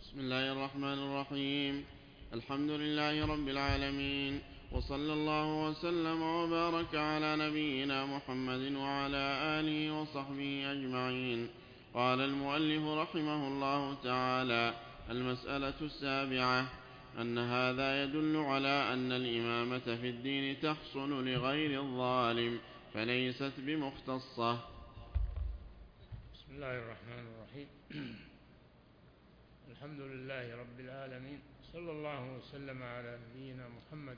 بسم الله الرحمن الرحيم. الحمد لله رب العالمين، وصلى الله وسلم وبارك على نبينا محمد وعلى آله وصحبه أجمعين. قال المؤلف رحمه الله تعالى: المسألة 7، أن هذا يدل على أن الإمامة في الدين تحصل لغير الظالم فليست بمختصة. بسم الله الرحمن الرحيم. الحمد لله رب العالمين، صلى الله وسلم على نبينا محمد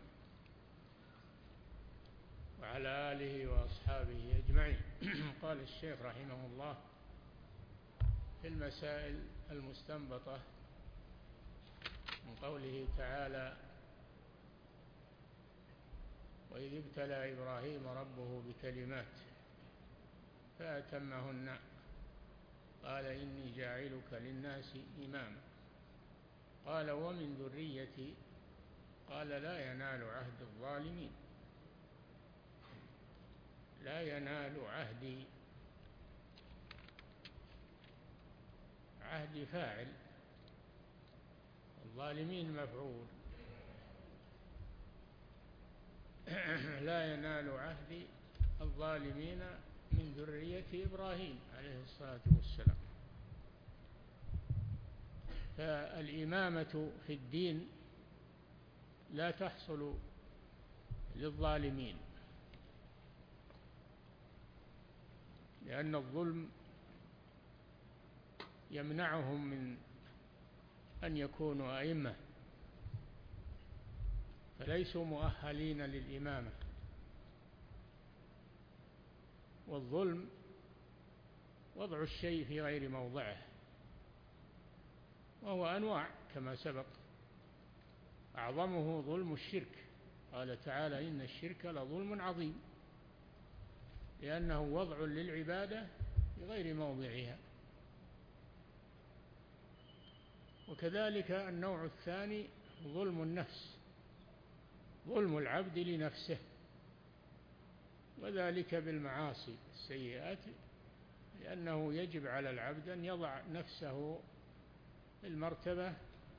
وعلى آله وأصحابه أجمعين. قال الشيخ رحمه الله في المسائل المستنبطة من قوله تعالى: وإذ ابتلى إبراهيم ربه بكلمات فأتمهن قال إني جاعلك للناس إماما. قال: ومن ذريتي؟ قال: لا ينال عهد الظالمين. لا ينال عهدي، عهد فاعل، الظالمين مفعول. لا ينال عهد الظالمين من ذرية إبراهيم عليه الصلاة والسلام. فالإمامة في الدين لا تحصل للظالمين، لأن الظلم يمنعهم من أن يكونوا أئمة، فليسوا مؤهلين للإمامة. والظلم وضع الشيء في غير موضعه، وهو أنواع كما سبق. أعظمه ظلم الشرك، قال تعالى: إن الشرك لظلم عظيم، لأنه وضع للعبادة في غير موضعها. وكذلك النوع الثاني ظلم النفس، ظلم العبد لنفسه، وذلك بالمعاصي السيئات، لأنه يجب على العبد أن يضع نفسه في المرتبة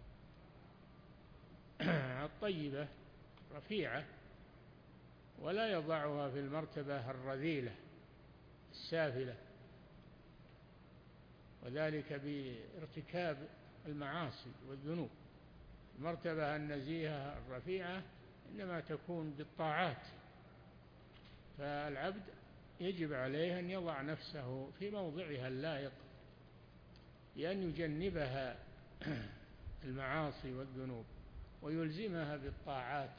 الطيبة رفيعة، ولا يضعها في المرتبة الرذيلة السافلة، وذلك بارتكاب المعاصي والذنوب. المرتبة النزيهة الرفيعة إنما تكون بالطاعات، فالعبد يجب عليه أن يضع نفسه في موضعها اللائق، بأن يجنبها المعاصي والذنوب ويلزمها بالطاعات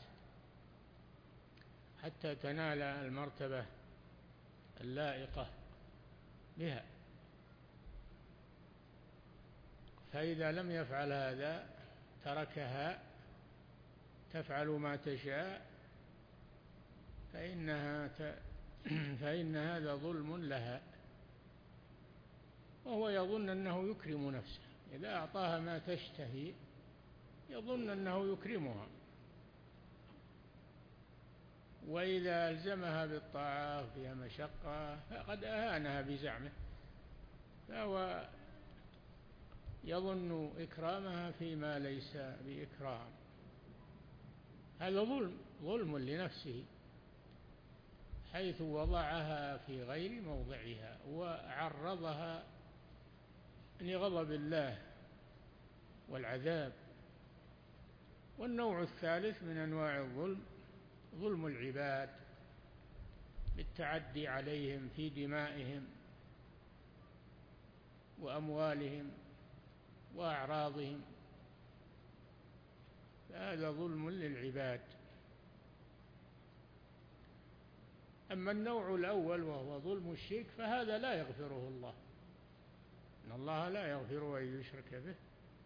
حتى تنال المرتبة اللائقة بها. فإذا لم يفعل هذا، تركها تفعل ما تشاء، فإن هذا ظلم لها، وهو يظن أنه يكرم نفسه. إذا أعطاها ما تشتهي يظن أنه يكرمها، وإذا ألزمها بالطاعة فيها مشقة فقد أهانها بزعمه، فهو يظن إكرامها فيما ليس بإكرام. هذا ظلم لنفسه، حيث وضعها في غير موضعها وعرضها لغضب الله والعذاب. والنوع الثالث من أنواع الظلم ظلم العباد بالتعدي عليهم في دمائهم وأموالهم وأعراضهم، فهذا ظلم للعباد. أما النوع الأول وهو ظلم الشرك فهذا لا يغفره الله، إن الله لا يغفر أن يشرك به.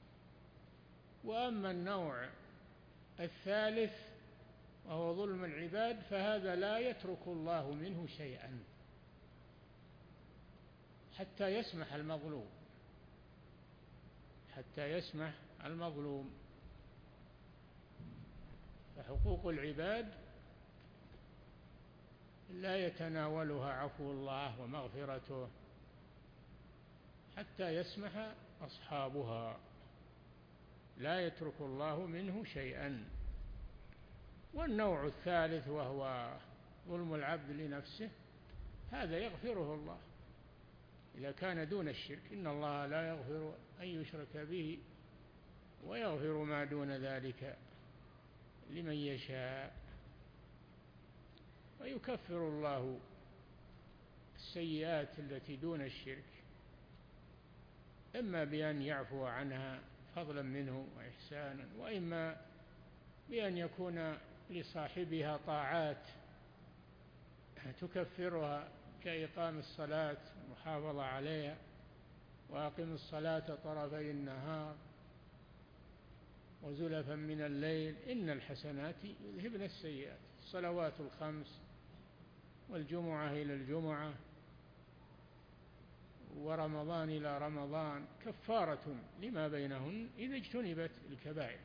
وأما النوع الثالث وهو ظلم العباد فهذا لا يترك الله منه شيئا حتى يسمح المظلوم، حتى يسمح المظلوم. فحقوق العباد لا يتناولها عفو الله ومغفرته حتى يسمح أصحابها. لا يترك الله منه شيئا. والنوع الثالث وهو ظلم العبد لنفسه، هذا يغفره الله إذا كان دون الشرك. إن الله لا يغفر أن يشرك به ويغفر ما دون ذلك لمن يشاء. ويكفر الله السيئات التي دون الشرك، إما بأن يعفو عنها فضلا منه وإحسانا، وإما بأن يكون لصاحبها طاعات تكفرها، كإقام الصلاة والمحافظة عليها، وأقم الصلاة طرفي النهار وزلفا من الليل إن الحسنات يذهبن السيئات. الصلوات الخمس والجمعة إلى الجمعة ورمضان إلى رمضان كفارة لما بينهن إذا اجتنبت الكبائر.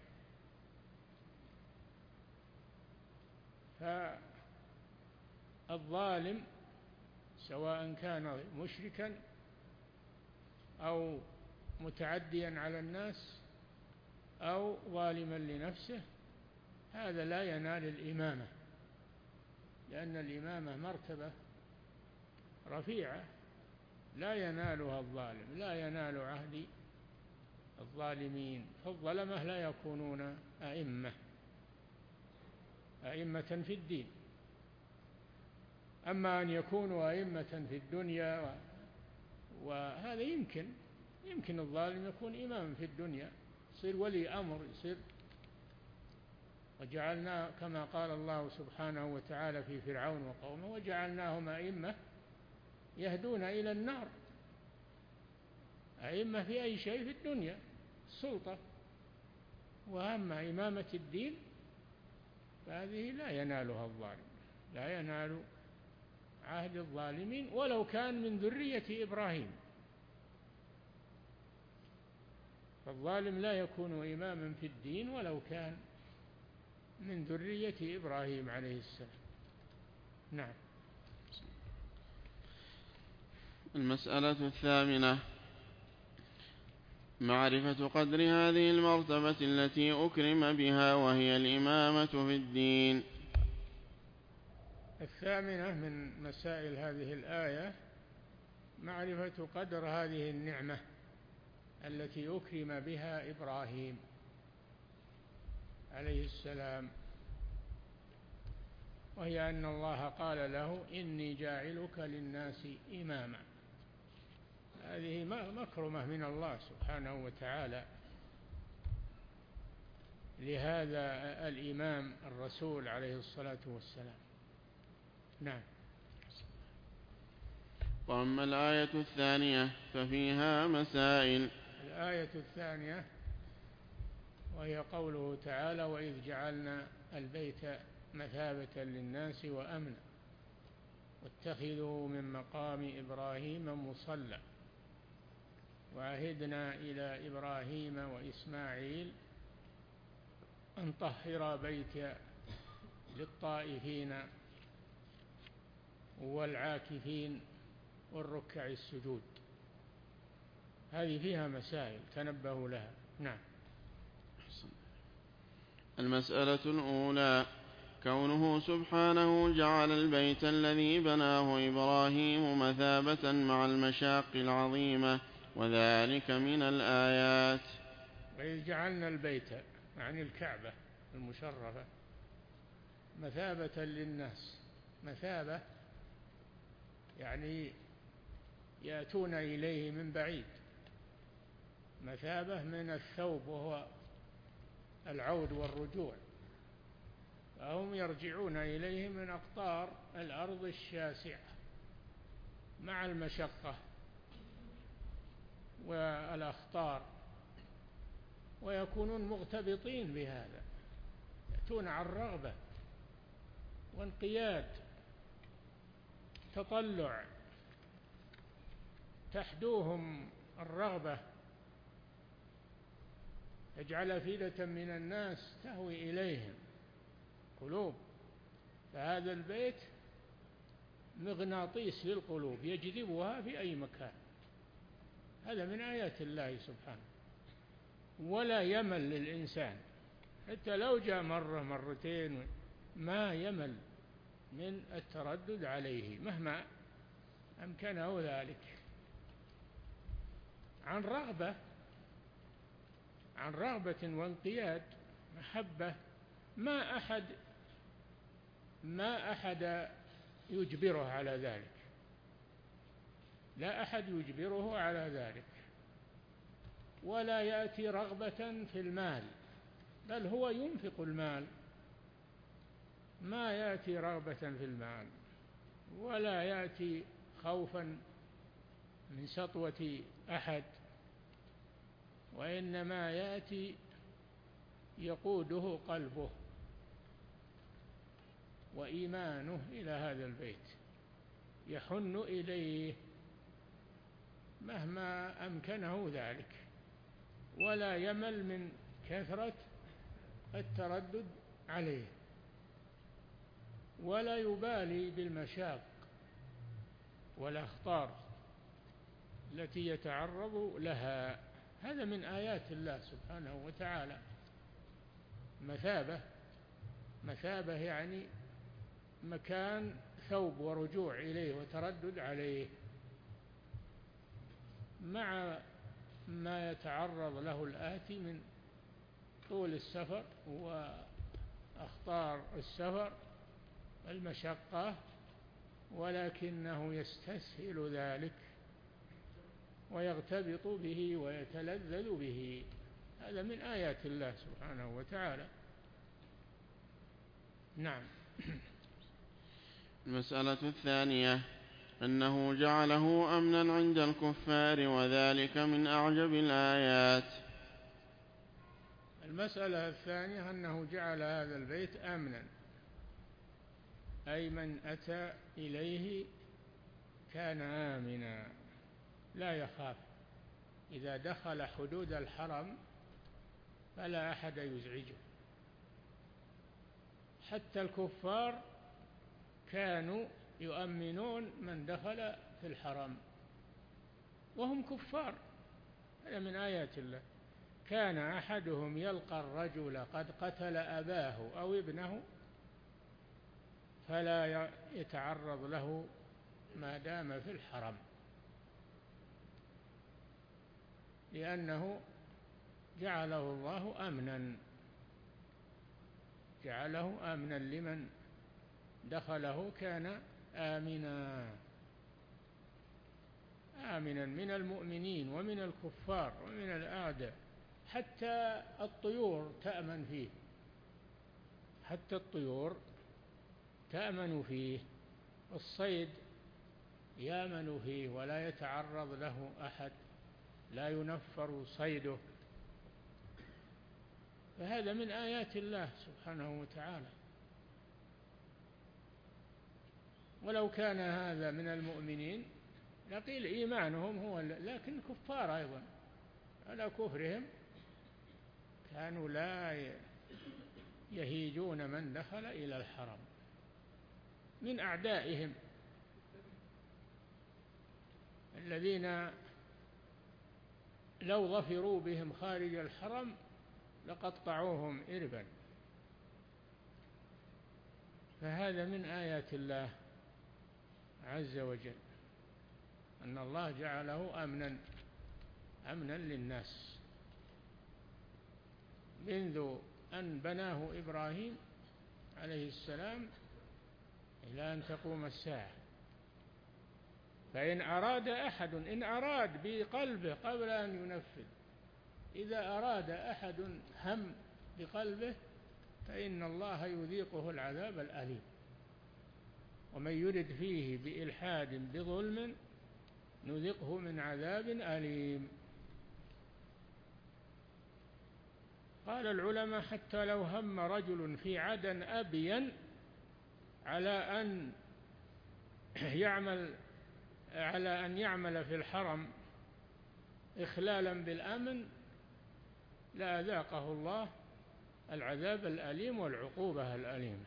فالظالم سواء كان مشركا أو متعديا على الناس أو ظالما لنفسه، هذا لا ينال الإمامة، لأن الإمامة مرتبة رفيعة لا ينالها الظالم، لا ينال عهد الظالمين. فالظلمة لا يكونون أئمة في الدين. أما أن يكونوا أئمة في الدنيا، وهذا يمكن الظالم يكون إمام في الدنيا، يصير ولي أمر، يصير. وجعلنا كما قال الله سبحانه وتعالى في فرعون وقومه: وجعلناهم أئمة يهدون إلى النار. أئمة في أي شيء في الدنيا، السلطة. وأما إمامة الدين فهذه لا ينالها الظالم، لا ينال عهد الظالمين ولو كان من ذرية إبراهيم. فالظالم لا يكون إماما في الدين ولو كان من ذرية إبراهيم عليه السلام. نعم. المسألة الثامنة: معرفة قدر هذه المرتبة التي أكرم بها، وهي الإمامة في الدين. الثامنة من مسائل هذه الآية معرفة قدر هذه النعمة التي أكرم بها إبراهيم عليه السلام، وهي أن الله قال له: إني جاعلك للناس إماما. هذه مكرمة من الله سبحانه وتعالى لهذا الإمام الرسول عليه الصلاة والسلام. نعم. وأما الآية الثانية ففيها مسائل. الآية الثانية وهي قوله تعالى: وإذ جعلنا البيت مثابة للناس وأمنا واتخذوا من مقام إبراهيم مصلى وعهدنا إلى إبراهيم وإسماعيل أن طهر بيتي للطائفين والعاكفين والركع السجود. هذه فيها مسائل تنبهوا لها. نعم. المسألة الأولى: كونه سبحانه جعل البيت الذي بناه إبراهيم مثابة مع المشاق العظيمة، وذلك من الآيات. وإذ جعلنا البيت يعني الكعبة المشرفة مثابة للناس. مثابة يعني يأتون إليه من بعيد. مثابة من الثوب وهو العود والرجوع، فهم يرجعون إليه من أقطار الأرض الشاسعة مع المشقة والأخطار، ويكونون مغتبطين بهذا، يأتون عن رغبة وانقياد، تطلع، تحدوهم الرغبة، يجعل أفئدة من الناس تهوي إليهم قلوب. فهذا البيت مغناطيس للقلوب يجذبها في أي مكان. هذا من آيات الله سبحانه. ولا يمل للإنسان، حتى لو جاء مرة مرتين ما يمل من التردد عليه مهما أمكنه ذلك، عن رغبة وانقياد محبة. ما أحد يجبره على ذلك، لا أحد يجبره على ذلك، ولا يأتي رغبة في المال، بل هو ينفق المال، ما يأتي رغبة في المال، ولا يأتي خوفا من سطوة أحد، وإنما يأتي يقوده قلبه وإيمانه إلى هذا البيت، يحن إليه مهما أمكنه ذلك، ولا يمل من كثرة التردد عليه، ولا يبالي بالمشاق والأخطار التي يتعرض لها. هذا من آيات الله سبحانه وتعالى، مثابة يعني مكان ثوب ورجوع إليه وتردد عليه، مع ما يتعرض له الآتي من طول السفر وأخطار السفر المشقة، ولكنه يستسهل ذلك ويغتبط به ويتلذذ به. هذا من آيات الله سبحانه وتعالى. نعم. المسألة الثانية أنه جعله أمنا عند الكفار، وذلك من أعجب الآيات. المسألة الثانية أنه جعل هذا البيت أمنا، أي من أتى إليه كان آمنا لا يخاف، إذا دخل حدود الحرم فلا أحد يزعجه. حتى الكفار كانوا يؤمنون من دخل في الحرم وهم كفار. هذا من آيات الله. كان أحدهم يلقى الرجل قد قتل أباه أو ابنه فلا يتعرض له ما دام في الحرم، لأنه جعله الله أمنا، جعله أمنا لمن دخله، كان آمنا من المؤمنين ومن الكفار ومن الأعداء. حتى الطيور تأمن فيه، حتى الطيور تأمن فيه، الصيد يأمن فيه ولا يتعرض له أحد، لا ينفر صيده. فهذا من آيات الله سبحانه وتعالى. ولو كان هذا من المؤمنين لقيل إيمانهم هو، لكن كفار أيضا على كفرهم كانوا لا يهيجون من دخل إلى الحرم من أعدائهم الذين لو ظفروا بهم خارج الحرم لقطعوهم إربا. فهذا من آيات الله عز وجل، أن الله جعله أمنا للناس منذ أن بناه إبراهيم عليه السلام إلى أن تقوم الساعة. فإن أراد أحد، إن أراد بقلبه قبل أن ينفذ، إذا أراد أحد هم بقلبه فإن الله يذيقه العذاب الأليم. ومن يرد فيه بإلحاد بظلم نذقه من عذاب أليم. قال العلماء حتى لو هم رجل في عدن أبين على أن يعمل في الحرم إخلالا بالأمن لأذاقه الله العذاب الأليم والعقوبة الأليمة.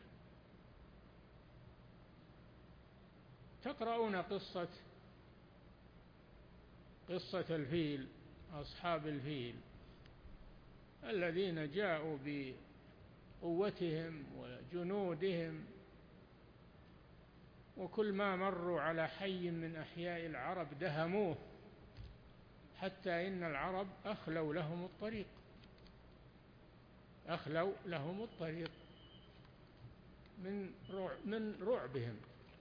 تقرؤون قصة الفيل، أصحاب الفيل، الذين جاءوا بقوتهم وجنودهم، وكل ما مروا على حي من أحياء العرب دهموه، حتى إن العرب أخلوا لهم الطريق من رعبهم،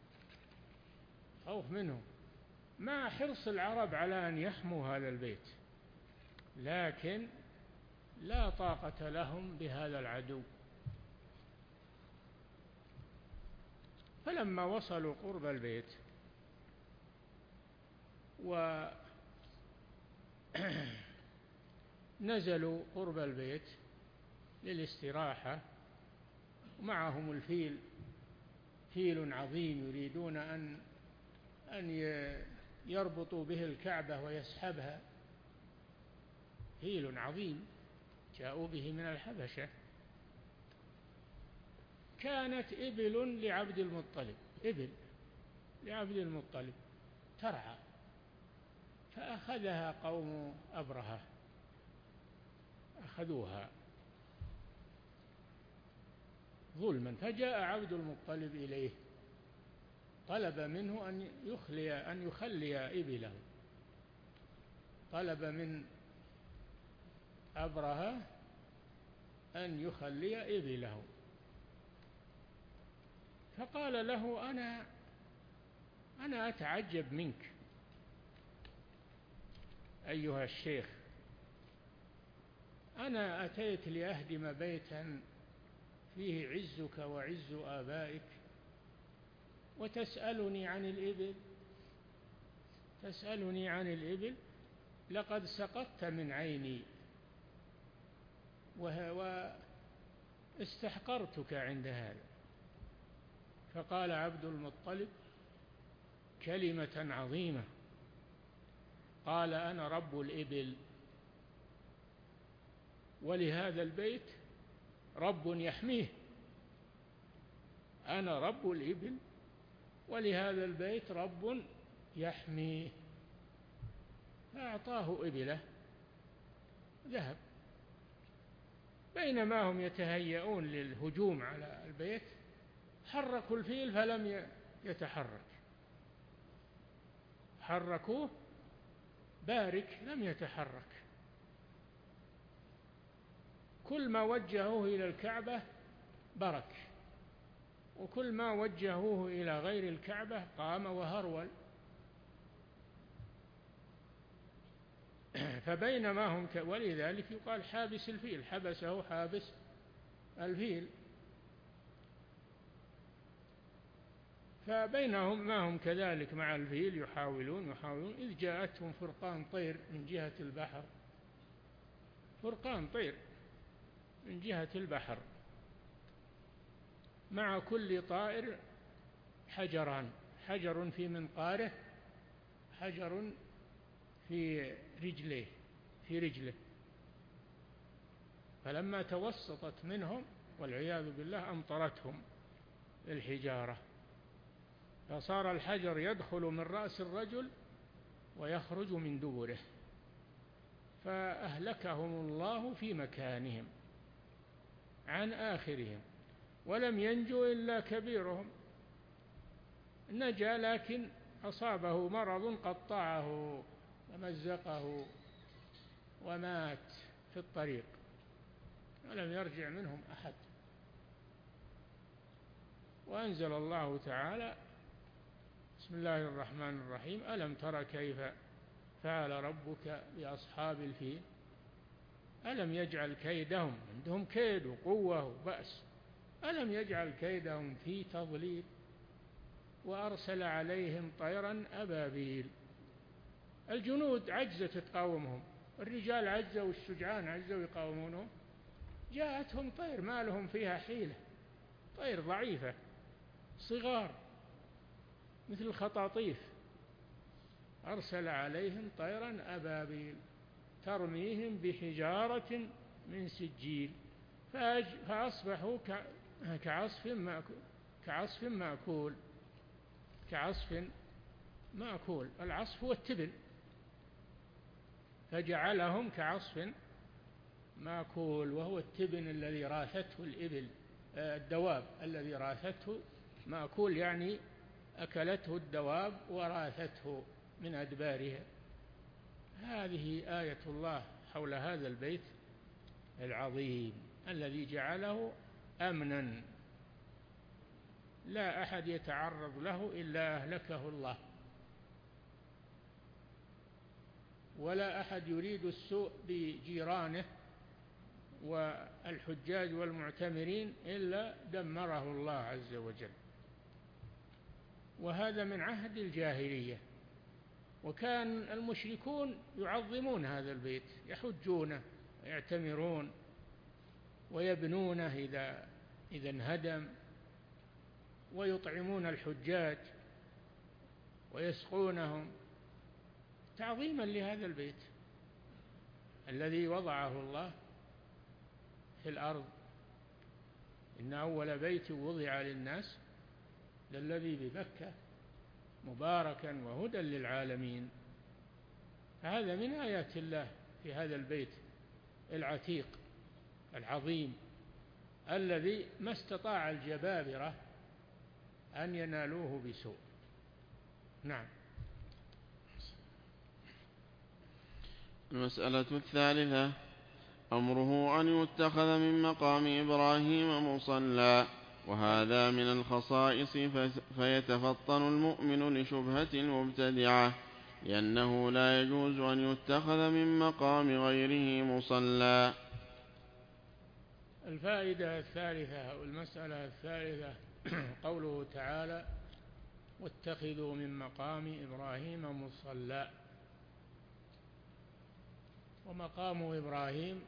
خوف منهم، مع حرص العرب على أن يحموا هذا البيت، لكن لا طاقة لهم بهذا العدو. فلما وصلوا قرب البيت ونزلوا قرب البيت للاستراحة، ومعهم الفيل، فيل عظيم يريدون أن يربطوا به الكعبة ويسحبها، فيل عظيم جاءوا به من الحبشة. كانت إبل لعبد المطلب ترعى، فأخذها قوم أبرهة، أخذوها ظلما. فجاء عبد المطلب إليه، طلب منه أن يخلي إبله، طلب من أبرهة أن يخلي إبله، فقال له: أنا أتعجب منك أيها الشيخ، أنا أتيت لأهدم بيتا فيه عزك وعز آبائك، وتسألني عن الإبل؟ لقد سقطت من عيني واستحقرتك عند هذا. فقال عبد المطلب كلمة عظيمة، قال: أنا رب الإبل، ولهذا البيت رب يحميه. أنا رب الإبل ولهذا البيت رب يحميه. فأعطاه إبله، ذهب. بينما هم يتهيئون للهجوم على البيت، حركوا الفيل فلم يتحرك، حركوه بارك لم يتحرك. كل ما وجهوه إلى الكعبة برك، وكل ما وجهوه إلى غير الكعبة قام وهرول. فبينما هم ولذلك يقال حابس الفيل، حبسه حابس الفيل. فبينهم ما هم كذلك مع الفيل يحاولون إذ جاءتهم فرقان طير من جهة البحر، فرقان طير من جهة البحر، مع كل طائر حجران، حجر في منقاره، حجر في رجله. فلما توسطت منهم والعياذ بالله أمطرتهم الحجارة، فصار الحجر يدخل من رأس الرجل ويخرج من دبره، فأهلكهم الله في مكانهم عن آخرهم، ولم ينجو إلا كبيرهم، نجا لكن أصابه مرض قطعه ومزقه ومات في الطريق، ولم يرجع منهم أحد. وأنزل الله تعالى: بسم الله الرحمن الرحيم: ألم تر كيف فعل ربك بأصحاب الفيل ألم يجعل كيدهم، عندهم كيد وقوة وبأس، ألم يجعل كيدهم في تضليل وأرسل عليهم طيرا أبابيل. الجنود عجزت تقاومهم، الرجال عجزوا والشجعان عجزوا يقاومونهم، جاءتهم طير ما لهم فيها حيلة، طير ضعيفة صغار مثل الخطاطيف، أرسل عليهم طيرا أبابيل ترميهم بحجارة من سجيل فأصبحوا كعصف مأكول. العصف هو التبن، فجعلهم كعصف ماكول، وهو التبن الذي راثته الإبل، الدواب الذي راثته، ماكول يعني أكلته الدواب وراثته من أدبارها. هذه آية الله حول هذا البيت العظيم الذي جعله أمنا لا أحد يتعرض له إلا أهلكه الله، ولا أحد يريد السوء بجيرانه والحجاج والمعتمرين إلا دمره الله عز وجل. وهذا من عهد الجاهلية، وكان المشركون يعظمون هذا البيت، يحجونه ويعتمرون ويبنونه إذا انهدم، ويطعمون الحجاج ويسقونهم تعظيما لهذا البيت الذي وضعه الله في الأرض. إن أول بيت وضع للناس للذي ببكة مباركا وهدى للعالمين. هذا من آيات الله في هذا البيت العتيق العظيم الذي ما استطاع الجبابرة أن ينالوه بسوء. نعم. المسألة الثالثة: أمره أن يتخذ من مقام إبراهيم مصلى، وهذا من الخصائص، فيتفطن المؤمن لشبهة المبتدعة، لأنه لا يجوز أن يتخذ من مقام غيره مصلى. الفائدة الثالثة والمسألة الثالثة قوله تعالى: واتخذوا من مقام إبراهيم مصلى. ومقام إبراهيم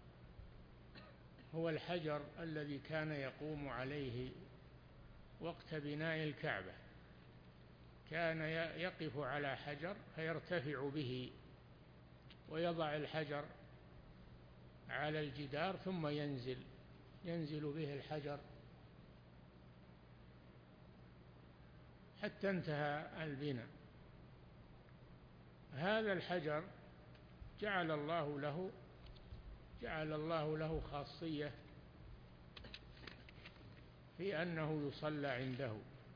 هو الحجر الذي كان يقوم عليه وقت بناء الكعبة، كان يقف على حجر فيرتفع به ويضع الحجر على الجدار ثم ينزل به الحجر حتى انتهى البناء. هذا الحجر جعل الله له خاصية في أنه يصلى عنده.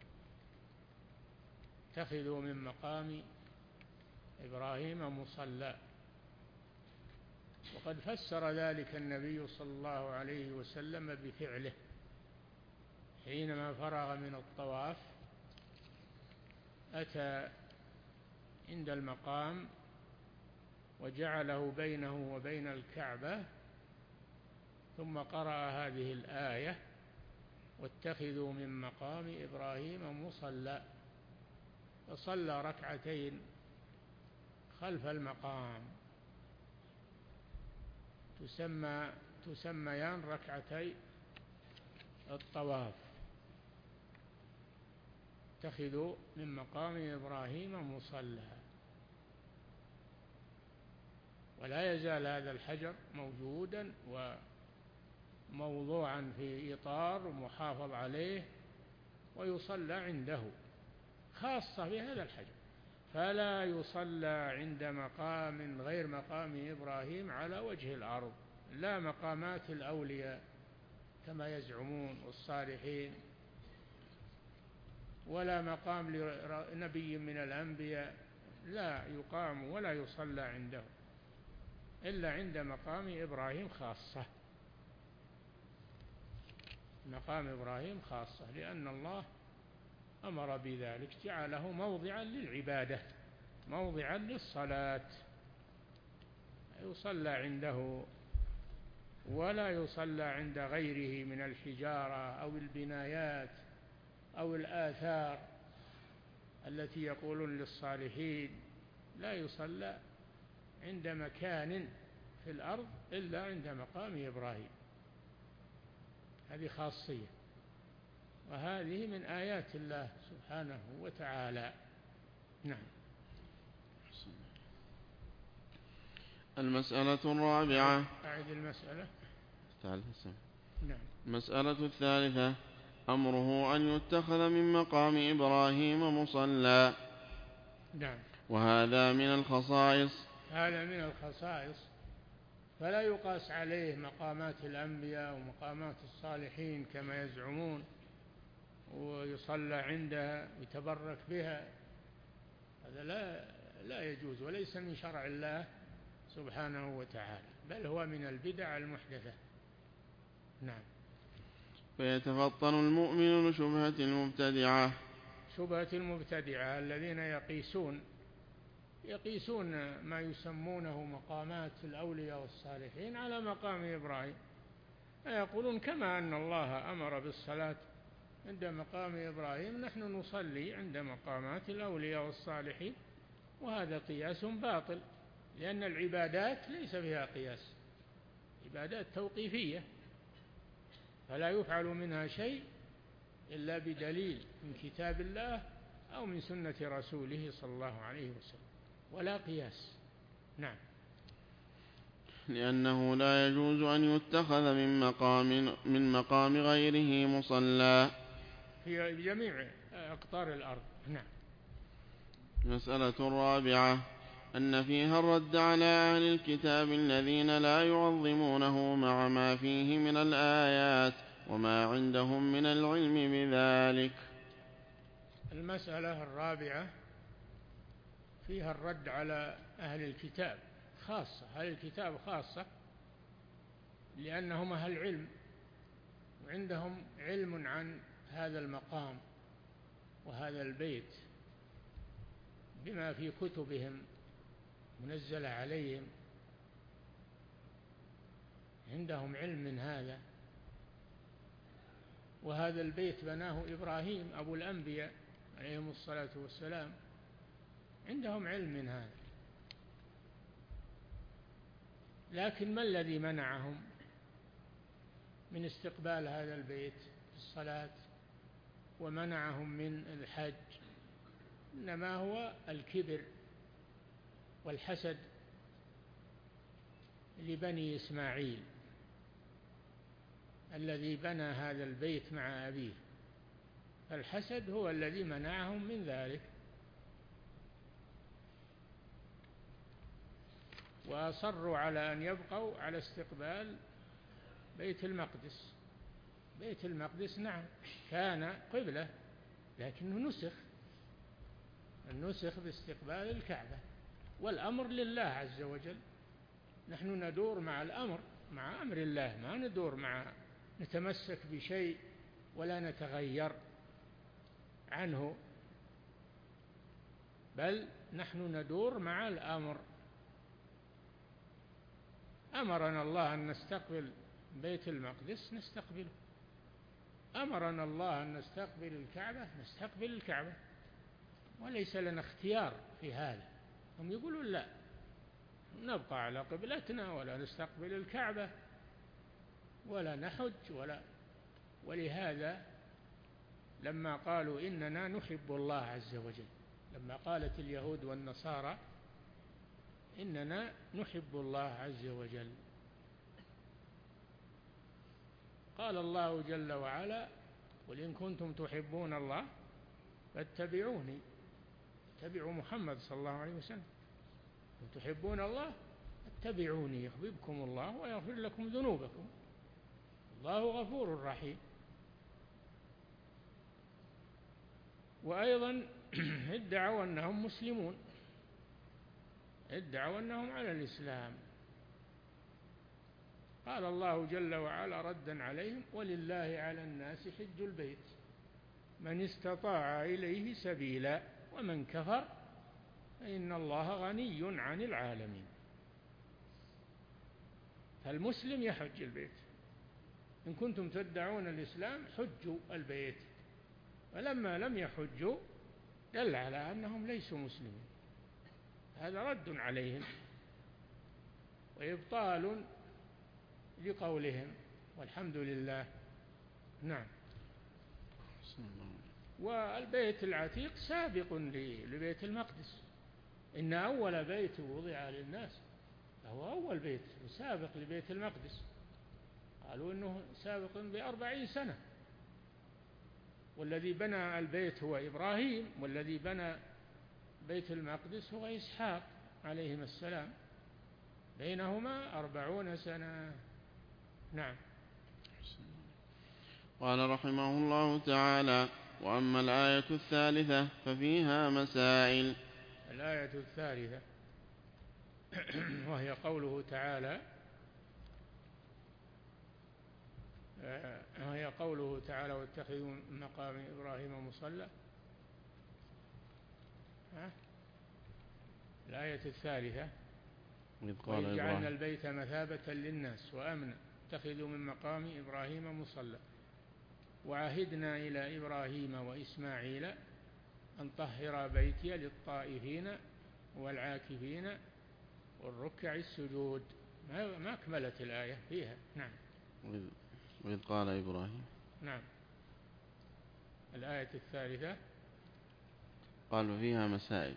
اتخذوا من مقام إبراهيم مصلى. وقد فسر ذلك النبي صلى الله عليه وسلم بفعله حينما فرغ من الطواف، أتى عند المقام وجعله بينه وبين الكعبة، ثم قرأ هذه الآية: واتخذوا من مقام إبراهيم مصلى، فصلى ركعتين خلف المقام تسميان ركعتي الطواف. اتخذوا من مقام إبراهيم مصلى. ولا يزال هذا الحجر موجودا وموضوعا في إطار ومحافظ عليه ويصلى عنده، خاصة بهذا الحجر. فلا يصلى عند مقام غير مقام إبراهيم على وجه الأرض، لا مقامات الأولياء كما يزعمون والصالحين، ولا مقام لنبي من الأنبياء، لا يقام ولا يصلى عنده إلا عند مقام إبراهيم خاصة. مقام إبراهيم خاصة لأن الله أمر بذلك، جعله موضعا للعبادة، موضعا للصلاة، يصلى عنده ولا يصلى عند غيره من الحجارة أو البنايات أو الآثار التي يقولون للصالحين. لا يصلى عند مكان في الأرض إلا عند مقام إبراهيم. هذه خاصية، وهذه من آيات الله سبحانه وتعالى. نعم. المسألة الرابعة. أعد المسألة. نعم. المسألة الثالثة: أمره أن يتخذ من مقام إبراهيم مصلى. نعم. وهذا من الخصائص. هذا من الخصائص، فلا يقاس عليه مقامات الأنبياء ومقامات الصالحين كما يزعمون ويصلى عندها ويتبرك بها. هذا لا يجوز وليس من شرع الله سبحانه وتعالى، بل هو من البدع المحدثة. نعم. فيتفطن المؤمن لشبهة المبتدعة. شبهة المبتدعة الذين يقيسون ما يسمونه مقامات الأولياء والصالحين على مقام إبراهيم، فيقولون كما أن الله أمر بالصلاة عند مقام إبراهيم نحن نصلي عند مقامات الأولياء والصالحين، وهذا قياس باطل، لأن العبادات ليس فيها قياس، عبادات توقيفية فلا يفعل منها شيء إلا بدليل من كتاب الله أو من سنة رسوله صلى الله عليه وسلم، ولا قياس. نعم. لأنه لا يجوز أن يتخذ من مقام غيره مصلى في جميع أقطار الأرض. نعم. مسألة الرابعة أن فيها الرد على أهل الكتاب الذين لا يعظمونه مع ما فيه من الآيات وما عندهم من العلم بذلك. المسألة الرابعة فيها الرد على أهل الكتاب خاصة، أهل الكتاب خاصة لأنهم أهل علم وعندهم علم عن هذا المقام وهذا البيت بما في كتبهم منزلة عليهم، عندهم علم من هذا. وهذا البيت بناه إبراهيم أبو الأنبياء عليهم الصلاة والسلام، عندهم علم من هذا. لكن ما الذي منعهم من استقبال هذا البيت في الصلاة ومنعهم من الحج؟ إنما هو الكبر والحسد لبني إسماعيل الذي بنى هذا البيت مع أبيه، فالحسد هو الذي منعهم من ذلك. وأصروا على أن يبقوا على استقبال بيت المقدس. بيت المقدس نعم كان قبلة لكنه نسخ باستقبال الكعبة، والأمر لله عز وجل. نحن ندور مع الأمر، مع أمر الله، ما ندور نتمسك بشيء ولا نتغير عنه، بل نحن ندور مع الأمر. أمرنا الله أن نستقبل بيت المقدس نستقبله، أمرنا الله أن نستقبل الكعبة نستقبل الكعبة، وليس لنا اختيار في هذا. هم يقولون لا، نبقى على قبلتنا ولا نستقبل الكعبة ولا نحج ولهذا لما قالوا إننا نحب الله عز وجل، لما قالت اليهود والنصارى إننا نحب الله عز وجل، قال الله جل وعلا: قل إن كنتم تحبون الله فاتبعوني، اتبعوا محمد صلى الله عليه وسلم، إن تحبون الله اتبعوني يحببكم الله ويغفر لكم ذنوبكم، الله غفور رحيم. وأيضا ادعوا أنهم مسلمون، ادعوا أنهم على الإسلام. قال الله جل وعلا ردا عليهم: ولله على الناس حج البيت من استطاع إليه سبيلا ومن كفر فإن الله غني عن العالمين. فالمسلم يحج البيت، إن كنتم تدعون الإسلام حجوا البيت، فلما لم يحجوا دل على أنهم ليسوا مسلمين. هذا رد عليهم وإبطال لقولهم، والحمد لله. نعم. والبيت العتيق سابق لبيت المقدس، إن أول بيت وضع للناس فهو أول بيت سابق لبيت المقدس، قالوا إنه سابق ب40 سنة، والذي بنى البيت هو إبراهيم، والذي بنى بيت المقدس هو إسحاق عليهما السلام، بينهما 40 سنة. نعم. قال رحمه الله تعالى: وأما الآية الثالثة ففيها مسائل. الآية الثالثة وهي قوله تعالى واتخذوا من مقام إبراهيم مصلى. الآية الثالثة: وإذ جعلنا البيت مثابة للناس وأمنا اتخذوا من مقام إبراهيم مصلى وعهدنا إلى إبراهيم وإسماعيل أن طهر بيتي للطائفين والعاكفين والركع السجود. ما أكملت الآية فيها. نعم. وإذ قال إبراهيم. نعم. الآية الثالثة قال فيها مسائل.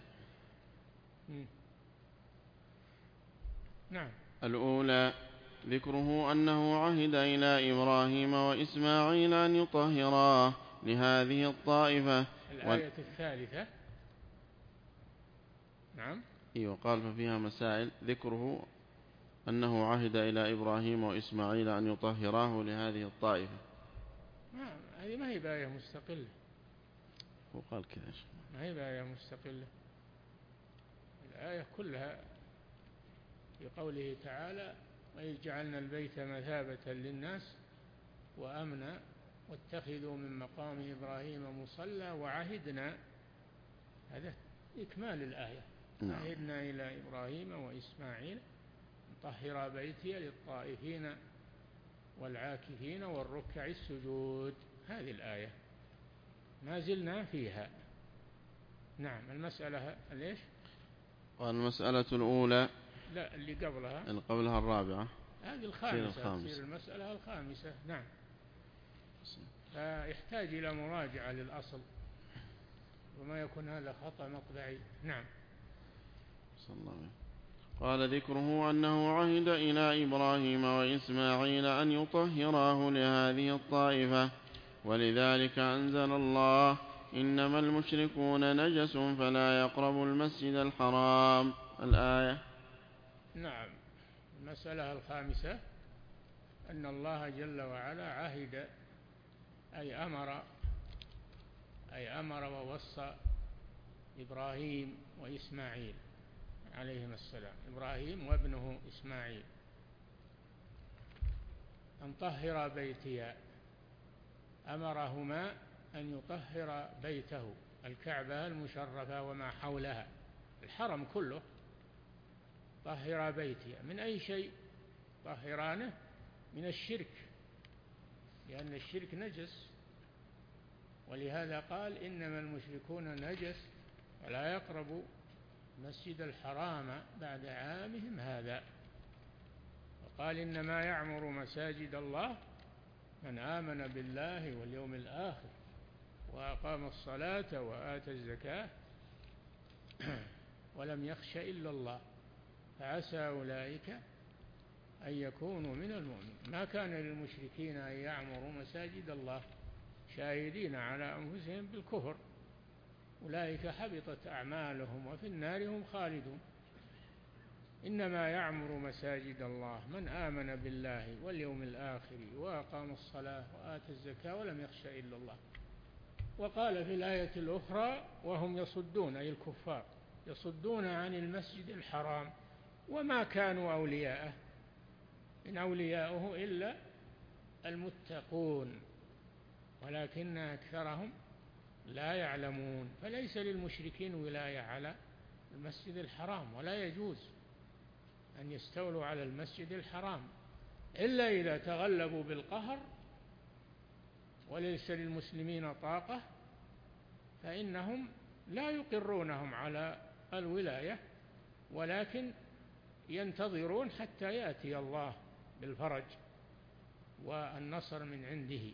نعم. الأولى: ذكره أنه عهد إلى إبراهيم وإسماعيل أن يطهراه لهذه الطائفة. الآية الثالثة. نعم. قال ففيها مسائل. ذكره أنه عهد إلى إبراهيم وإسماعيل أن يطهراه لهذه الطائفة. هذه ما هي بآية مستقلة. هو قال كذا. ما هي بآية مستقلة. الآية كلها في قوله تعالى: وإذ جعلنا البيت مثابة للناس وأمنا واتخذوا من مقام إبراهيم مصلى وعهدنا. هذا إكمال الآية. عهدنا إلى إبراهيم وإسماعيل أن طهر بيتي للطائفين والعاكفين والركع السجود. هذه الآية ما زلنا فيها. نعم. المسألة ليش؟ قال المسألة الأولى. لا، اللي قبلها. اللي قبلها الرابعة. هذه الخامسة. تصير المسألة الخامسة. نعم. فيحتاج إلى مراجعة للأصل وما يكون هذا خطأ مطبعي. نعم. صلى الله عليه وسلم. قال: ذكره أنه عهد إلى إبراهيم وإسماعيل أن يطهراه لهذه الطائفة، ولذلك أنزل الله: إنما المشركون نجس فلا يقربوا المسجد الحرام. الآية. نعم. المسألة الخامسة أن الله جل وعلا عهد، أي أمر ووصى إبراهيم وإسماعيل عليهما السلام، إبراهيم وابنه إسماعيل، أن طهر بيتي. أمرهما أن يطهر بيته، الكعبة المشرفة وما حولها، الحرم كله. طهر بيتي من أي شيء طهرانه؟ من الشرك، لأن الشرك نجس، ولهذا قال: إنما المشركون نجس ولا يقربوا المسجد الحرام بعد عامهم هذا. وقال: إنما يعمر مساجد الله من آمن بالله واليوم الآخر وأقام الصلاة وآتى الزكاة ولم يخش إلا الله فعسى أولئك أن يكونوا من المؤمنين. ما كان للمشركين أن يعمروا مساجد الله شاهدين على أنفسهم بالكفر، أولئك حبطت أعمالهم وفي النار هم خالدون. إنما يعمر مساجد الله من آمن بالله واليوم الآخر وأقام الصلاة وآتى الزكاة ولم يخش إلا الله. وقال في الآية الأخرى: وهم يصدون، أي الكفار يصدون عن المسجد الحرام وما كانوا أولياءه، إن أولياؤه إلا المتقون ولكن أكثرهم لا يعلمون. فليس للمشركين ولاية على المسجد الحرام، ولا يجوز أن يستولوا على المسجد الحرام إلا إذا تغلبوا بالقهر وليس للمسلمين طاقة، فإنهم لا يقرونهم على الولاية، ولكن ينتظرون حتى يأتي الله بالفرج والنصر من عنده،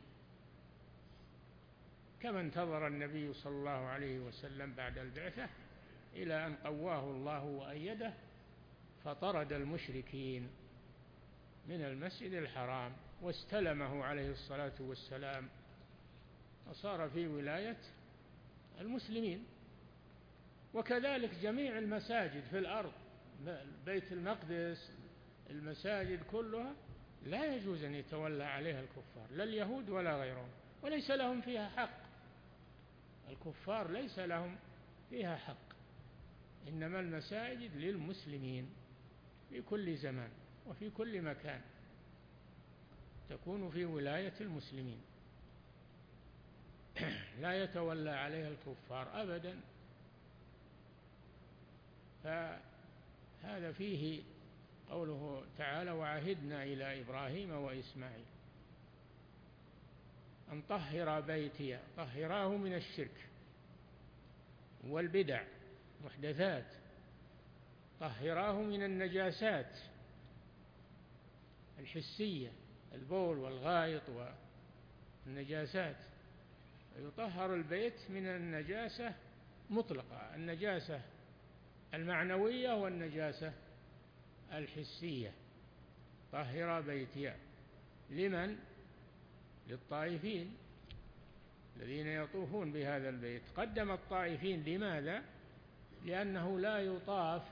كما انتظر النبي صلى الله عليه وسلم بعد البعثة إلى أن قواه الله وأيده فطرد المشركين من المسجد الحرام واستلمه عليه الصلاة والسلام وصار في ولاية المسلمين. وكذلك جميع المساجد في الأرض، بيت المقدس، المساجد كلها لا يجوز أن يتولى عليها الكفار، لا اليهود ولا غيرهم، وليس لهم فيها حق. الكفار ليس لهم فيها حق، إنما المساجد للمسلمين في كل زمان وفي كل مكان، تكون في ولاية المسلمين، لا يتولى عليها الكفار أبدا. فهذا فيه قوله تعالى: وعهدنا إلى إبراهيم وإسماعيل أن طهر بيتي، طهراه من الشرك والبدع محدثات، طهراه من النجاسات الحسية، البول والغائط والنجاسات. يطهر البيت من النجاسة مطلقة، النجاسة المعنوية والنجاسة الحسية. طهر بيتي لمن؟ للطائفين الذين يطوفون بهذا البيت. قدم الطائفين لماذا؟ لأنه لا يطاف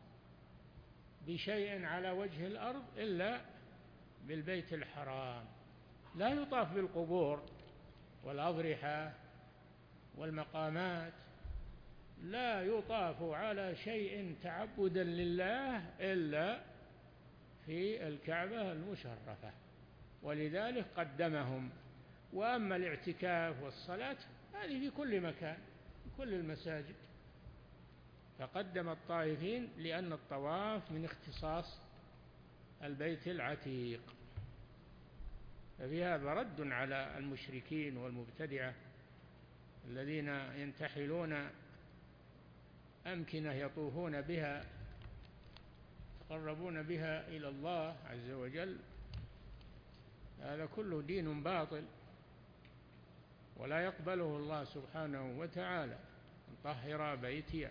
بشيء على وجه الأرض إلا بالبيت الحرام، لا يطاف بالقبور والأضرحة والمقامات، لا يطاف على شيء تعبدا لله إلا في الكعبة المشرفة، ولذلك قدمهم. وأما الاعتكاف والصلاة هذه في كل مكان، في كل المساجد. فقدم الطائفين لأن الطواف من اختصاص البيت العتيق. ففي هذا رد على المشركين والمبتدعة الذين ينتحلون أمكنة يطوفون بها يتقربون بها إلى الله عز وجل. هذا كله دين باطل ولا يقبله الله سبحانه وتعالى. طهر بيتي،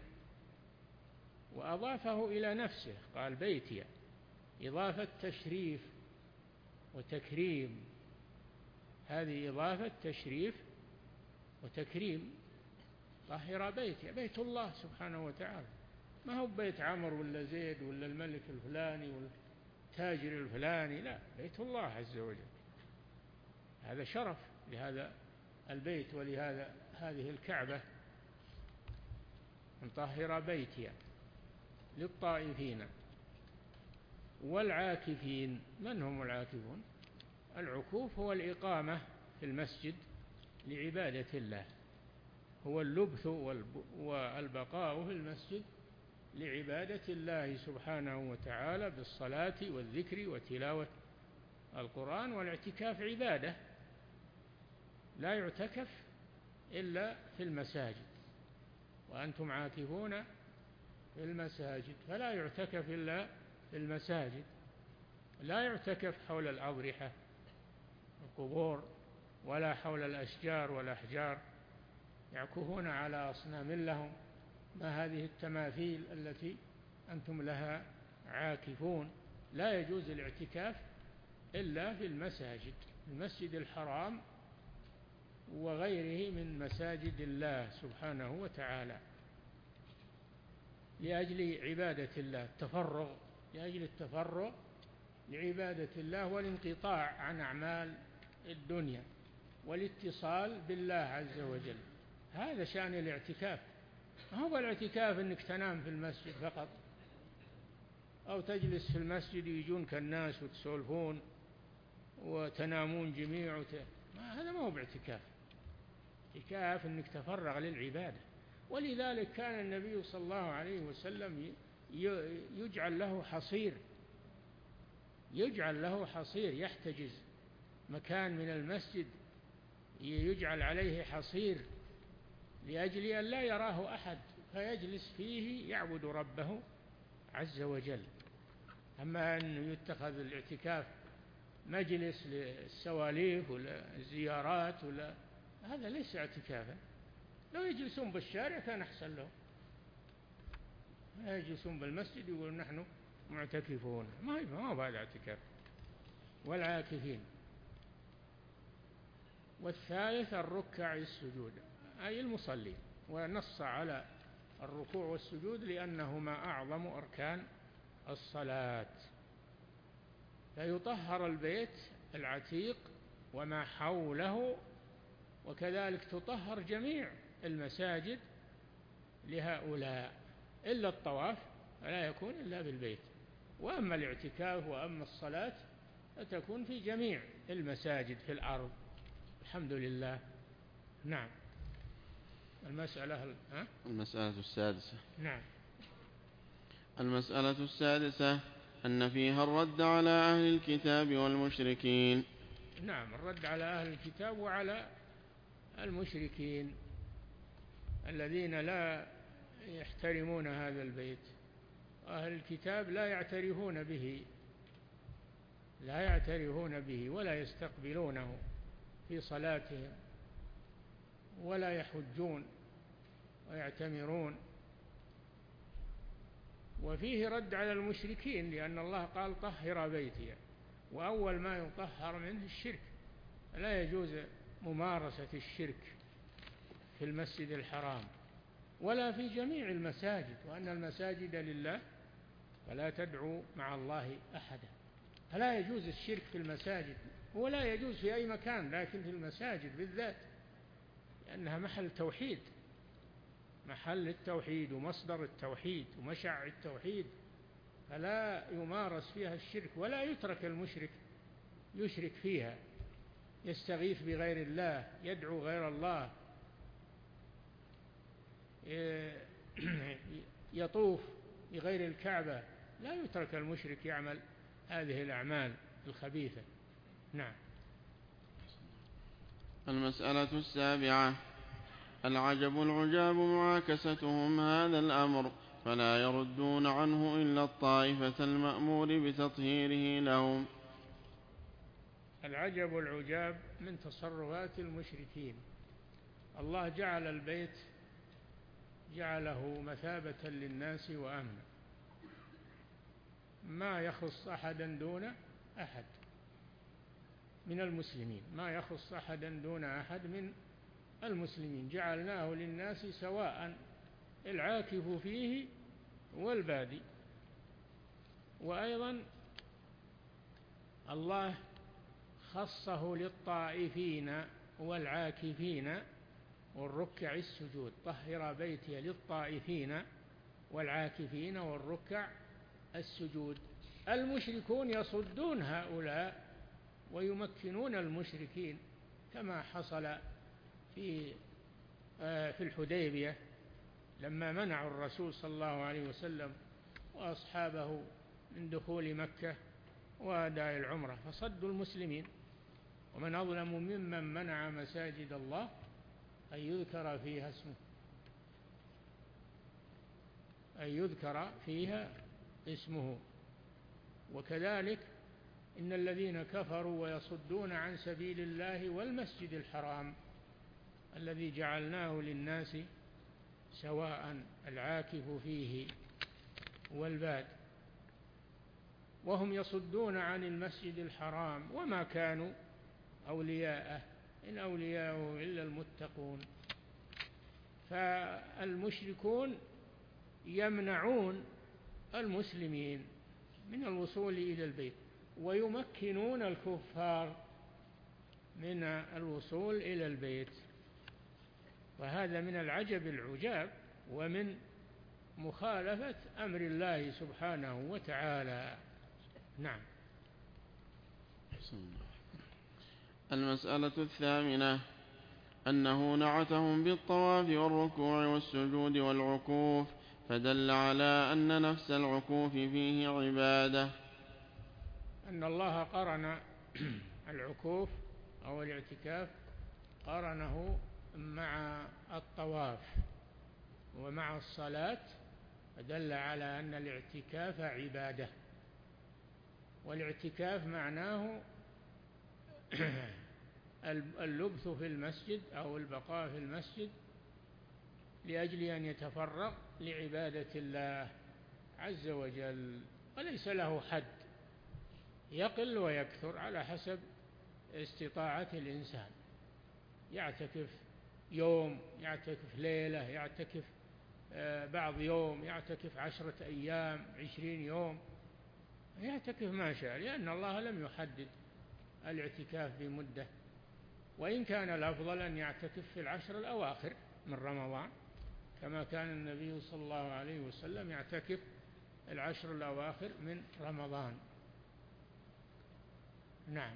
وأضافه إلى نفسه، قال بيتي، إضافة تشريف وتكريم، هذه إضافة تشريف وتكريم. طهر بيتي، بيت الله سبحانه وتعالى، ما هو بيت عمرو ولا زيد ولا الملك الفلاني ولا التاجر الفلاني، لا، بيت الله عز وجل. هذا شرف لهذا البيت ولهذا هذه الكعبة. طهر بيتي للطائفين والعاكفين. من هم العاكفون؟ العكوف هو الإقامة في المسجد لعبادة الله، هو اللبث والبقاء في المسجد لعبادة الله سبحانه وتعالى بالصلاة والذكر وتلاوة القرآن. والاعتكاف عبادة، لا يعتكف إلا في المساجد، وأنتم عاكفون في المساجد، فلا يعتكف إلا في المساجد، لا يعتكف حول الأضرحة القبور ولا حول الأشجار والأحجار يعكفون على أصنام لهم. ما هذه التماثيل التي أنتم لها عاكفون؟ لا يجوز الاعتكاف إلا في المساجد، المسجد الحرام وغيره من مساجد الله سبحانه وتعالى، لأجل عبادة الله، التفرغ، لأجل التفرغ لعبادة الله والانقطاع عن أعمال الدنيا والاتصال بالله عز وجل. هذا شأن الاعتكاف. ما هو الاعتكاف أنك تنام في المسجد فقط أو تجلس في المسجد يجونك الناس وتسولفون وتنامون جميع هذا ما هو باعتكاف. اعتكاف أنك تفرغ للعبادة. ولذلك كان النبي صلى الله عليه وسلم يجعل له حصير يحتجز مكان من المسجد، يجعل عليه حصير لأجل أن لا يراه أحد، فيجلس فيه يعبد ربه عز وجل. أما أن يتخذ الاعتكاف مجلس للسواليف ولا الزيارات ولا، هذا ليس اعتكافا. لو يجلسون بالشارع كان أحسن لهم، لا يجلسون بالمسجد يقولون نحن معتكفون، ما هو هذا اعتكاف. والعاكفين. والثالث الركع السجود، أي المصلين، ونص على الركوع والسجود لأنهما أعظم أركان الصلاة. فيطهر البيت العتيق وما حوله، وكذلك تطهر جميع المساجد لهؤلاء، إلا الطواف فلا يكون إلا بالبيت. وأما الاعتكاف وأما الصلاة فتكون في جميع المساجد في الأرض. الحمد لله. نعم. المسألة السادسة. نعم. المسألة السادسة أن فيها الرد على أهل الكتاب والمشركين. نعم، الرد على أهل الكتاب وعلى المشركين الذين لا يحترمون هذا البيت. أهل الكتاب لا يعترفون به ولا يستقبلونه في صلاتهم ولا يحجون ويعتمرون. وفيه رد على المشركين، لأن الله قال طهر بيتي، وأول ما يطهر منه الشرك، لا يجوز ممارسة الشرك في المسجد الحرام ولا في جميع المساجد، وأن المساجد لله فلا تدعوا مع الله أحدا. فلا يجوز الشرك في المساجد، ولا يجوز في أي مكان، لكن في المساجد بالذات، لأنها محل توحيد، محل التوحيد ومصدر التوحيد ومشع التوحيد، فلا يمارس فيها الشرك، ولا يترك المشرك يشرك فيها، يستغيث بغير الله، يدعو غير الله، يطوف بغير الكعبة. لا يترك المشرك يعمل هذه الأعمال الخبيثة. نعم. المسألة السابعة. العجب العجاب معاكستهم هذا الأمر، فلا يردون عنه إلا الطائفة المأمور بتطهيره لهم. العجب العجاب من تصرفات المشركين. الله جعل البيت جعله مثابة للناس وأمنا، ما يخص أحدا دون أحد من المسلمين، ما يخص أحدا دون أحد من المسلمين، جعلناه للناس سواء العاكف فيه والبادي. وأيضا الله خصه للطائفين والعاكفين والركع السجود. طهر بيتي للطائفين والعاكفين والركع السجود. المشركون يصدون هؤلاء ويمكنون المشركين، كما حصل في الحديبية لما منعوا الرسول صلى الله عليه وسلم وأصحابه من دخول مكة وأداء العمرة، فصدوا المسلمين. ومن أظلم ممن منع مساجد الله أن يذكر فيها اسمه. وكذلك إن الذين كفروا ويصدون عن سبيل الله والمسجد الحرام الذي جعلناه للناس سواء العاكف فيه والباد، وهم يصدون عن المسجد الحرام وما كانوا أولياءه إن أولياءه إلا المتقون. فالمشركون يمنعون المسلمين من الوصول إلى البيت، ويمكنون الكفار من الوصول إلى البيت. وهذا من العجب العجاب ومن مخالفة أمر الله سبحانه وتعالى. نعم. المسألة الثامنة. أنه نعتهم بالطواف والركوع والسجود والعكوف، فدل على أن نفس العكوف فيه عبادة. أن الله قرن العكوف أو الاعتكاف، قرنه مع الطواف ومع الصلاة، فدل على أن الاعتكاف عبادة. والاعتكاف معناه اللبث في المسجد أو البقاء في المسجد لأجل أن يتفرغ لعبادة الله عز وجل، وليس له حد، يقل ويكثر على حسب استطاعة الإنسان. يعتكف يوم، يعتكف ليلة، يعتكف بعض يوم، يعتكف 10 أيام، 20 يوم، يعتكف ما شاء، لأن الله لم يحدد الاعتكاف بمدة، وإن كان الأفضل أن يعتكف في العشر الأواخر من رمضان، كما كان النبي صلى الله عليه وسلم يعتكف العشر الأواخر من رمضان. نعم.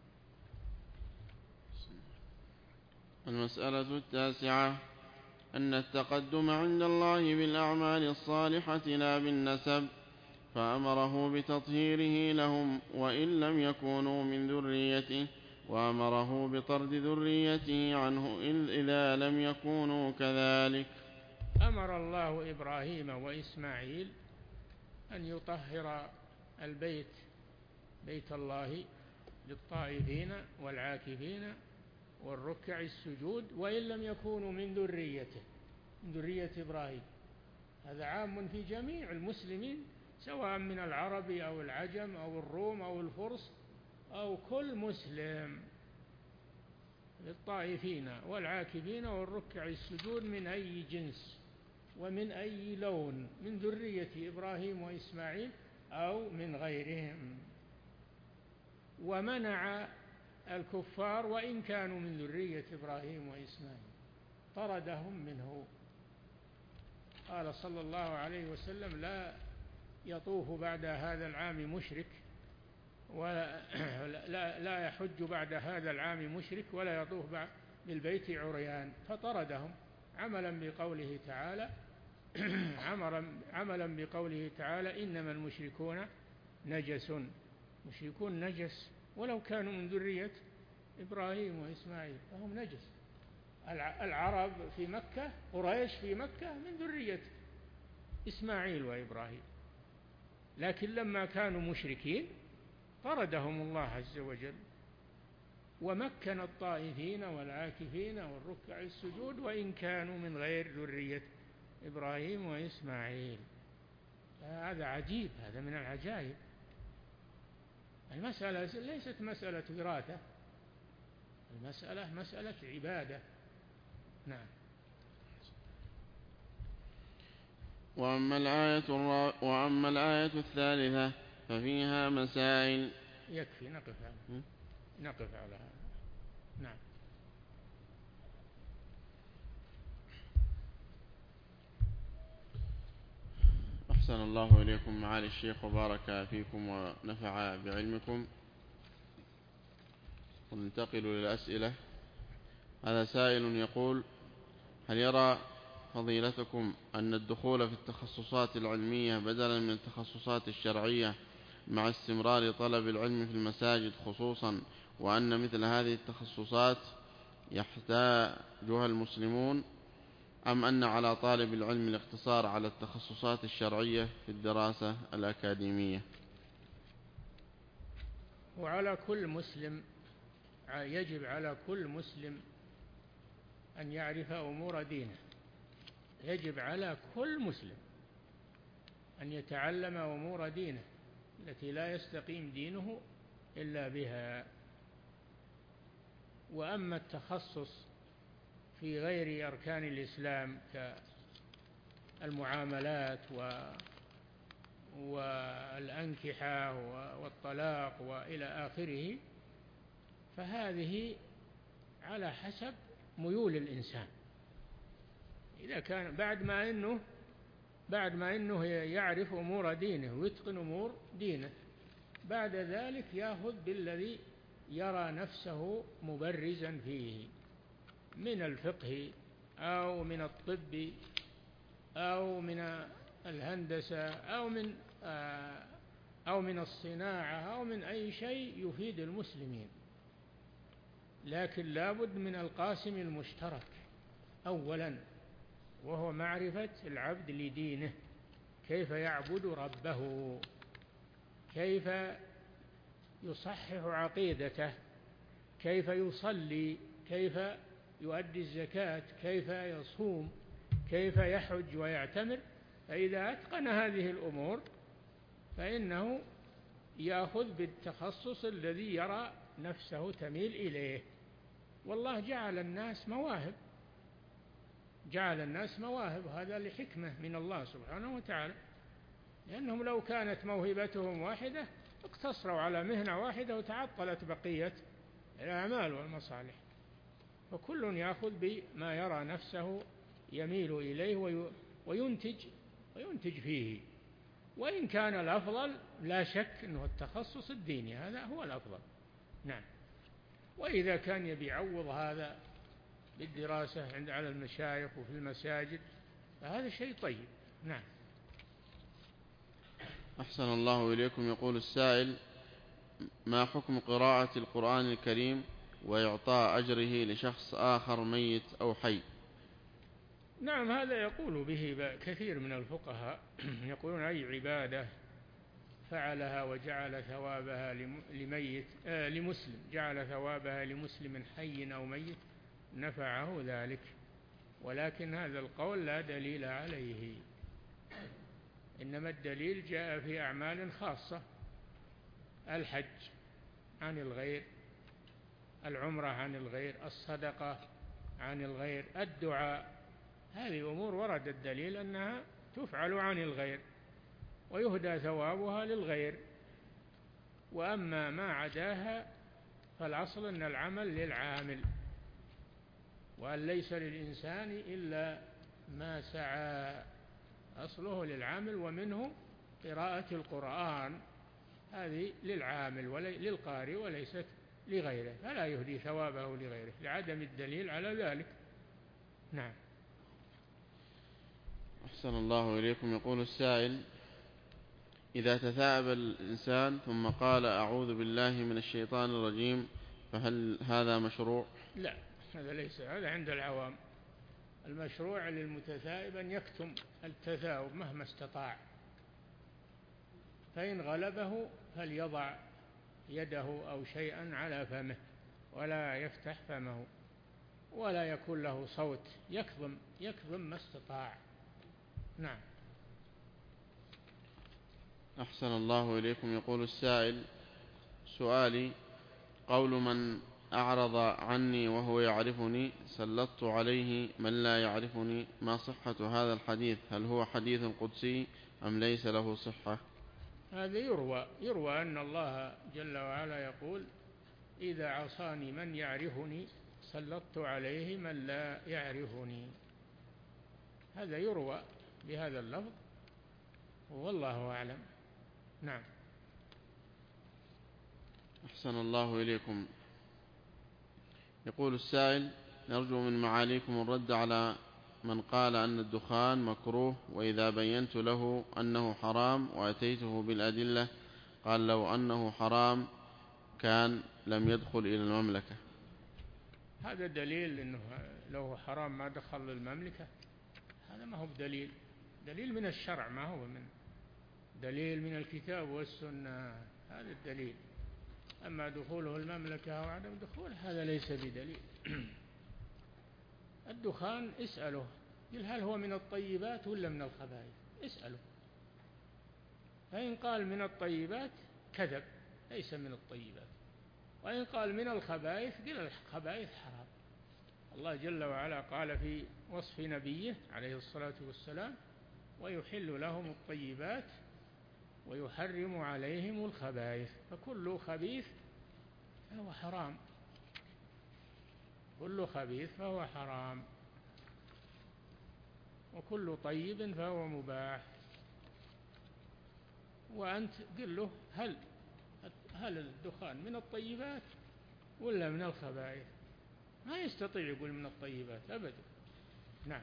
المسألة 9: أن التقدم عند الله بالأعمال الصالحة لا بالنسب، فأمره بتطهيره لهم وإن لم يكونوا من ذريته، وأمره بطرد ذريته عنه إذا لم يكونوا كذلك. أمر الله إبراهيم وإسماعيل أن يطهر البيت، بيت الله، للطائفين والعاكفين والركع السجود، وإن لم يكونوا من ذريته، من ذرية إبراهيم. هذا عام في جميع المسلمين، سواء من العرب أو العجم أو الروم أو الفرس أو كل مسلم، للطائفين والعاكفين والركع السجود من أي جنس ومن أي لون، من ذرية إبراهيم وإسماعيل أو من غيرهم. ومنع الكفار وإن كانوا من ذرية إبراهيم وإسماعيل، طردهم منه. قال صلى الله عليه وسلم: لا يطوف بعد هذا العام مشرك، لا يحج بعد هذا العام مشرك، ولا يطوف بالبيت عريان، فطردهم عملا بقوله تعالى إنما المشركون نجس. مشركون نجس ولو كانوا من ذرية إبراهيم وإسماعيل، فهم نجس. العرب في مكة، قريش في مكة، من ذرية إسماعيل وإبراهيم، لكن لما كانوا مشركين طردهم الله عز وجل، ومكن الطائفين والعاكفين والركع السجود وإن كانوا من غير ذرية إبراهيم وإسماعيل. هذا عجيب، هذا من العجائب. المسألة ليست مسألة وراثة، المسألة مسألة عبادة. نعم. وأما الآية 3 ففيها مسائل. يكفي، نقف على هذا. نعم. أحسن الله إليكم معالي الشيخ وبارك فيكم ونفع بعلمكم. وننتقل للأسئلة. هذا سائل يقول: هل يرى فضيلتكم أن الدخول في التخصصات العلمية بدلا من التخصصات الشرعية مع استمرار طلب العلم في المساجد خصوصا، وأن مثل هذه التخصصات يحتاجها المسلمون، أم أن على طالب العلم الاقتصار على التخصصات الشرعية في الدراسة الأكاديمية؟ وعلى كل مسلم، يجب على كل مسلم أن يعرف أمور دينه، يجب على كل مسلم أن يتعلم أمور دينه التي لا يستقيم دينه إلا بها. وأما التخصص في غير أركان الإسلام كالمعاملات والأنكحة والطلاق وإلى آخره، فهذه على حسب ميول الإنسان. إذا كان بعد ما أنه يعرف أمور دينه ويتقن أمور دينه، بعد ذلك يأخذ بالذي يرى نفسه مبرزا فيه من الفقه أو من الطب أو من الهندسة أو من الصناعة أو من أي شيء يفيد المسلمين، لكن لابد من القاسم المشترك أولا، وهو معرفة العبد لدينه، كيف يعبد ربه، كيف يصحح عقيدته، كيف يصلي، كيف يؤدي الزكاة، كيف يصوم، كيف يحج ويعتمر. فإذا أتقن هذه الأمور فإنه يأخذ بالتخصص الذي يرى نفسه تميل إليه. والله جعل الناس مواهب، هذا لحكمة من الله سبحانه وتعالى، لأنهم لو كانت موهبتهم واحدة اقتصروا على مهنة واحدة وتعطلت بقية الأعمال والمصالح. فكل يأخذ بما يرى نفسه يميل إليه وينتج فيه. وإن كان الأفضل لا شك أنه التخصص الديني، هذا هو الأفضل. نعم. وإذا كان يبي يعوض هذا بالدراسة على المشايخ وفي المساجد فهذا شيء طيب. نعم. أحسن الله إليكم. يقول السائل: ما حكم قراءة القرآن الكريم وإعطاء أجره لشخص آخر ميت أو حي؟ نعم، هذا يقول به كثير من الفقهاء يقولون أي عبادة فعلها وجعل ثوابها لمسلم، جعل ثوابها لمسلم حي أو ميت نفعه ذلك. ولكن هذا القول لا دليل عليه، إنما الدليل جاء في أعمال خاصة: الحج عن الغير، العمرة عن الغير، الصدقة عن الغير، الدعاء. هذه أمور ورد الدليل أنها تفعل عن الغير ويهدى ثوابها للغير. وأما ما عداها فالأصل أن العمل للعامل، وأن ليس للإنسان إلا ما سعى، أصله للعامل. ومنه قراءة القرآن، هذه للعامل للقارئ وليست لغيره، فلا يهدي ثوابه لغيره لعدم الدليل على ذلك. نعم. أحسن الله إليكم. يقول السائل: إذا تثاءب الإنسان ثم قال أعوذ بالله من الشيطان الرجيم فهل هذا مشروع؟ لا، هذا ليس، هذا عند العوام. المشروع للمتثائب أن يكتم التثاؤب مهما استطاع، فإن غلبه فليضع يده أو شيئا على فمه ولا يفتح فمه ولا يكون له صوت، يكظم ما استطاع. نعم. أحسن الله إليكم. يقول السائل: سؤالي: قول من أعرض عني وهو يعرفني سلطت عليه من لا يعرفني، ما صحة هذا الحديث؟ هل هو حديث قدسي أم ليس له صحة؟ هذا يروى أن الله جل وعلا يقول: إذا عصاني من يعرفني سلطت عليه من لا يعرفني. هذا يروى بهذا اللفظ والله أعلم. نعم. أحسن الله إليكم. يقول السائل: نرجو من معاليكم الرد على من قال أن الدخان مكروه، وإذا بينت له أنه حرام وأتيته بالأدلة قال لو أنه حرام كان لم يدخل إلى المملكة. هذا دليل أنه لو حرام ما دخل للمملكة؟ هذا ما هو بدليل، دليل من الشرع، ما هو من دليل من الكتاب والسنة. هذا الدليل. أما دخوله المملكة أو عدم دخوله هذا ليس بدليل. الدخان اسأله هل هو من الطيبات ولا من الخبائث؟ اسأله، فإن قال من الطيبات كذب، ليس من الطيبات. وإن قال من الخبائث قل الخبائث حرام. الله جل وعلا قال في وصف نبيه عليه الصلاة والسلام: ويحل لهم الطيبات ويحرم عليهم الخبائث، فكل خبيث فهو حرام، كل خبيث فهو حرام، وكل طيب فهو مباح. وأنت قل له هل الدخان من الطيبات ولا من الخبائث؟ ما يستطيع يقول من الطيبات أبدا. نعم.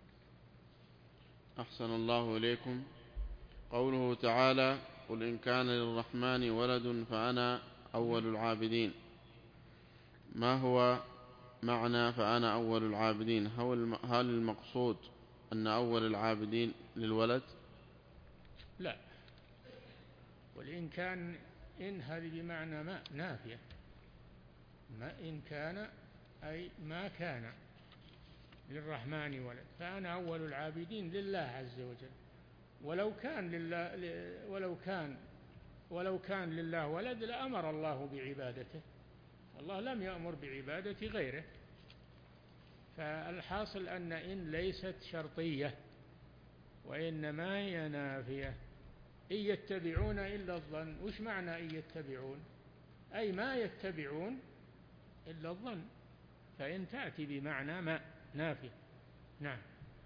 أحسن الله إليكم. قوله تعالى: قل إن كان للرحمن ولد فأنا أول العابدين، ما هو معنى فأنا أول العابدين؟ هل المقصود أن أول العابدين للولد؟ لا، وإن كان إن هذه بمعنى ما نافية، ما إن كان أي ما كان للرحمن ولد، فأنا أول العابدين لله عز وجل. ولو كان لله ولد لأمر الله بعبادته، الله لم يأمر بعبادة غيره. فالحاصل أن إن ليست شرطية وإنما هي نافية، إن يتبعون إلا الظن. وش معنى إن يتبعون؟ أي ما يتبعون إلا الظن، فإن تأتي بمعنى ما نافية. نعم.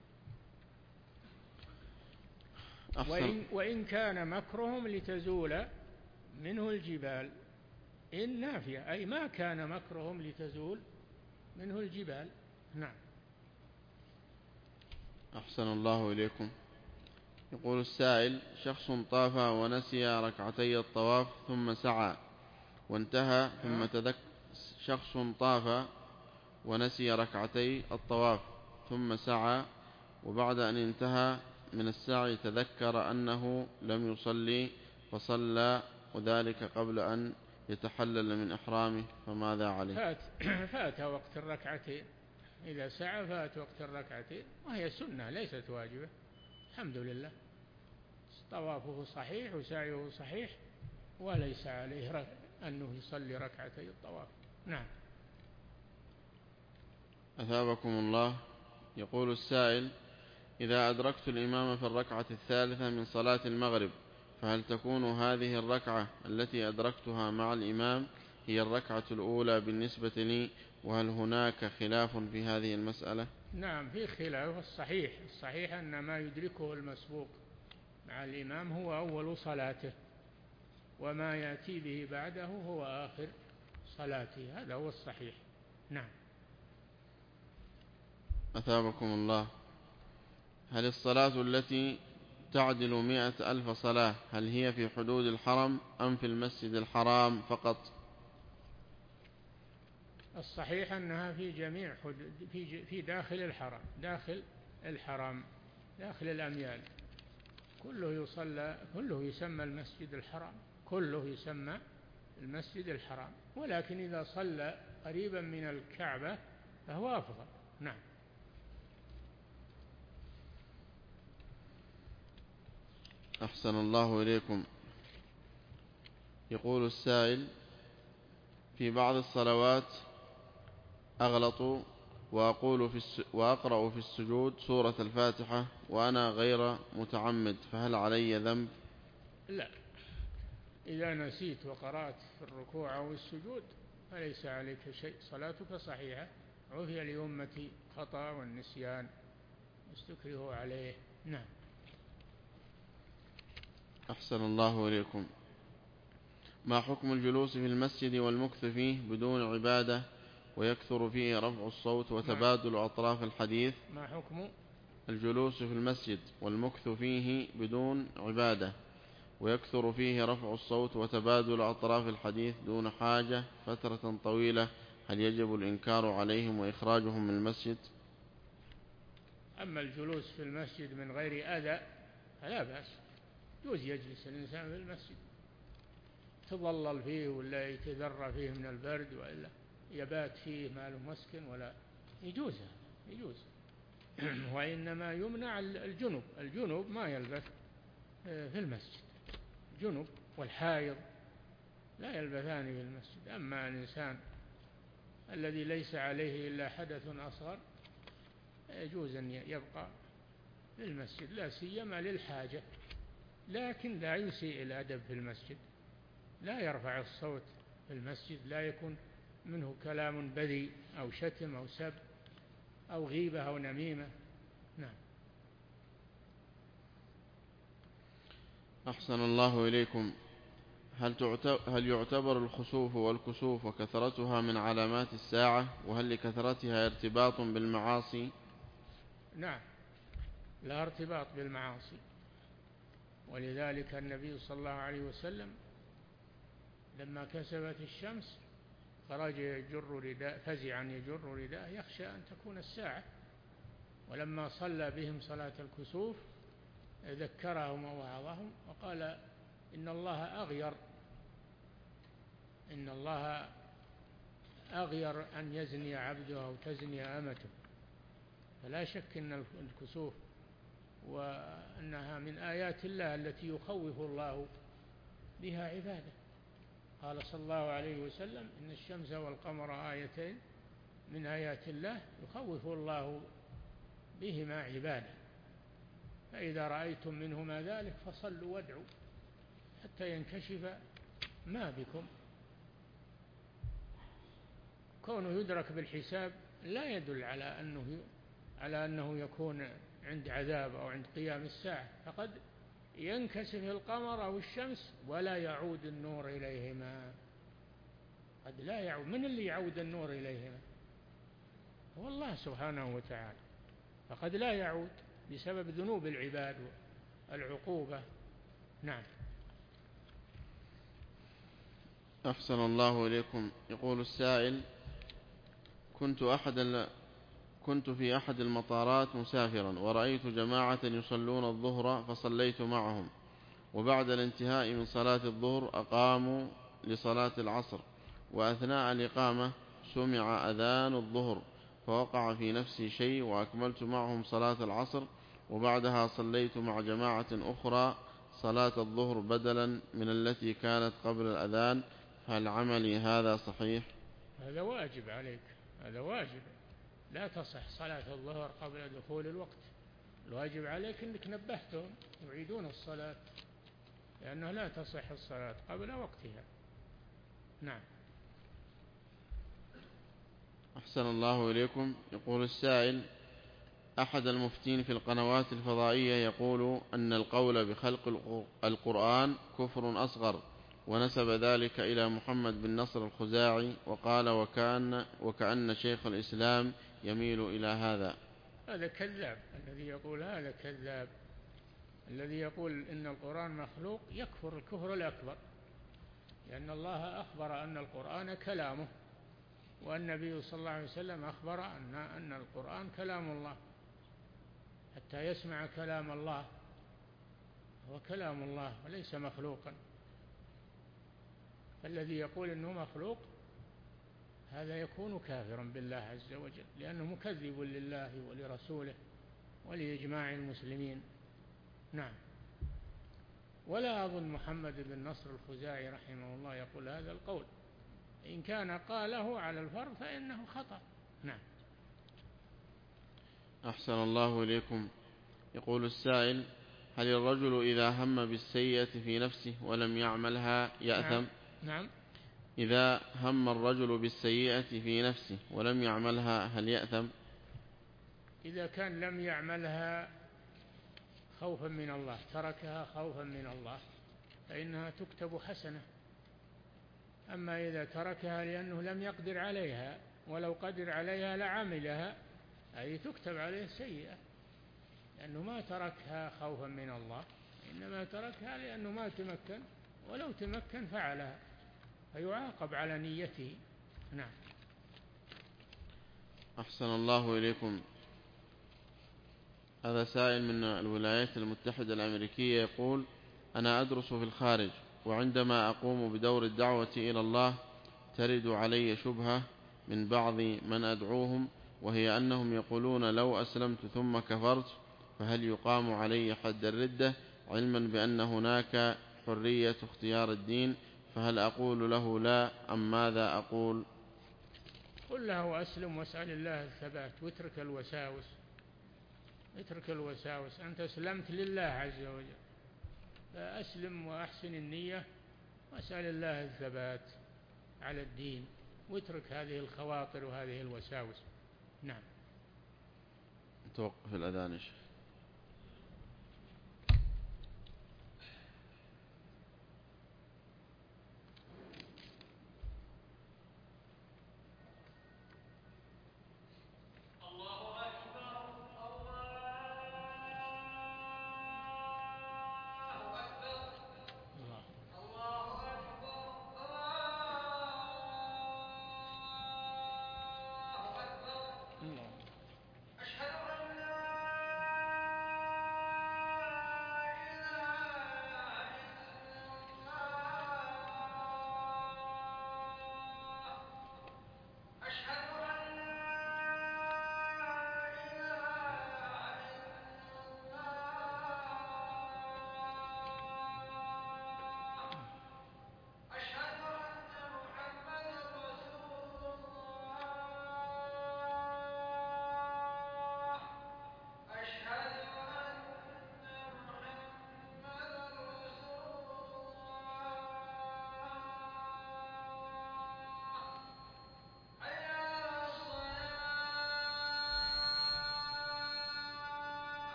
وإن كان مكرهم لتزول منه الجبال، إن نافية أي ما كان مكرهم لتزول منه الجبال. نعم. أحسن الله إليكم. يقول السائل: شخص طاف ونسي ركعتي الطواف ثم سعى وانتهى ثم تذكر. شخص طاف ونسي ركعتي الطواف ثم سعى، وبعد أن انتهى من السعي تذكر أنه لم يصلي فصلى، وذلك قبل أن يتحلل من إحرامه، فماذا عليه؟ فات وقت الركعتين. إذا سعى فات وقت الركعتين، وهي سنة ليست واجبة. الحمد لله، طوافه صحيح وسعيه صحيح، وليس عليه أنه يصلي ركعتي الطواف. نعم. أثابكم الله. يقول السائل: إذا أدركت الإمام في الركعة الثالثة من صلاة المغرب، فهل تكون هذه الركعة التي أدركتها مع الإمام هي الركعة الأولى بالنسبة لي؟ وهل هناك خلاف في هذه المسألة؟ نعم، في خلاف. الصحيح أن ما يدركه المسبوق مع الإمام هو أول صلاته، وما يأتي به بعده هو آخر صلاته. هذا هو الصحيح. نعم. أثابكم الله. هل الصلاة التي تعدل 100,000 صلاة هل هي في حدود الحرم أم في المسجد الحرام فقط؟ الصحيح أنها في جميع في داخل الحرم، داخل الأميال، كله يسمى المسجد الحرام، كله يسمى المسجد الحرام، ولكن إذا صلى قريبا من الكعبة فهو أفضل. نعم. أحسن الله إليكم. يقول السائل: في بعض الصلوات أغلط وأقرأ في السجود سورة الفاتحة وأنا غير متعمد، فهل علي ذنب؟ لا، إذا نسيت وقرأت في الركوع أو السجود فليس عليك شيء، صلاتك صحيحة. عفي لأمتي خطأ والنسيان استكرهوا عليه. نعم. أحسن الله إليكم. ما حكم الجلوس في المسجد والمكث فيه بدون عبادة ويكثر فيه رفع الصوت وتبادل أطراف الحديث؟ ما حكم الجلوس في المسجد والمكث فيه بدون عبادة ويكثر فيه رفع الصوت وتبادل أطراف الحديث دون حاجة فترة طويلة، هل يجب الإنكار عليهم وإخراجهم من المسجد؟ أما الجلوس في المسجد من غير أذى فلا بأس، يجوز يجلس الإنسان في المسجد، يتظلل فيه ولا يتذرى فيه من البرد ولا يبات فيه ما له مسكن، ولا يجوز. وإنما يمنع الجنوب ما يلبث في المسجد، الجنوب والحائض لا يلبثان في المسجد. أما الإنسان الذي ليس عليه إلا حدث أصغر يجوز أن يبقى في المسجد، لا سيما للحاجة، لكن لا يسيء الأدب في المسجد، لا يرفع الصوت في المسجد، لا يكون منه كلام بذيء أو شتم أو سب أو غيبة أو نميمة. نعم. أحسن الله إليكم. هل يعتبر الخسوف والكسوف وكثرتها من علامات الساعة؟ وهل لكثرتها ارتباط بالمعاصي؟ نعم، لا ارتباط بالمعاصي، ولذلك النبي صلى الله عليه وسلم لما كسفت الشمس خرج فزعا يجر رداء يخشى أن تكون الساعة، ولما صلى بهم صلاة الكسوف ذكرهم ووعظهم وقال إن الله أغير أن يزني عبده أو تزني أمته. فلا شك أن الكسوف وأنها من آيات الله التي يخوف الله بها عباده. قال صلى الله عليه وسلم إن الشمس والقمر آيتين من آيات الله يخوف الله بهما عباده، فإذا رأيتم منهما ذلك فصلوا وادعوا. حتى ينكشف ما بكم. كونه يدرك بالحساب لا يدل على أنه يكون عند عذاب أو عند قيام الساعة، فقد ينكسف القمر أو الشمس ولا يعود النور إليهما. قد لا يعود. من اللي يعود النور إليهما؟ هو الله سبحانه وتعالى. فقد لا يعود بسبب ذنوب العباد والعقوبة. نعم. أحسن الله إليكم. يقول السائل: كنت في أحد المطارات مسافرا، ورأيت جماعة يصلون الظهر فصليت معهم، وبعد الانتهاء من صلاة الظهر أقاموا لصلاة العصر، وأثناء الإقامة سمع أذان الظهر، فوقع في نفسي شيء وأكملت معهم صلاة العصر، وبعدها صليت مع جماعة أخرى صلاة الظهر بدلا من التي كانت قبل الأذان، هل عملي هذا صحيح؟ هذا واجب عليك، هذا واجب. لا تصح صلاة الظهر قبل دخول الوقت. الواجب عليك أنك نبهتهم يعيدون الصلاة، لأنه لا تصح الصلاة قبل وقتها. نعم. أحسن الله إليكم. يقول السائل: أحد المفتين في القنوات الفضائية يقول أن القول بخلق القرآن كفر أصغر، ونسب ذلك إلى محمد بن نصر الخزاعي، وقال وكأن شيخ الإسلام يميل إلى هذا. هذا كذاب. الذي يقول هذا كذاب. الذي يقول إن القرآن مخلوق يكفر الكفر الأكبر، لأن الله أخبر أن القرآن كلامه، والنبي صلى الله عليه وسلم أخبر أن القرآن كلام الله. حتى يسمع كلام الله، هو كلام الله وليس مخلوقا. فالذي يقول إنه مخلوق هذا يكون كافرا بالله عز وجل، لأنه مكذب لله ولرسوله ولإجماع المسلمين. نعم. ولا أظن محمد بن نصر الخزاعي رحمه الله يقول هذا القول. إن كان قاله على الفرض فإنه خطأ. نعم. أحسن الله إليكم. يقول السائل: هل الرجل إذا هم بالسيئة في نفسه ولم يعملها يأثم؟ نعم. إذا هم الرجل بالسيئة في نفسه ولم يعملها هل يأثم؟ إذا كان لم يعملها خوفا من الله، تركها خوفا من الله، فإنها تكتب حسنة. أما إذا تركها لأنه لم يقدر عليها، ولو قدر عليها لعملها، أي تكتب عليه سيئة، لأنه ما تركها خوفا من الله، إنما تركها لأنه ما تمكن، ولو تمكن فعلها، فيعاقب على نيته. نعم. أحسن الله إليكم. هذا سائل من الولايات المتحدة الأمريكية يقول: أنا أدرس في الخارج، وعندما أقوم بدور الدعوة إلى الله ترد علي شبهة من بعض من أدعوهم، وهي أنهم يقولون لو أسلمت ثم كفرت فهل يقام علي حد الردة، علما بأن هناك حرية اختيار الدين، فهل أقول له لا أم ماذا أقول؟ قل له أسلم واسأل الله الثبات، واترك الوساوس. اترك الوساوس. أنت أسلمت لله عز وجل، فأسلم وأحسن النية واسأل الله الثبات على الدين، واترك هذه الخواطر وهذه الوساوس. نعم. توقف الأذان يا شيخ.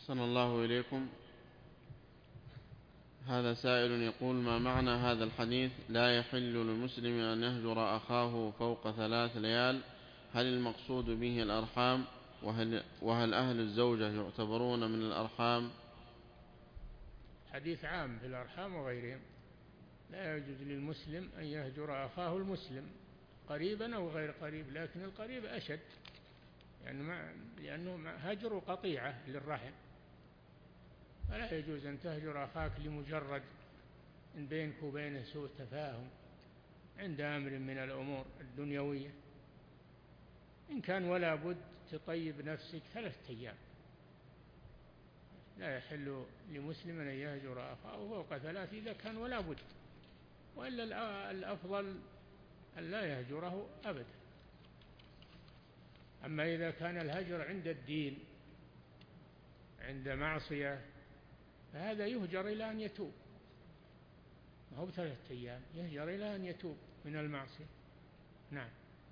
أحسن الله إليكم. هذا سائل يقول: ما معنى هذا الحديث لا يحل للمسلم أن يهجر أخاه فوق 3 ليال؟ هل المقصود به الأرحام؟ وهل أهل الزوجة يعتبرون من الأرحام؟ حديث عام في الأرحام وغيرهم. لا يجوز للمسلم أن يهجر أخاه المسلم قريبا أو غير قريب، لكن القريب أشد، لأنه هجر قطيعة للرحم. فلا يجوز أن تهجر أخاك لمجرد إن بينك وبينه سوء تفاهم عند أمر من الأمور الدنيوية. إن كان ولا بد تطيب نفسك 3 أيام. لا يحل لمسلم أن يهجر أخاه فوق 3 إذا كان ولا بد، وإلا الأفضل أن لا يهجره أبدا. أما إذا كان الهجر عند الدين، عند معصية، فهذا يهجر إلى أن يتوب، ما هو 3 أيام، يهجر إلى أن يتوب من المعصية. نعم.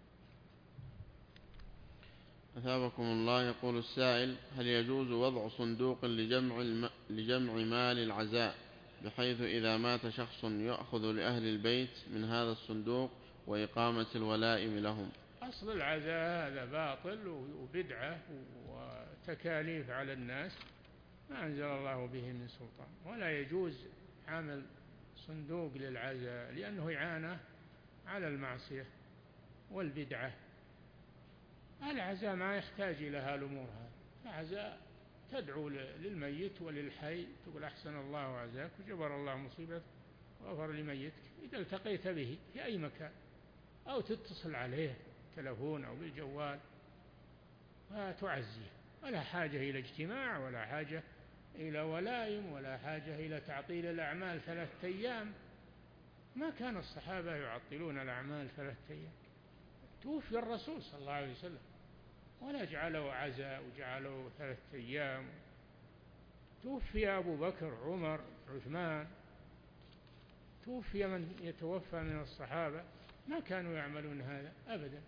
أثابكم الله. يقول السائل: هل يجوز وضع صندوق لجمع مال العزاء، بحيث إذا مات شخص يأخذ لأهل البيت من هذا الصندوق وإقامة الولائم لهم؟ أصل العزاء هذا باطل وبدعة وتكاليف على الناس ما أنزل الله به من سلطان، ولا يجوز عمل صندوق للعزاء، لأنه إعانة على المعصية والبدعة. العزاء ما يحتاج إلى هالأمور هذه. العزاء تدعو للميت وللحي، تقول أحسن الله عزاك وجبر الله مصيبتك وغفر لميتك إذا التقيت به في أي مكان، أو تتصل عليه تلفون أو بالجوال وتعزيه. ولا حاجة إلى اجتماع، ولا حاجة إلى ولائم، ولا حاجة إلى تعطيل الأعمال 3 أيام. ما كان الصحابة يعطلون الأعمال 3 أيام. توفي الرسول صلى الله عليه وسلم ولا جعلوا عزاء وجعلوا 3 أيام. توفي أبو بكر، عمر، عثمان، توفي من يتوفى من الصحابة، ما كانوا يعملون هذا أبدا.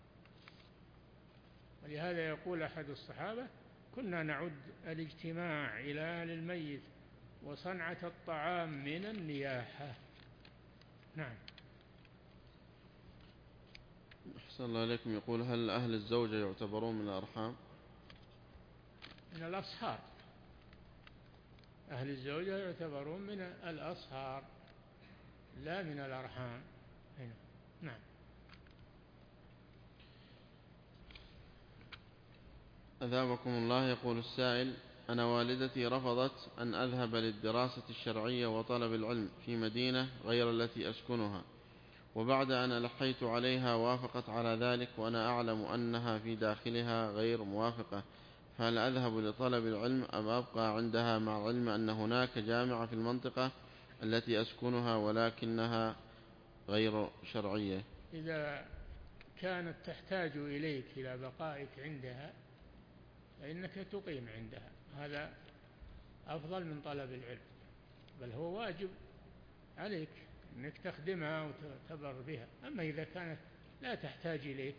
ولهذا يقول أحد الصحابة: كنا نعد الاجتماع إلى أهل الميت وصنعة الطعام من النياحة. نعم. أحسن الله إليكم. يقول: هل أهل الزوجة يعتبرون من الأرحام؟ من الأصهار. أهل الزوجة يعتبرون من الأصهار لا من الأرحام. نعم. أثابكم الله. يقول السائل: أنا والدتي رفضت أن أذهب للدراسة الشرعية وطلب العلم في مدينة غير التي أسكنها، وبعد أن ألحيت عليها وافقت على ذلك، وأنا أعلم أنها في داخلها غير موافقة، فهل أذهب لطلب العلم أم أبقى عندها، مع علم أن هناك جامعة في المنطقة التي أسكنها ولكنها غير شرعية؟ إذا كانت تحتاج إليك إلى بقائك عندها فإنك تقيم عندها، هذا أفضل من طلب العلم، بل هو واجب عليك أنك تخدمها وتبر بها. أما إذا كانت لا تحتاج إليك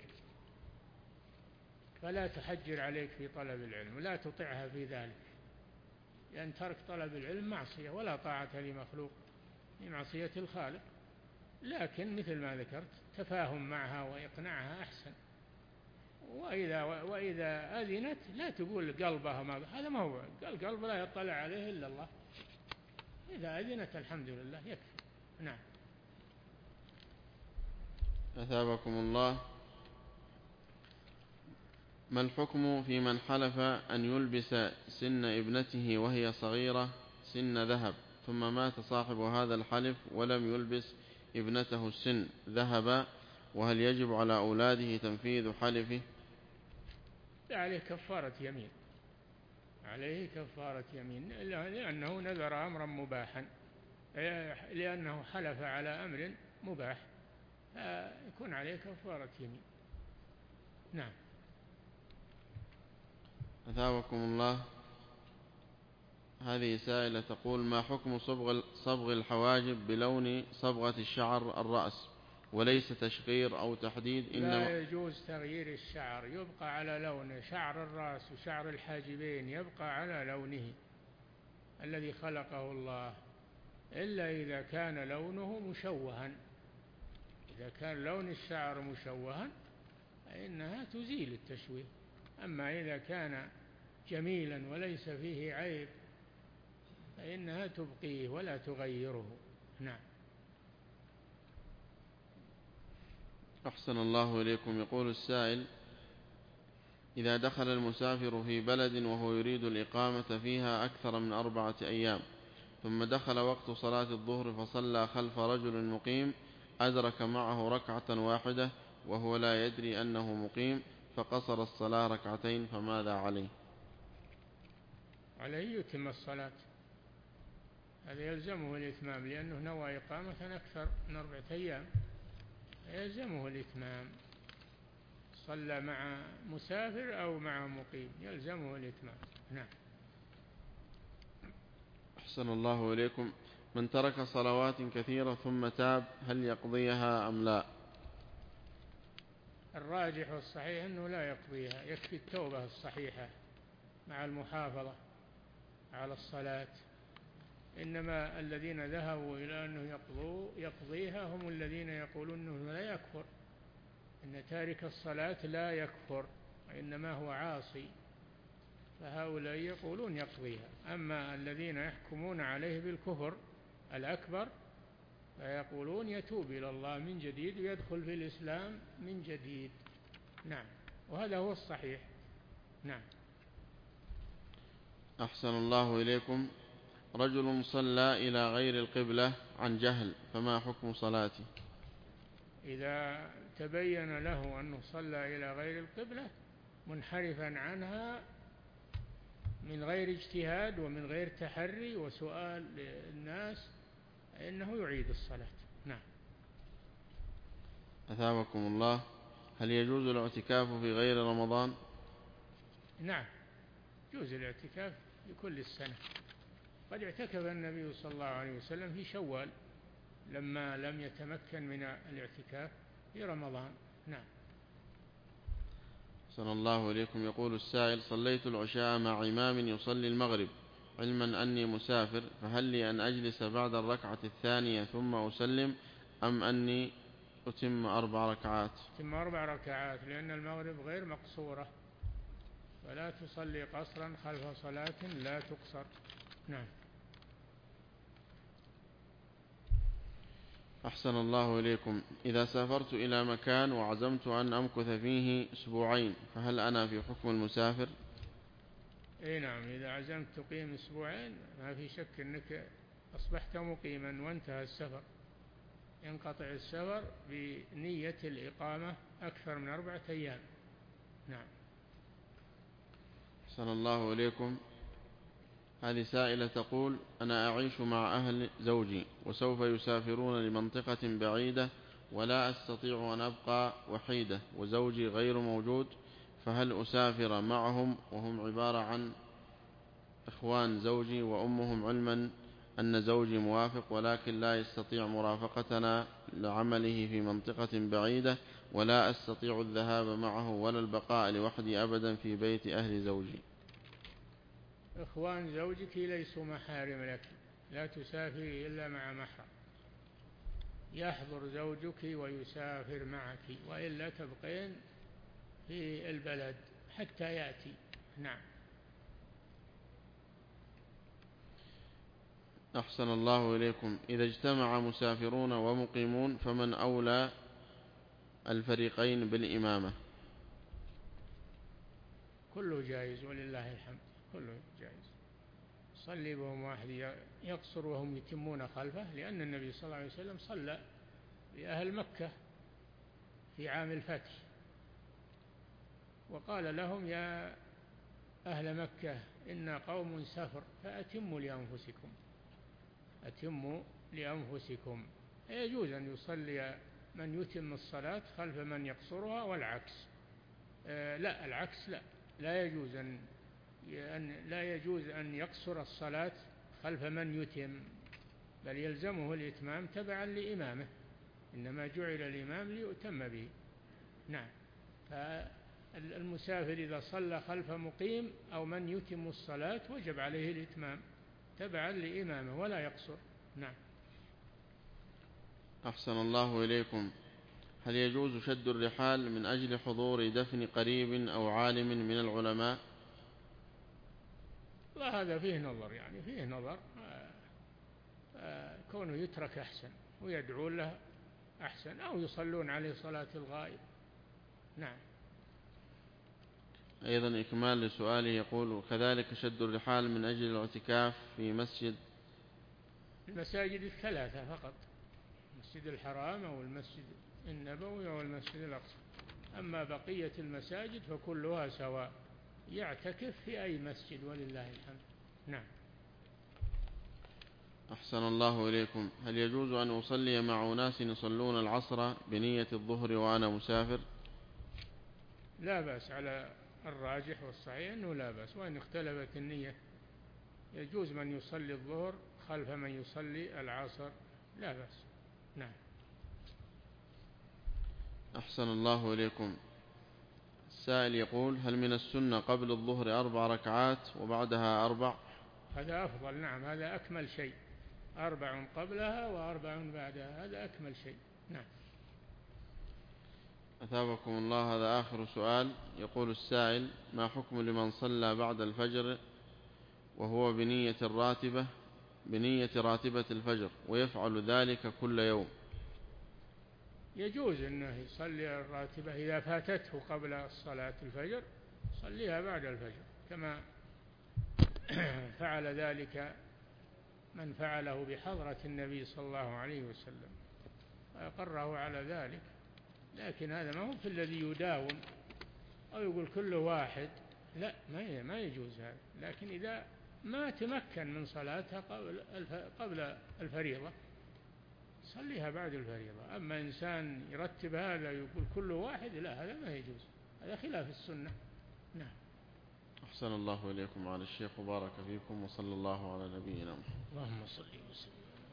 فلا تحجر عليك في طلب العلم ولا تطعها في ذلك، لأن ترك طلب العلم معصية، ولا طاعة لمخلوق في معصية الخالق. لكن مثل ما ذكرت تفاهم معها وإقناعها أحسن. وإذا أذنت لا تقول قلبها ما، هذا ما هو القلب، لا يطلع عليه إلا الله. إذا أذنت الحمد لله يكفي. نعم. أثابكم الله. ما الحكم في من حلف أن يلبس سن ابنته وهي صغيرة سن ذهب، ثم مات صاحب هذا الحلف ولم يلبس ابنته السن ذهب، وهل يجب على أولاده تنفيذ حلفه؟ عليه كفارة يمين، عليه كفارة يمين، لأنه نذر أمرا مباحا، لأنه حلف على أمر مباح، يكون عليه كفارة يمين. نعم. أثابكم الله. هذه سائلة تقول: ما حكم صبغ الحواجب بلون صبغة الشعر الرأس، وليس تشقير أو تحديد، إنما لا يجوز تغيير الشعر، يبقى على لونه، شعر الرأس وشعر الحاجبين يبقى على لونه الذي خلقه الله، إلا إذا كان لونه مشوها. إذا كان لون الشعر مشوها فإنها تزيل التشويه، أما إذا كان جميلا وليس فيه عيب فإنها تبقيه ولا تغيره. نعم. أحسن الله إليكم. يقول السائل: إذا دخل المسافر في بلد وهو يريد الإقامة فيها أكثر من 4 أيام، ثم دخل وقت صلاة الظهر فصلى خلف رجل مقيم، أدرك معه ركعة واحدة وهو لا يدري أنه مقيم، فقصر الصلاة 2 فماذا عليه؟ عليه يتم الصلاة، هذا يلزمه الإتمام لأنه نوى إقامة أكثر من 4 أيام، يلزمه الإتمام، صلى مع مسافر أو مع مقيم يلزمه الإتمام. نعم. أحسن الله إليكم. من ترك صلوات كثيرة ثم تاب هل يقضيها أم لا؟ الراجح والصحيح أنه لا يقضيها، يكفي التوبة الصحيحة مع المحافظة على الصلاة، إنما الذين ذهبوا إلى أنه يقضيها هم الذين يقولون أنه لا يكفر، إن تارك الصلاة لا يكفر وإنما هو عاصي، فهؤلاء يقولون يقضيها. أما الذين يحكمون عليه بالكفر الأكبر فيقولون يتوب إلى الله من جديد ويدخل في الإسلام من جديد. نعم، وهذا هو الصحيح. نعم. أحسن الله إليكم. رجل صلى إلى غير القبلة عن جهل، فما حكم صلاته؟ إذا تبين له أنه صلى إلى غير القبلة منحرفا عنها من غير اجتهاد ومن غير تحري وسؤال للناس فإنه يعيد الصلاة. نعم. أثابكم الله. هل يجوز الاعتكاف في غير رمضان؟ نعم، يجوز الاعتكاف في كل السنة. قد اعتكف النبي صلى الله عليه وسلم في شوال لما لم يتمكن من الاعتكاف في رمضان. نعم. أحسن الله إليكم. يقول السائل: صليت العشاء مع إمام يصلي المغرب علما أني مسافر، فهل لي أن أجلس بعد الركعة الثانية ثم أسلم، أم أني أتم 4 ركعات؟ تم 4 ركعات، لأن المغرب غير مقصورة، ولا تصلي قصرا خلف صلاة لا تقصر. نعم. أحسن الله إليكم. إذا سافرت إلى مكان وعزمت أن أمكث فيه 2 أسبوع، فهل أنا في حكم المسافر؟ اي نعم، إذا عزمت تقيم 2 أسبوع ما في شك أنك أصبحت مقيما وانتهى السفر، ينقطع السفر بنية الإقامة أكثر من 4 أيام. نعم. أحسن الله إليكم. هذه سائلة تقول: أنا أعيش مع أهل زوجي وسوف يسافرون لمنطقة بعيدة ولا أستطيع أن أبقى وحيدة وزوجي غير موجود، فهل أسافر معهم وهم عبارة عن إخوان زوجي وأمهم، علما أن زوجي موافق ولكن لا يستطيع مرافقتنا لعمله في منطقة بعيدة، ولا أستطيع الذهاب معه ولا البقاء لوحدي أبدا في بيت أهل زوجي؟ إخوان زوجك ليسوا محارم لك، لا تسافري إلا مع محرم، يحضر زوجك ويسافر معك، وإلا تبقين في البلد حتى يأتي. نعم. أحسن الله إليكم. إذا اجتمع مسافرون ومقيمون فمن أولى الفريقين بالإمامة؟ كله جائز ولله الحمد، كله جائز. صلي بهم واحد يقصر وهم يتمون خلفه، لأن النبي صلى الله عليه وسلم صلى بأهل مكة في عام الفتح وقال لهم: يا أهل مكة إنا قوم سفر فأتموا لأنفسكم، أتموا لأنفسكم. يجوز أن يصلي من يتم الصلاة خلف من يقصرها والعكس. لا، العكس لا يجوز أن يقصر الصلاة خلف من يتم، بل يلزمه الإتمام تبعا لإمامه. إنما جعل الإمام ليؤتم به. نعم. فالمسافر إذا صلى خلف مقيم أو من يتم الصلاة وجب عليه الإتمام تبعا لإمامه ولا يقصر. نعم. أحسن الله إليكم. هل يجوز شد الرحال من أجل حضور دفن قريب أو عالم من العلماء؟ لا، هذا فيه نظر، يعني فيه نظر. كونه يترك أحسن ويدعون له أحسن، أو يصلون عليه صلاة الغائب. نعم. أيضا إكمال لسؤاله يقول: كذلك شد الرحال من أجل الاعتكاف في مسجد. المساجد الثلاثة فقط، المسجد الحرام أو المسجد النبوي أو المسجد الأقصى. أما بقية المساجد فكلها سواء، يعتكف في أي مسجد ولله الحمد. نعم. أحسن الله إليكم. هل يجوز أن أصلي مع أناس يصلون العصر بنية الظهر وأنا مسافر؟ لا بأس، على الراجح والصحيح أنه لا بأس، وإن اختلفت النية يجوز من يصلي الظهر خلف من يصلي العصر، لا بأس. نعم. أحسن الله إليكم. السائل يقول: هل من السنة قبل الظهر 4 ركعات وبعدها 4؟ هذا أفضل. نعم، هذا أكمل شيء. 4 قبلها و4 بعدها، هذا أكمل شيء. نعم. أثابكم الله. هذا آخر سؤال. يقول السائل: ما حكم لمن صلى بعد الفجر وهو بنية راتبة الفجر ويفعل ذلك كل يوم؟ يجوز أنه يصلي الراتبة إذا فاتته قبل صلاة الفجر، صليها بعد الفجر، كما فعل ذلك من فعله بحضرة النبي صلى الله عليه وسلم وأقره على ذلك. لكن هذا ما هو في الذي يداوم أو يقول كل واحد، لا، ما يجوز هذا. لكن إذا ما تمكن من صلاتها قبل الفريضة صليها بعد الفريضة. أما إنسان يرتب هذا يقول كل واحد، لا، هذا ما يجوز، هذا خلاف السنة. نعم. أحسن الله إليكم على الشيخ وبارك فيكم، وصلى الله على نبينا محمد. اللهم صل وسلم.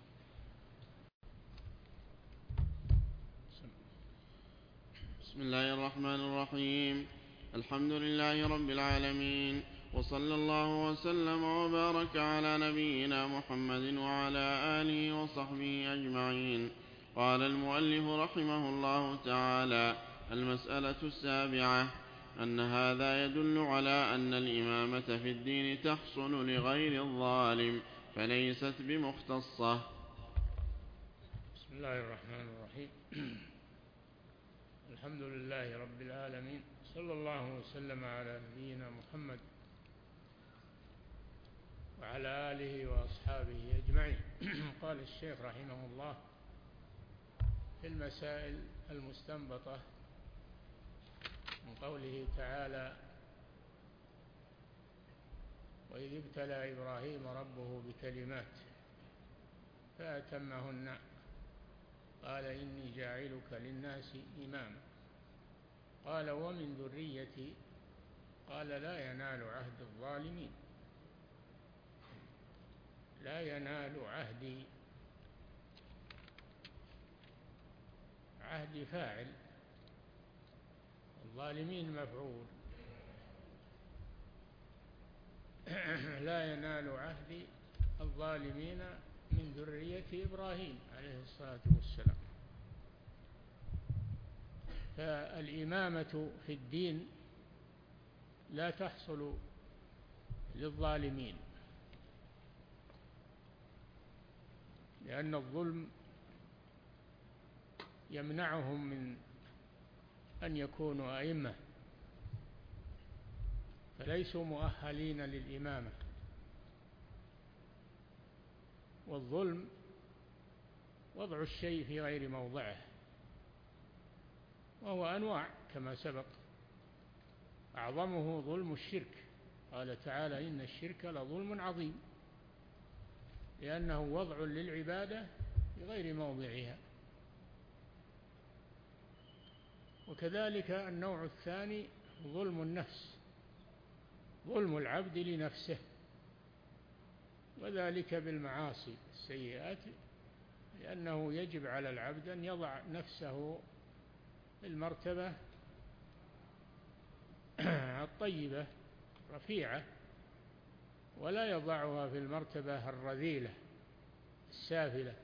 بسم الله الرحمن الرحيم. الحمد لله رب العالمين، وصلى الله وسلم وبارك على نبينا محمد وعلى آله وصحبه أجمعين. قال المؤلف رحمه الله تعالى: المسألة 7، أن هذا يدل على أن الإمامة في الدين تحصل لغير الظالم فليست بمختصة. بسم الله الرحمن الرحيم. الحمد لله رب العالمين، صلى الله وسلم على نبينا محمد وعلى آله وأصحابه أجمعين. قال الشيخ رحمه الله في المسائل المستنبطة من قوله تعالى: وإذ ابتلى إبراهيم ربه بكلمات فأتمهن قال إني جاعلك للناس إماما قال ومن ذريتي قال لا ينال عهد الظالمين. لا ينال عهدي، عهد فاعل، الظالمين مفعول. لا ينال عهد الظالمين من ذرية إبراهيم عليه الصلاة والسلام. فالإمامة في الدين لا تحصل للظالمين، لأن الظلم يمنعهم من أن يكونوا أئمة، فليسوا مؤهلين للإمامة. والظلم وضع الشيء في غير موضعه، وهو أنواع كما سبق. أعظمه ظلم الشرك، قال تعالى إن الشرك لظلم عظيم، لأنه وضع للعبادة في غير موضعها. وكذلك النوع الثاني ظلم النفس، ظلم العبد لنفسه، وذلك بالمعاصي السيئات لأنه يجب على العبد أن يضع نفسه في المرتبة الطيبة رفيعة، ولا يضعها في المرتبة الرذيلة السافلة،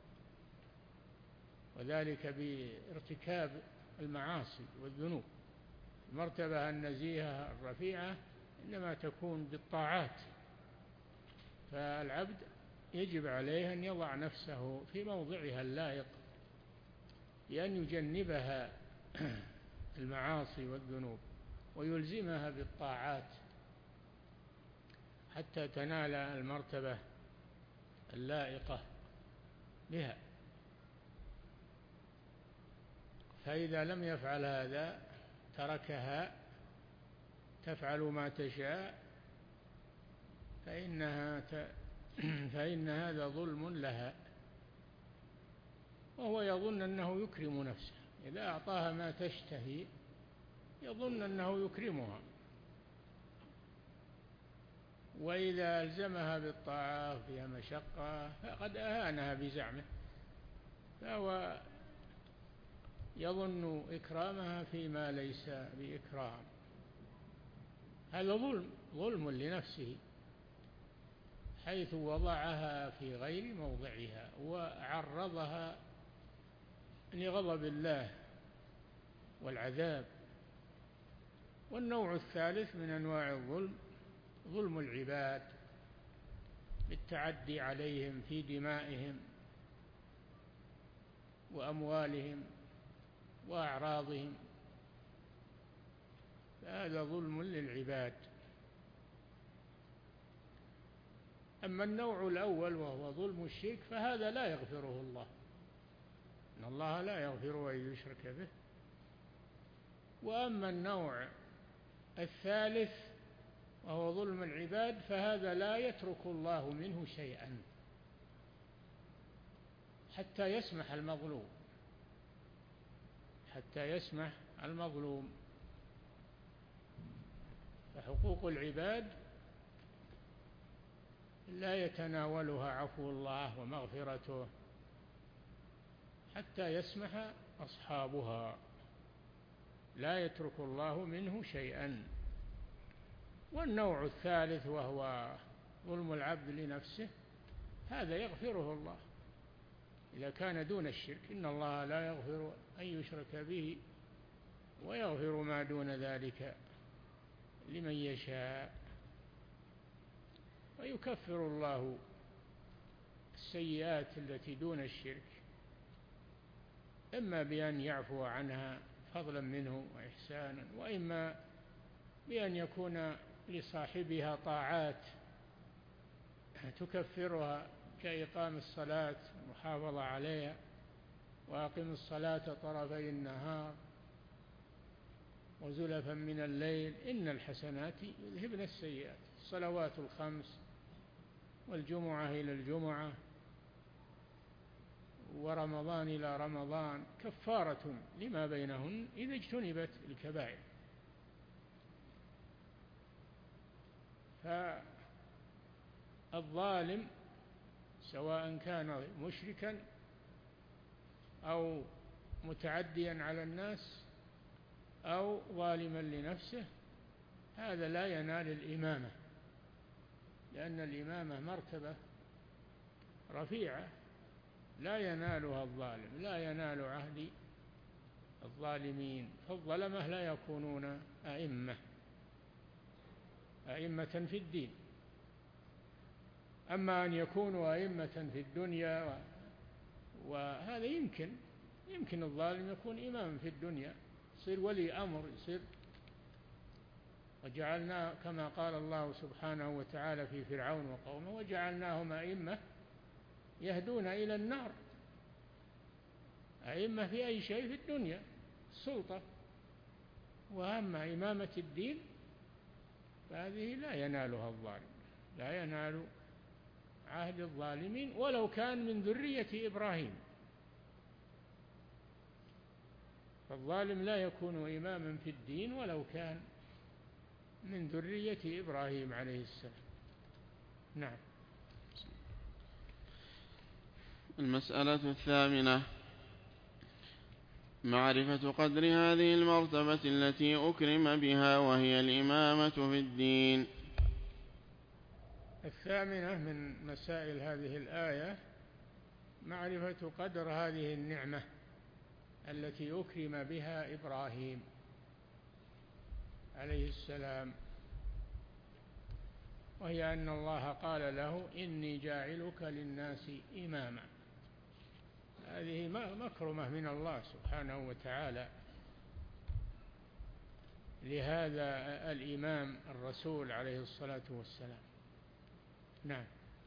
وذلك بارتكاب المعاصي والذنوب. المرتبة النزيهة الرفيعة إنما تكون بالطاعات، فالعبد يجب عليه أن يضع نفسه في موضعها اللائق بأن يجنبها المعاصي والذنوب ويلزمها بالطاعات حتى تنال المرتبة اللائقة بها. فإذا لم يفعل هذا تركها تفعل ما تشاء فإن هذا ظلم لها، وهو يظن أنه يكرم نفسه. إذا أعطاها ما تشتهي يظن أنه يكرمها، وإذا ألزمها بالطاعة فيها مشقة فقد أهانها بزعمه، فهو يظن إكرامها فيما ليس بإكرام. هذا ظلم لنفسه، حيث وضعها في غير موضعها وعرضها لغضب الله والعذاب. والنوع الثالث من أنواع الظلم ظلم العباد بالتعدي عليهم في دمائهم وأموالهم وأعراضهم، فهذا ظلم للعباد. أما النوع الأول وهو ظلم الشرك فهذا لا يغفره الله، إن الله لا يغفر أن يشرك به. وأما النوع الثالث وهو ظلم العباد فهذا لا يترك الله منه شيئا حتى يسمح المظلوم. فحقوق العباد لا يتناولها عفو الله ومغفرته حتى يسمح أصحابها، لا يترك الله منه شيئا. والنوع الثالث وهو ظلم العبد لنفسه هذا يغفره الله إذا كان دون الشرك، إن الله لا يغفر أن يشرك به ويغفر ما دون ذلك لمن يشاء. ويكفر الله السيئات التي دون الشرك إما بأن يعفو عنها فضلا منه وإحسانا، وإما بأن يكون لصاحبها طاعات تكفرها كإقام الصلاة والمحافظة عليها، وأقم الصلاة طرفي النهار وزلفا من الليل إن الحسنات يذهبن السيئات. الصلوات الخمس والجمعة إلى الجمعة ورمضان إلى رمضان كفارة لما بينهن إذا اجتنبت الكبائر. فالظالم سواء كان مشركا أو متعديا على الناس أو ظالما لنفسه هذا لا ينال الإمامة، لأن الإمامة مرتبة رفيعة لا ينالها الظالم، لا ينال عهد الظالمين. فالظلمة لا يكونون أئمة في الدين. أما أن يكونوا أئمة في الدنيا وهذا يمكن الظالم يكون إمام في الدنيا، يصير ولي أمر، يصير. وجعلنا كما قال الله سبحانه وتعالى في فرعون وقومه وجعلناهم أئمة يهدون إلى النار. أئمة في أي شيء في الدنيا السلطة، وأما إمامة الدين فهذه لا ينالها الظالم، لا ينال عهد الظالمين ولو كان من ذرية إبراهيم. فالظالم لا يكون إماما في الدين ولو كان من ذرية إبراهيم عليه السلام. نعم. المسألة 8 معرفة قدر هذه المرتبة التي أكرم بها وهي الإمامة في الدين. 8 من مسائل هذه الآية معرفة قدر هذه النعمة التي أكرم بها إبراهيم عليه السلام، وهي أن الله قال له إني جاعلك للناس إماما. هذه مكرمة من الله سبحانه وتعالى لهذا الإمام الرسول عليه الصلاة والسلام. نعم.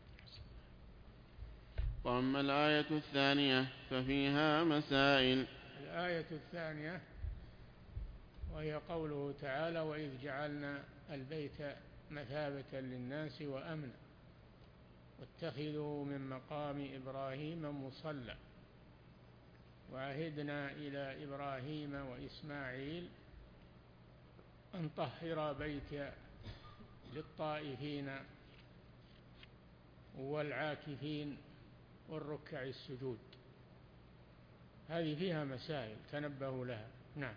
وأما الآية 2 ففيها مسائل. الآية 2 وهي قوله تعالى وإذ جعلنا البيت مثابة للناس وأمنا واتخذوا من مقام إبراهيم مصلى وعهدنا إلى إبراهيم وإسماعيل أن طهر بيتي للطائفين والعاكفين والركع السجود. هذه فيها مسائل تنبهوا لها. نعم.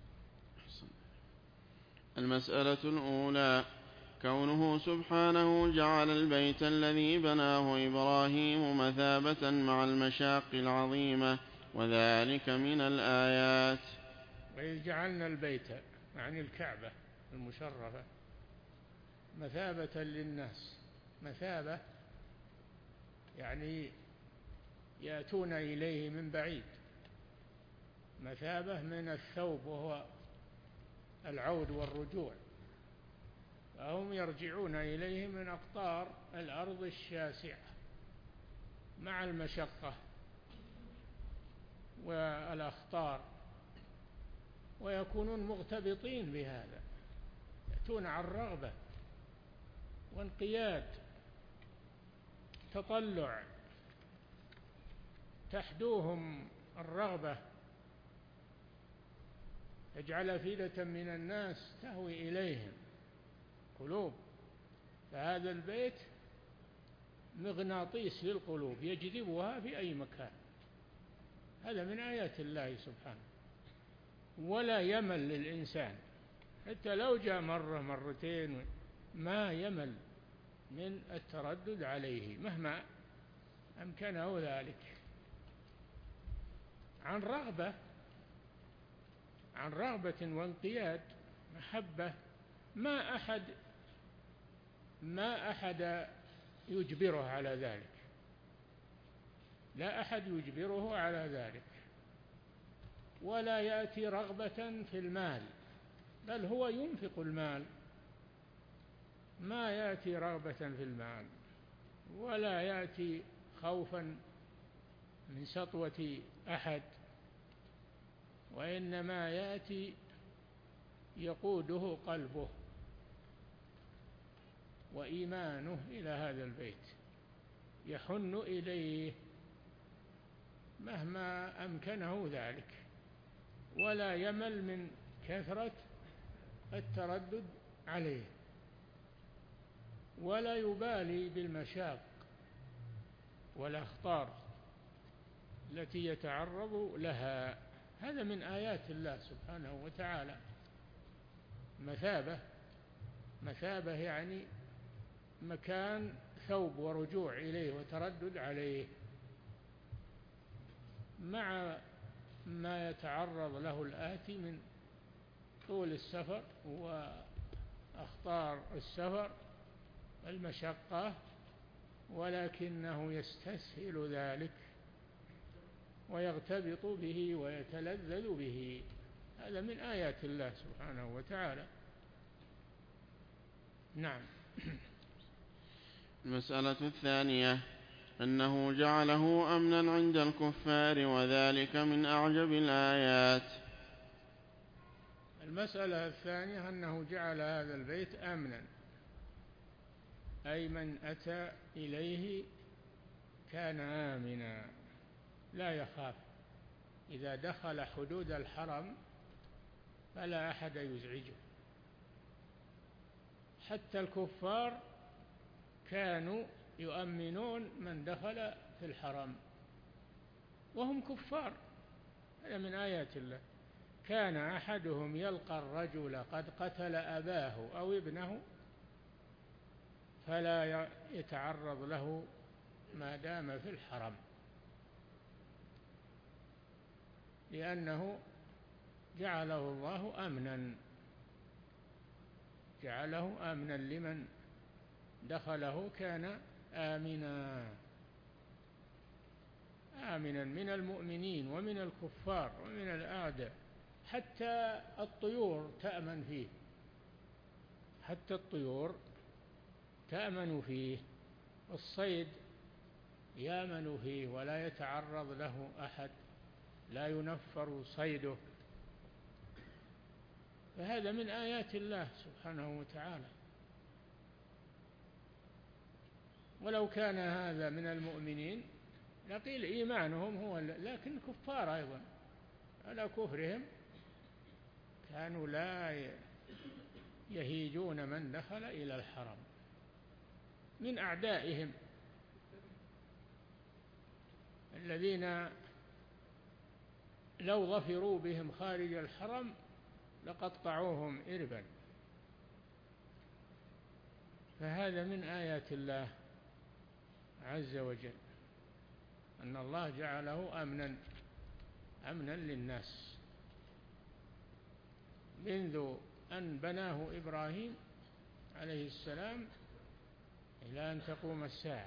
المسألة الأولى كونه سبحانه جعل البيت الذي بناه إبراهيم مثابة مع المشاق العظيمة، وذلك من الآيات. وإذ جعلنا البيت يعني الكعبة المشرفة مثابة للناس. مثابة يعني يأتون إليه من بعيد. مثابة من الثوب وهو العود والرجوع، فهم يرجعون إليه من أقطار الأرض الشاسعة مع المشقة والأخطار، ويكونون مغتبطين بهذا، يأتون عن رغبة وانقياد، تطلع، تحدوهم الرغبة، يجعل أفئدة من الناس تهوي إليهم قلوب. فهذا البيت مغناطيس للقلوب يجذبها في أي مكان. هذا من آيات الله سبحانه. ولا يمل للإنسان حتى لو جاء مرة مرتين ما يمل من التردد عليه مهما أمكنه ذلك، عن رغبة وانقياد محبة. ما أحد يجبره على ذلك، لا أحد يجبره على ذلك، ولا يأتي رغبة في المال، بل هو ينفق المال، ما يأتي رغبة في المال، ولا يأتي خوفا من سطوة أحد، وإنما يأتي يقوده قلبه وإيمانه إلى هذا البيت، يحن إليه مهما أمكنه ذلك، ولا يمل من كثرة التردد عليه، ولا يبالي بالمشاق والأخطار التي يتعرض لها. هذا من آيات الله سبحانه وتعالى. مثابة يعني مكان ثوب ورجوع إليه وتردد عليه، مع ما يتعرض له الآتي من طول السفر وأخطار السفر المشقة، ولكنه يستسهل ذلك ويغتبط به ويتلذذ به. هذا من آيات الله سبحانه وتعالى. نعم. المسألة 2 أنه جعله أمنا عند الكفار، وذلك من أعجب الآيات. المسألة 2 أنه جعل هذا البيت أمنا، أي من أتى إليه كان آمنا لا يخاف. إذا دخل حدود الحرم فلا أحد يزعجه. حتى الكفار كانوا يؤمنون من دخل في الحرم وهم كفار. هذا من آيات الله. كان أحدهم يلقى الرجل قد قتل أباه أو ابنه فلا يتعرض له ما دام في الحرم، لأنه جعله الله أمنا، جعله أمنا لمن دخله كان آمنا من المؤمنين ومن الكفار ومن الأعداء. حتى الطيور تأمن فيه، حتى الطيور تأمن فيه، الصيد يأمن فيه ولا يتعرض له أحد، لا ينفر صيده. فهذا من آيات الله سبحانه وتعالى. ولو كان هذا من المؤمنين لقيل إيمانهم هو، لكن كفار أيضا، على كفرهم كانوا لا يهيجون من دخل إلى الحرم من أعدائهم الذين لو ظفروا بهم خارج الحرم لقطعوهم إربا. فهذا من آيات الله عز وجل، أن الله جعله أمنا للناس منذ أن بناه إبراهيم عليه السلام إلى أن تقوم الساعة.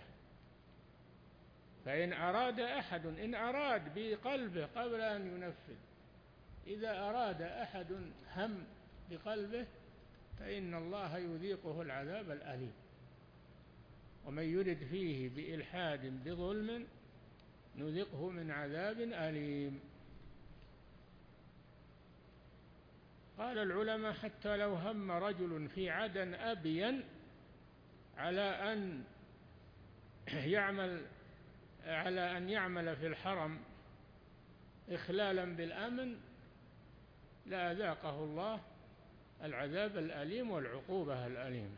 فإن أراد أحد، إن أراد بقلبه قبل أن ينفذ، إذا أراد أحد هم بقلبه فإن الله يذيقه العذاب الأليم. ومن يرد فيه بإلحاد بظلم نذقه من عذاب أليم. قال العلماء حتى لو هم رجل في عدن أبين على أن يعمل في الحرم إخلالا بالأمن لأذاقه الله العذاب الأليم والعقوبة الأليمة.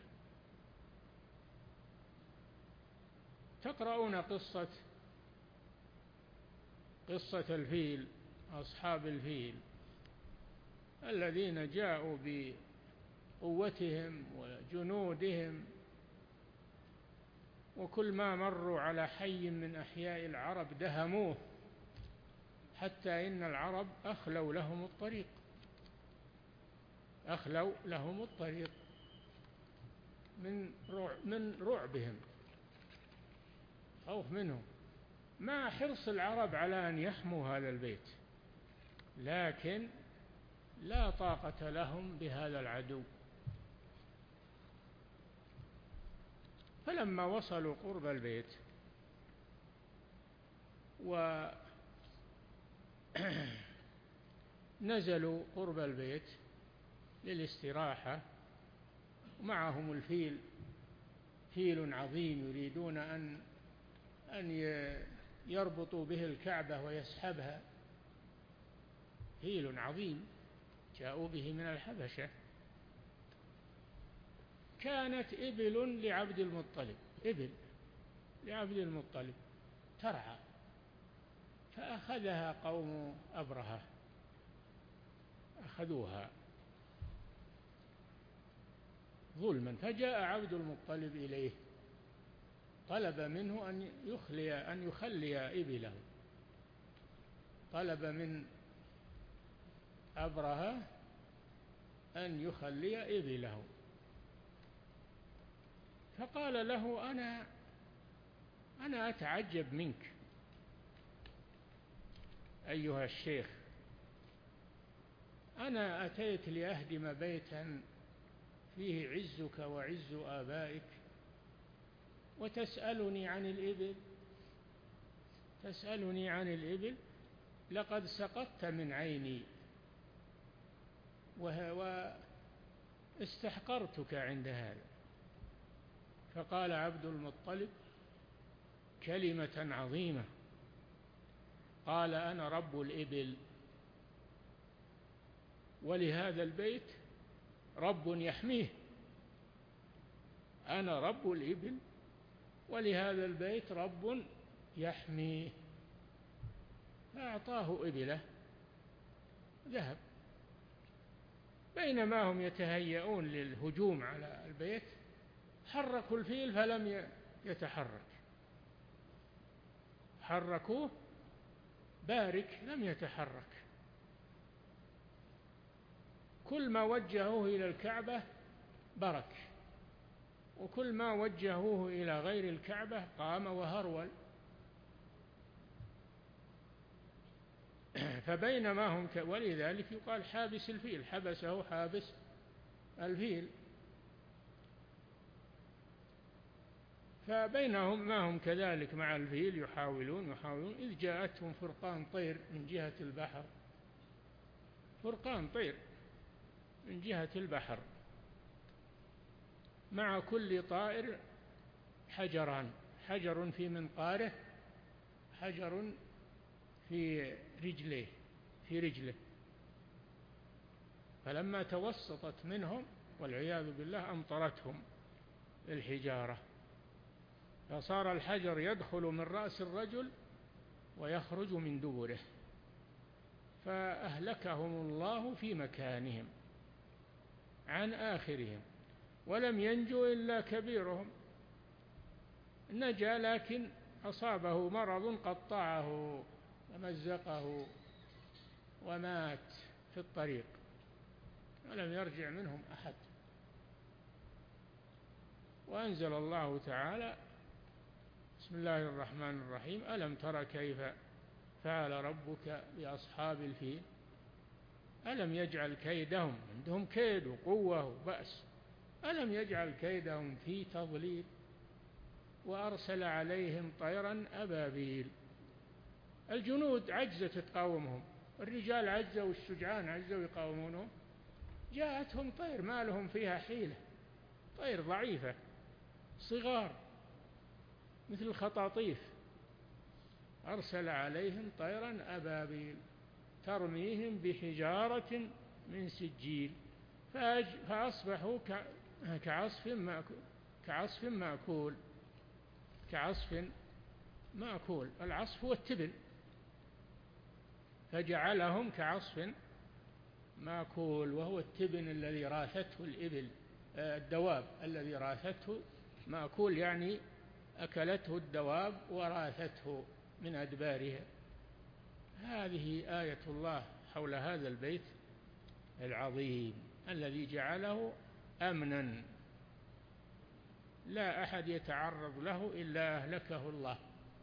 تقرؤون قصة الفيل، أصحاب الفيل الذين جاءوا بقوتهم وجنودهم، وكل ما مروا على حي من أحياء العرب دهموه، حتى إن العرب أخلوا لهم الطريق من رعبهم، خوف منهم، مع حرص العرب على أن يحموا هذا البيت، لكن لا طاقة لهم بهذا العدو. فلما وصلوا قرب البيت ونزلوا قرب البيت للاستراحة، ومعهم الفيل، فيل عظيم يريدون أن يربطوا به الكعبة ويسحبها، فيل عظيم جاءوا به من الحبشة. كانت إبل لعبد المطلب ترعى، فأخذها قوم أبرهة، أخذوها ظلما. فجاء عبد المطلب إليه طلب منه أن يخلي إبله، طلب من أبرهة أن يخلي إبله، فقال له أنا أتعجب منك أيها الشيخ، أنا أتيت لأهدم بيتا فيه عزك وعز آبائك وتسألني عن الإبل؟ لقد سقطت من عيني واستحقرتك عند هذا. فقال عبد المطلب كلمة عظيمة، قال أنا رب الإبل، ولهذا البيت رب يحميه. أنا رب الإبل ولهذا البيت رب يحميه. فأعطاه إبله ذهب. بينما هم يتهيئون للهجوم على البيت حركوا الفيل فلم يتحرك، حركوه بارك لم يتحرك. كل ما وجهوه إلى الكعبة برك، وكل ما وجهوه إلى غير الكعبة قام وهرول. فبينما هم ولذلك يقال حابس الفيل، حبسه حابس الفيل. فبينهم ما هم كذلك مع الفيل يحاولون إذ جاءتهم فرقان طير من جهة البحر، فرقان طير من جهة البحر، مع كل طائر حجران، حجر في منقاره، حجر في رجله. فلما توسطت منهم والعياذ بالله أمطرتهم الحجارة، فصار الحجر يدخل من رأس الرجل ويخرج من دبره، فأهلكهم الله في مكانهم عن آخرهم، ولم ينجو إلا كبيرهم نجا، لكن أصابه مرض قطعه ومزقه ومات في الطريق ولم يرجع منهم أحد. وأنزل الله تعالى: بسم الله الرحمن الرحيم: ألم تر كيف فعل ربك بأصحاب الفيل ألم يجعل كيدهم، عندهم كيد وقوة وبأس، ألم يجعل كيدهم في تضليل وأرسل عليهم طيرا أبابيل. الجنود عجزت تقاومهم، الرجال عجزوا والشجعان عجزوا يقاومونهم، جاءتهم طير ما لهم فيها حيلة، طير ضعيفة صغار مثل الخطاطيف، أرسل عليهم طيرا أبابيل ترميهم بحجارة من سجيل فأصبحوا كعصف مأكول. العصف هو التبن، فجعلهم كعصف مأكول، وهو التبن الذي راثته الإبل، الدواب الذي راثته، مأكول يعني أكلته الدواب وراثته من أدبارها. هذه آية الله حول هذا البيت العظيم الذي جعله أمنا لا أحد يتعرض له إلا أهلكه الله،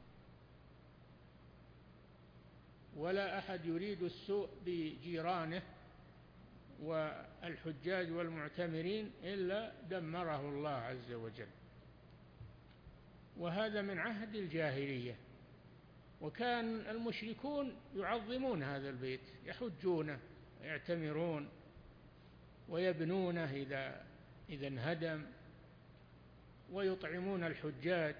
ولا أحد يريد السوء بجيرانه والحجاج والمعتمرين إلا دمره الله عز وجل. وهذا من عهد الجاهلية، وكان المشركون يعظمون هذا البيت، يحجونه ويعتمرون ويبنونه إذا انهدم، ويطعمون الحجاج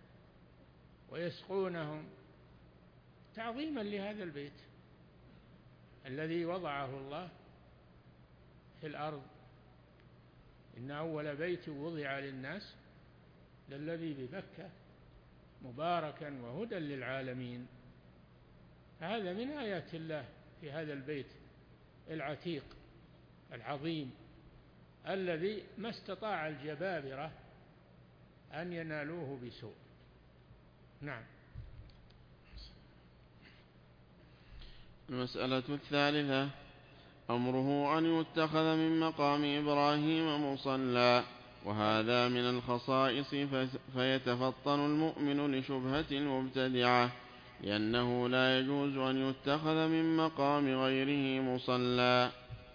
ويسقونهم تعظيما لهذا البيت الذي وضعه الله في الأرض. إن أول بيت وضع للناس للذي ببكة مباركا وهدى للعالمين. هذا من آيات الله في هذا البيت العتيق العظيم الذي ما استطاع الجبابرة أن ينالوه بسوء. نعم. المسألة الثالثة: أمره أن يتخذ من مقام إبراهيم مصلى، وهذا من الخصائص، فيتفطن المؤمن لشبهة المبتدعة، لأنه لا يجوز أن يتخذ من مقام غيره مصلى.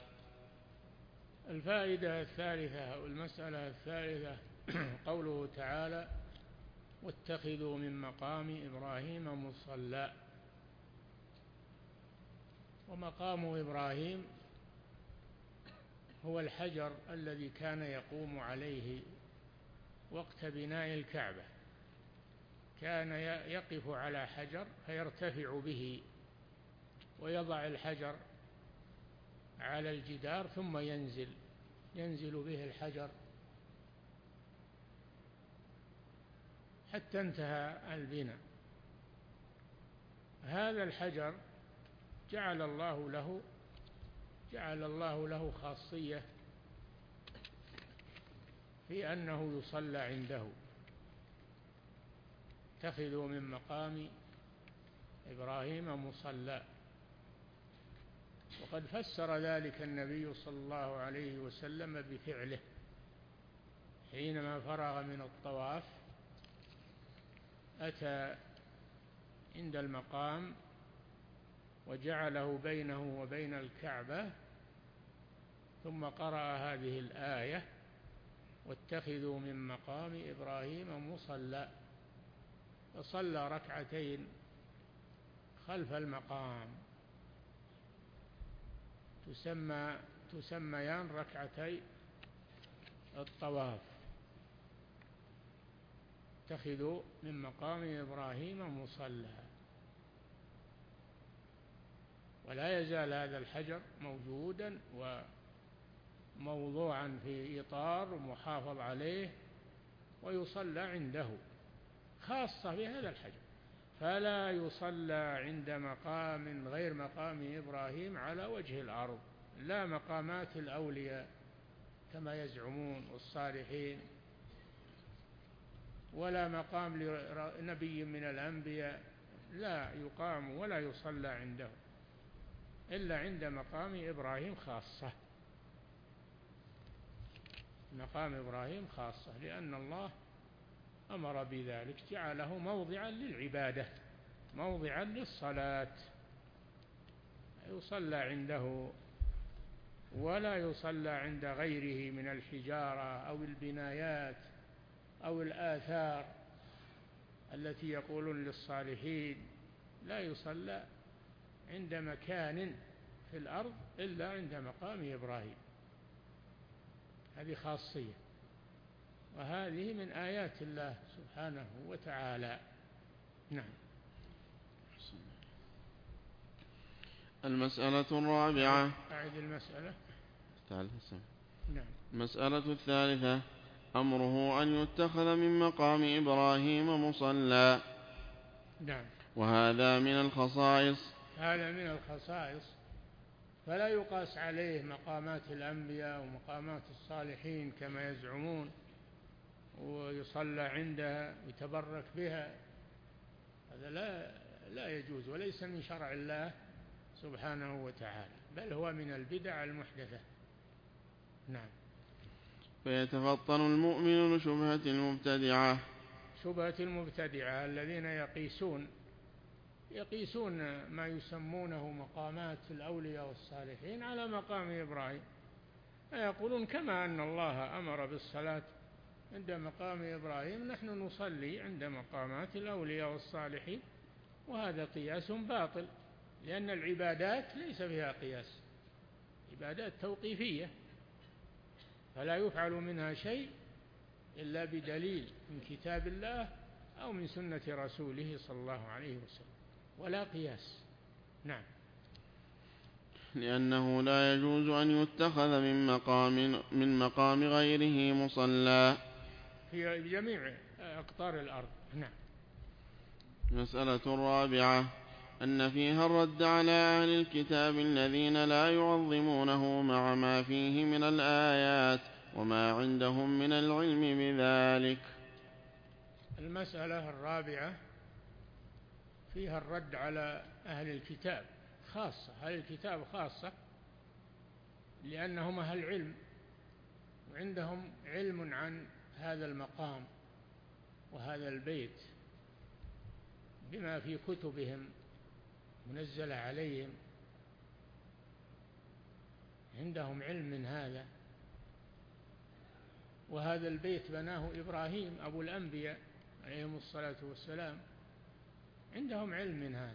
الفائدة الثالثة والمسألة الثالثة قوله تعالى: واتخذوا من مقام إبراهيم مصلى. ومقام إبراهيم هو الحجر الذي كان يقوم عليه وقت بناء الكعبة، كان يقف على حجر فيرتفع به ويضع الحجر على الجدار ثم ينزل به الحجر حتى انتهى البناء. هذا الحجر جعل الله له خاصية في أنه يصلى عنده، اتخذوا من مقام إبراهيم مصلى. وقد فسر ذلك النبي صلى الله عليه وسلم بفعله حينما فرغ من الطواف أتى عند المقام وجعله بينه وبين الكعبة، ثم قرأ هذه الآية: واتخذوا من مقام إبراهيم مصلى، فصلى ركعتين خلف المقام تسميان ركعتي الطواف. اتخذوا من مقام إبراهيم مصلى. ولا يزال هذا الحجر موجودا وموضوعا في إطار ومحافظ عليه ويصلى عنده، خاصة بهذا الحجر. فلا يصلى عند مقام غير مقام إبراهيم على وجه الأرض، لا مقامات الأولياء كما يزعمون والصالحين، ولا مقام لنبي من الأنبياء، لا يقام ولا يصلى عنده إلا عند مقام إبراهيم خاصة. مقام إبراهيم خاصة، لأن الله أمر بذلك، جعله موضعا للعبادة، موضعا للصلاة، يصلى عنده ولا يصلى عند غيره من الحجارة أو البنايات أو الآثار التي يقولون للصالحين. لا يصلى عند مكان في الأرض إلا عند مقام إبراهيم. هذه خاصية، وهذه من آيات الله سبحانه وتعالى. نعم. المسألة الرابعة. أعد المسألة. نعم. المسألة الثالثة: أمره أن يتخذ من مقام إبراهيم مصلى. نعم. وهذا من الخصائص. هذا من الخصائص، فلا يقاس عليه مقامات الأنبياء ومقامات الصالحين كما يزعمون ويصلى عندها ويتبرك بها. هذا لا يجوز، وليس من شرع الله سبحانه وتعالى، بل هو من البدع المحدثة. نعم. فيتفطن المؤمن لشبهة المبتدعة. شبهة المبتدعة الذين يقيسون ما يسمونه مقامات الأولياء والصالحين على مقام إبراهيم، فيقولون كما أن الله أمر بالصلاة عند مقام إبراهيم نحن نصلي عند مقامات الأولياء والصالحين. وهذا قياس باطل، لأن العبادات ليس فيها قياس، عبادات توقيفية، فلا يفعل منها شيء إلا بدليل من كتاب الله أو من سنة رسوله صلى الله عليه وسلم، ولا قياس. نعم. لأنه لا يجوز أن يتخذ من مقام غيره مصلى في جميع أقطار الأرض. نعم. مسألة الرابعة: أن فيها الرد على أهل الكتاب الذين لا يعظمونه مع ما فيه من الآيات وما عندهم من العلم بذلك. المسألة الرابعة فيها الرد على أهل الكتاب خاصة. أهل الكتاب خاصة لأنهم أهل علم وعندهم علم عن هذا المقام وهذا البيت بما في كتبهم منزلة عليهم، عندهم علم من هذا. وهذا البيت بناه إبراهيم أبو الأنبياء عليهم الصلاة والسلام، عندهم علم من هذا.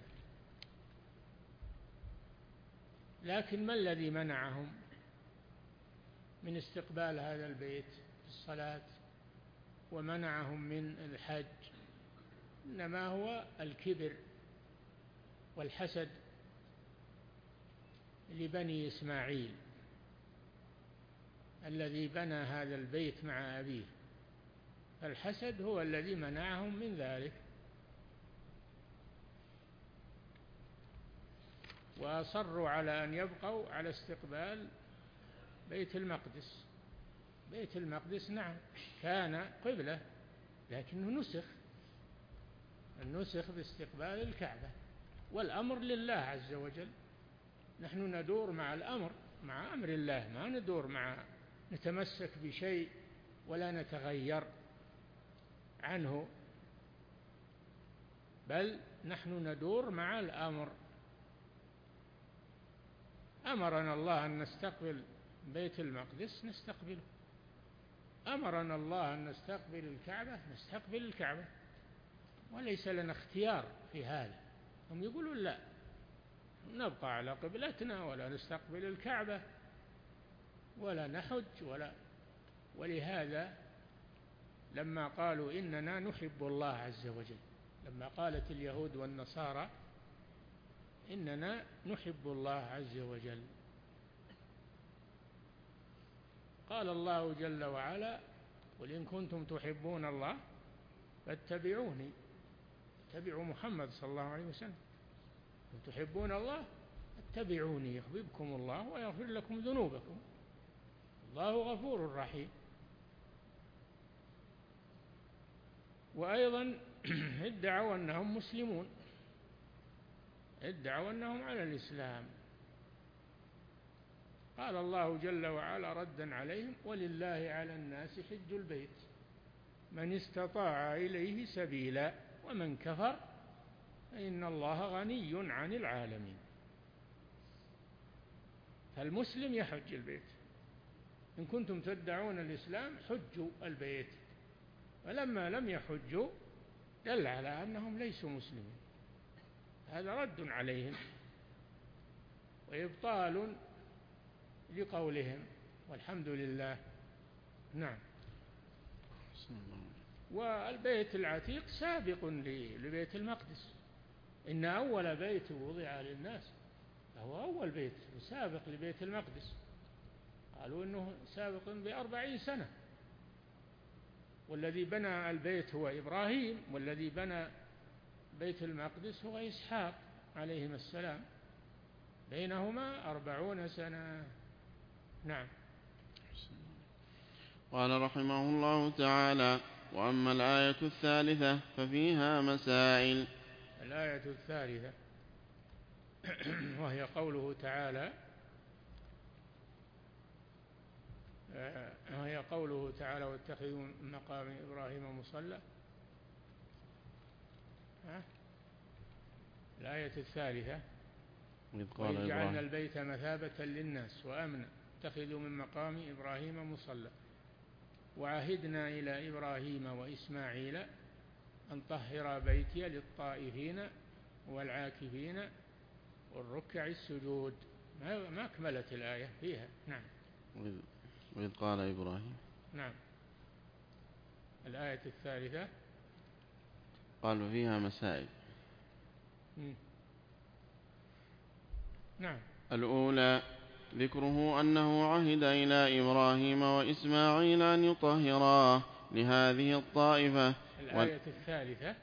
لكن ما الذي منعهم من استقبال هذا البيت في الصلاة ومنعهم من الحج؟ إنما هو الكبر والحسد لبني إسماعيل الذي بنى هذا البيت مع أبيه، فالحسد هو الذي منعهم من ذلك. وأصروا على أن يبقوا على استقبال بيت المقدس. بيت المقدس نعم كان قبلة، لكنه نسخ باستقبال الكعبة، والأمر لله عز وجل. نحن ندور مع الأمر، مع أمر الله، ما ندور نتمسك بشيء ولا نتغير عنه، بل نحن ندور مع الأمر. أمرنا الله أن نستقبل بيت المقدس نستقبله، أمرنا الله أن نستقبل الكعبة نستقبل الكعبة، وليس لنا اختيار في هذا. هم يقولون لا، نبقى على قبلتنا ولا نستقبل الكعبة ولا نحج ولهذا لما قالوا إننا نحب الله عز وجل، لما قالت اليهود والنصارى إننا نحب الله عز وجل، قال الله جل وعلا: قل إن كنتم تحبون الله فاتبعوني، اتبعوا محمد صلى الله عليه وسلم، إن تحبون الله اتبعوني يحببكم الله ويغفر لكم ذنوبكم، الله غفور رحيم. وأيضا ادعوا أنهم مسلمون، ادعوا أنهم على الإسلام. قال الله جل وعلا ردا عليهم: ولله على الناس حج البيت من استطاع إليه سبيلا ومن كفر فإن الله غني عن العالمين. فالمسلم يحج البيت، إن كنتم تدعون الإسلام حجوا البيت، فلما لم يحجوا دل على أنهم ليسوا مسلمين. هذا رد عليهم وإبطال لقولهم، والحمد لله. نعم. والبيت العتيق سابق لبيت المقدس، إن أول بيت وضع للناس فهو أول بيت سابق لبيت المقدس، قالوا إنه سابق ب40 سنة، والذي بنى البيت هو إبراهيم، والذي بنى بيت المقدس هو إسحاق عليهما السلام، بينهما 40 سنة. نعم. قال رحمه الله تعالى: وأما الآية الثالثة ففيها مسائل. الآية الثالثة وهي قوله تعالى واتخذوا من مقام إبراهيم مصلى. الآية الثالثة: وإذ جعلنا البيت مثابة للناس وأمنا اتخذوا من مقام إبراهيم مصلى وعهدنا إلى إبراهيم وإسماعيل أن طهر بيتي للطائفين والعاكفين والركع السجود. ما أكملت الآية فيها. نعم. وإذ قال إبراهيم. نعم. الآية الثالثة قال فيها مسائل. نعم. الأولى ذكره أنه عهد إلى إبراهيم وإسماعيل أن يطهراه لهذه الطائفة. الآية الثالثة.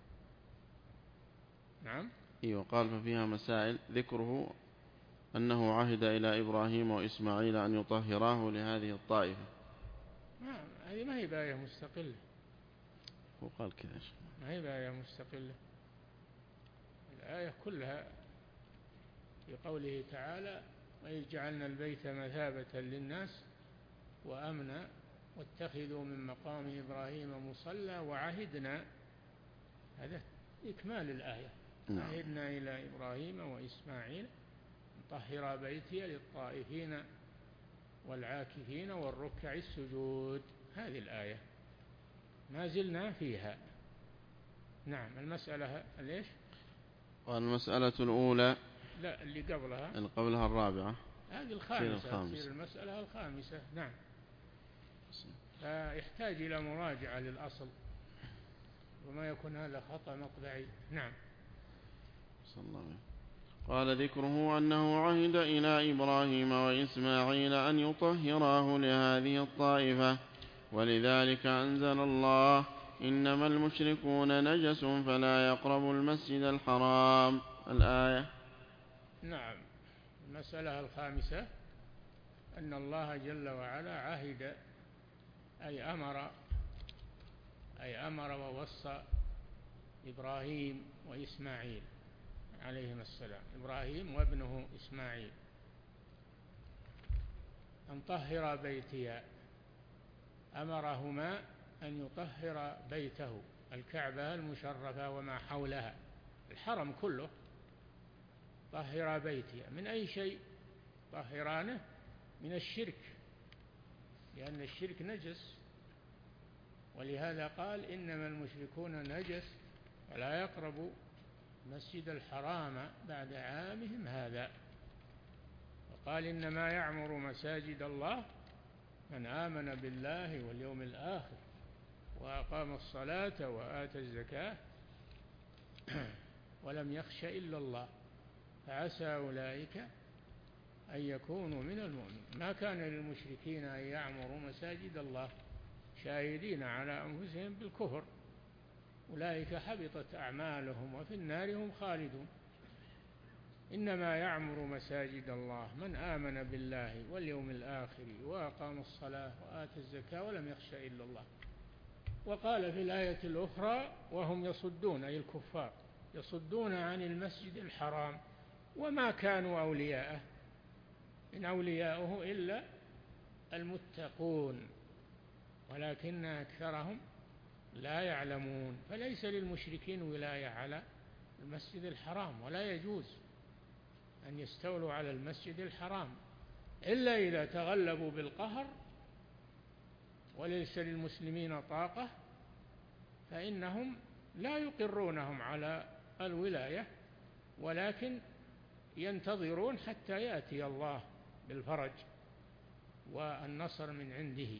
نعم. قال ففيها مسائل، ذكره أنه عهد إلى إبراهيم وإسماعيل أن يطهراه لهذه الطائفة. هذه ما هي بآية مستقلة. هو قال كذا، ما هي بآية مستقلة. الآية كلها في قوله تعالى: وإذ جعلنا البيت مثابة للناس وأمنا واتخذوا من مقام إبراهيم مصلى وعهدنا، هذا إكمال الآية. عهدنا إلى إبراهيم وإسماعيل طهر بيتي للطائفين والعاكفين والركع السجود. هذه الآية ما زلنا فيها. نعم. المسألة ليش؟ والمسألة الأولى، لا، اللي قبلها الرابعة، هذه الخامسة، تصير المسألة الخامسة. نعم. فيحتاج إلى مراجعة للأصل، وما يكون هذا خطأ مطبعي. نعم. صلى الله عليه وسلم. قال ذكره أنه عهد إلى إبراهيم وإسماعيل أن يطهراه لهذه الطائفة، ولذلك أنزل الله: إنما المشركون نجس فلا يقربوا المسجد الحرام. الآية. نعم. المسألة الخامسة أن الله جل وعلا عهد أي أمر ووصى إبراهيم وإسماعيل عليهما السلام، إبراهيم وابنه إسماعيل، أن طهر بيتي، أمرهما أن يطهر بيته الكعبة المشرفة وما حولها، الحرم كله. طهر بيتي من أي شيء طهرانه؟ من الشرك، لأن الشرك نجس، ولهذا قال إنما المشركون نجس ولا يقربوا المسجد الحرام بعد عامهم هذا. وقال إنما يعمر مساجد الله من آمن بالله واليوم الآخر وأقام الصلاة وآتى الزكاة ولم يخش إلا الله فعسى أولئك أن يكونوا من المؤمنين. ما كان للمشركين أن يعمروا مساجد الله شاهدين على أنفسهم بالكفر، أولئك حبطت أعمالهم وفي النار هم خالدون. إنما يعمر مساجد الله من آمن بالله واليوم الآخر وأقام الصلاة وآتى الزكاة ولم يخش إلا الله. وقال في الآية الأخرى وهم يصدون، أي الكفار يصدون عن المسجد الحرام وما كانوا أولياءه، إن أولياؤه إلا المتقون ولكن أكثرهم لا يعلمون. فليس للمشركين ولاية على المسجد الحرام، ولا يجوز أن يستولوا على المسجد الحرام إلا إذا تغلبوا بالقهر وليس للمسلمين طاقة، فإنهم لا يقرونهم على الولاية، ولكن ينتظرون حتى يأتي الله بالفرج والنصر من عنده،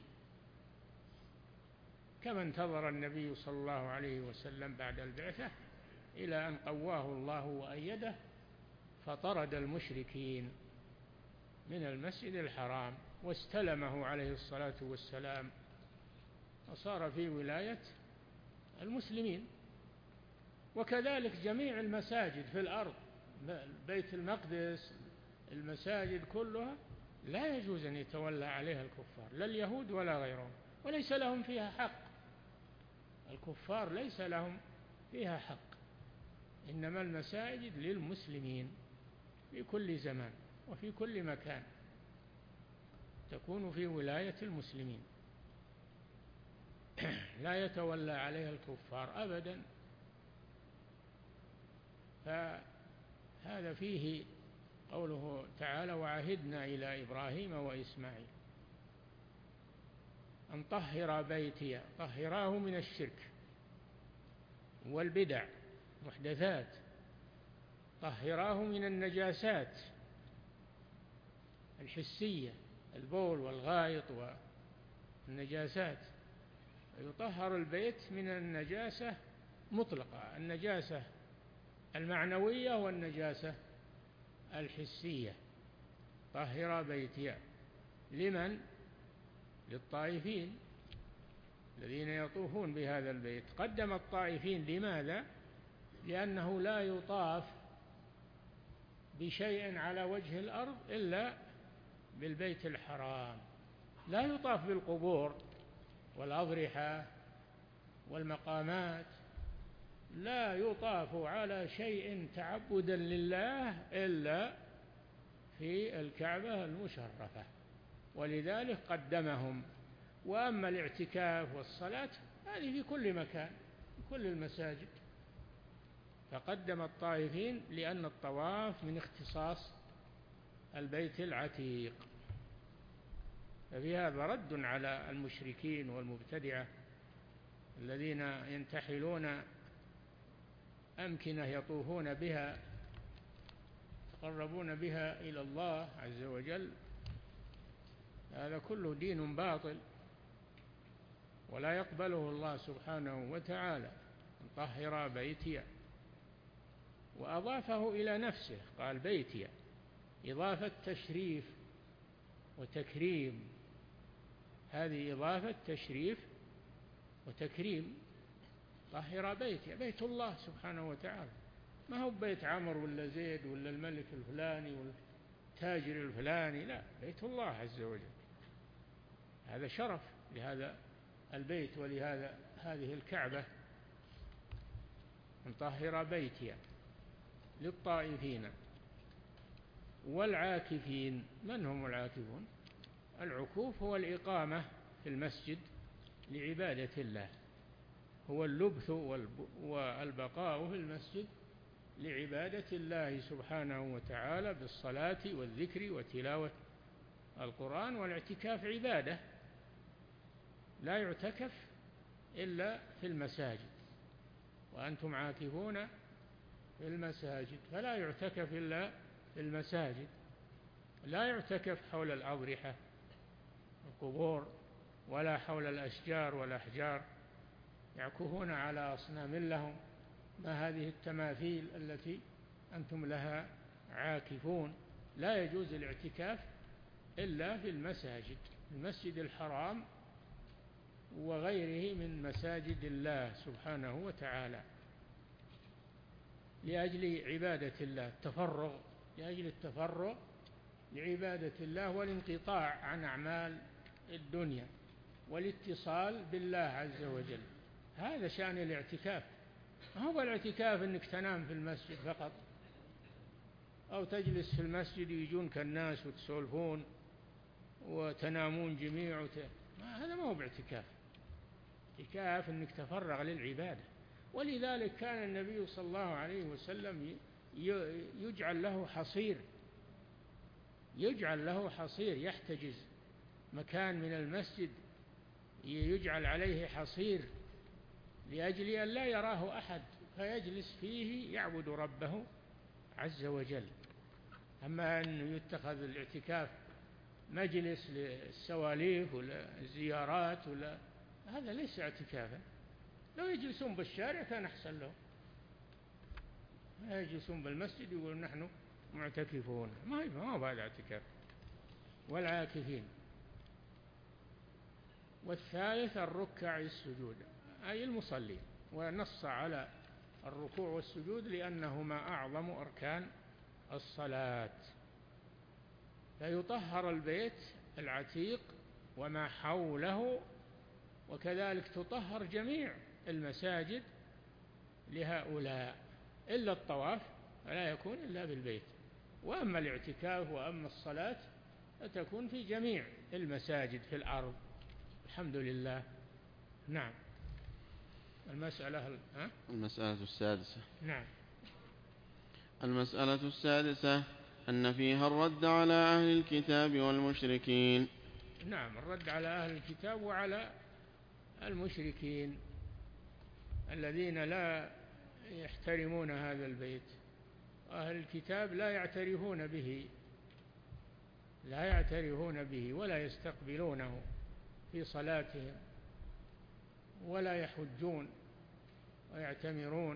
كما انتظر النبي صلى الله عليه وسلم بعد البعثة إلى أن قواه الله وأيده فطرد المشركين من المسجد الحرام واستلمه عليه الصلاة والسلام وصار في ولاية المسلمين. وكذلك جميع المساجد في الأرض، بيت المقدس، المساجد كلها لا يجوز أن يتولى عليها الكفار، لا اليهود ولا غيرهم، وليس لهم فيها حق. الكفار ليس لهم فيها حق، إنما المساجد للمسلمين في كل زمان وفي كل مكان تكون في ولاية المسلمين، لا يتولى عليها الكفار أبدا. فهذا فيه قوله تعالى وعهدنا إلى إبراهيم وإسماعيل أن طهر بيتي، طهراه من الشرك والبدع محدثات، طهراه من النجاسات الحسية، البول والغائط والنجاسات. يطهر البيت من النجاسة مطلقة، النجاسة المعنوية والنجاسة الحسية. طهر بيتي لمن؟ للطائفين الذين يطوفون بهذا البيت. قدم الطائفين لماذا؟ لأنه لا يطاف بشيء على وجه الأرض إلا بالبيت الحرام، لا يطاف بالقبور والأضرحة والمقامات، لا يطاف على شيء تعبدا لله إلا في الكعبة المشرفة، ولذلك قدمهم. وأما الاعتكاف والصلاة هذه في كل مكان، في كل المساجد، فقدم الطائفين لأن الطواف من اختصاص البيت العتيق. ففي هذا رد على المشركين والمبتدعة الذين ينتحلون أمكنة يطوفون بها يتقربون بها إلى الله عز وجل. هذا كله دين باطل ولا يقبله الله سبحانه وتعالى. طهر بيتي، وأضافه إلى نفسه، قال بيتي، إضافة تشريف وتكريم، هذه إضافة تشريف وتكريم. طهر بيتي، بيت الله سبحانه وتعالى، ما هو بيت عمرو ولا زيد ولا الملك الفلاني ولا التاجر الفلاني، لا، بيت الله عز وجل. هذا شرف لهذا البيت ولهذا هذه الكعبة، مطهر بيتي للطائفين والعاكفين. من هم العاكفون؟ العكوف هو الإقامة في المسجد لعبادة الله، هو اللبث والبقاء في المسجد لعبادة الله سبحانه وتعالى بالصلاة والذكر وتلاوة القرآن. والاعتكاف عبادة، لا يعتكف إلا في المساجد، وأنتم عاكفون في المساجد، فلا يعتكف إلا في المساجد. لا يعتكف حول الأضرحة القبور ولا حول الأشجار والأحجار، يعكفون على أصنام لهم. ما هذه التماثيل التي أنتم لها عاكفون؟ لا يجوز الاعتكاف إلا في المساجد، المسجد الحرام وغيره من مساجد الله سبحانه وتعالى، لأجل عبادة الله، التفرغ، لأجل التفرغ لعبادة الله والانقطاع عن أعمال الدنيا والاتصال بالله عز وجل. هذا شأن الاعتكاف. ما هو الاعتكاف أنك تنام في المسجد فقط أو تجلس في المسجد يجونك الناس وتسولفون وتنامون جميع هذا ما هو باعتكاف. اعتكاف أنك تفرغ للعبادة. ولذلك كان النبي صلى الله عليه وسلم يجعل له حصير يحتجز مكان من المسجد، يجعل عليه حصير لأجل أن لا يراه أحد، فيجلس فيه يعبد ربه عز وجل. أما أن يتخذ الاعتكاف مجلس للسواليف ولا الزيارات ولا، هذا ليس اعتكافا. لو يجلسون بالشارع كان أحسن لهم، لا يجلسون بالمسجد يقولون نحن معتكفون، ما هو هذا اعتكاف. والعاكفين. والثالث الركع السجود، أي المصلين، ونص على الركوع والسجود لأنهما أعظم أركان الصلاة. فيطهر البيت العتيق وما حوله، وكذلك تطهر جميع المساجد لهؤلاء، إلا الطواف فلا يكون إلا بالبيت. وأما الاعتكاف وأما الصلاة فتكون في جميع المساجد في الأرض، الحمد لله. نعم. المسألة السادسة. نعم. المسألة السادسة أن فيها الرد على أهل الكتاب والمشركين. نعم، الرد على أهل الكتاب وعلى المشركين الذين لا يحترمون هذا البيت. أهل الكتاب لا يعترفون به ولا يستقبلونه في صلاتهم ولا يحجون ويعتمرون.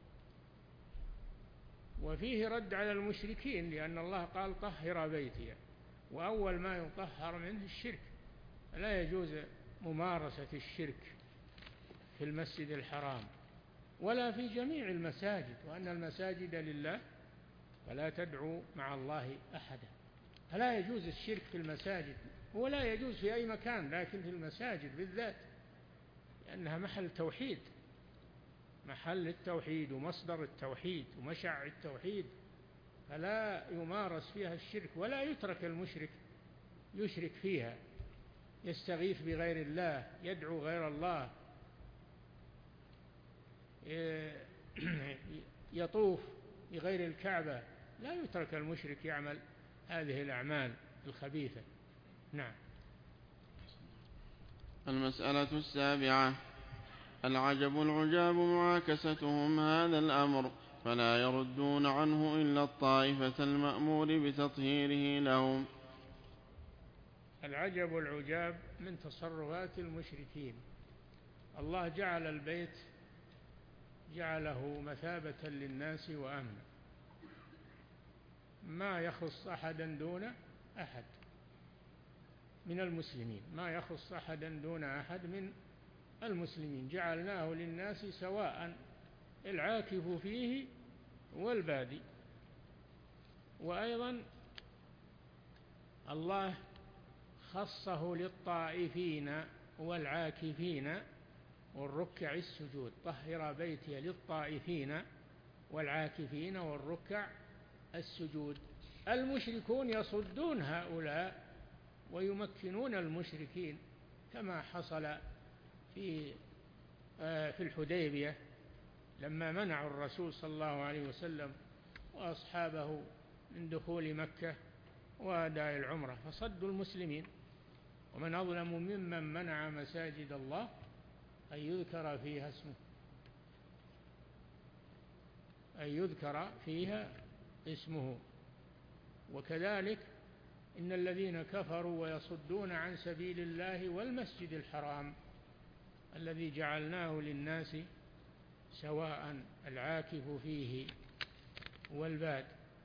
وفيه رد على المشركين، لأن الله قال طهر بيتي، وأول ما يطهر منه الشرك، لا يجوز ممارسة الشرك في المسجد الحرام ولا في جميع المساجد، وأن المساجد لله فلا تدعوا مع الله أحدا. فلا يجوز الشرك في المساجد، ولا يجوز في أي مكان، لكن في المساجد بالذات، لأنها محل توحيد، محل التوحيد ومصدر التوحيد ومشع التوحيد، فلا يمارس فيها الشرك، ولا يترك المشرك يشرك فيها، يستغيث بغير الله، يدعو غير الله، يطوف بغير الكعبة. لا يترك المشرك يعمل هذه الأعمال الخبيثة. نعم. المسألة السابعة. العجب العجاب معاكستهم هذا الأمر، فلا يردون عنه إلا الطائفة المأمور بتطهيره لهم. العجب العجاب من تصرفات المشركين. الله جعل البيت جعله مثابة للناس وأمنا، ما يخص أحدا دون أحد من المسلمين، ما يخص أحدا دون أحد من المسلمين، جعلناه للناس سواء، العاكف فيه والبادي. وأيضا الله خصه للطائفين والعاكفين والركع السجود. طهر بيتي للطائفين والعاكفين والركع السجود. المشركون يصدون هؤلاء ويمكنون المشركين، كما حصل في الحديبية لما منعوا الرسول صلى الله عليه وسلم وأصحابه من دخول مكة وأداء العمرة، فصدوا المسلمين. ومن أظلم ممن منع مساجد الله أن يذكر فيها اسمه، أن يذكر فيها اسمه. وكذلك إن الذين كفروا ويصدون عن سبيل الله والمسجد الحرام الذي جعلناه للناس سواء العاكف فيه والباد،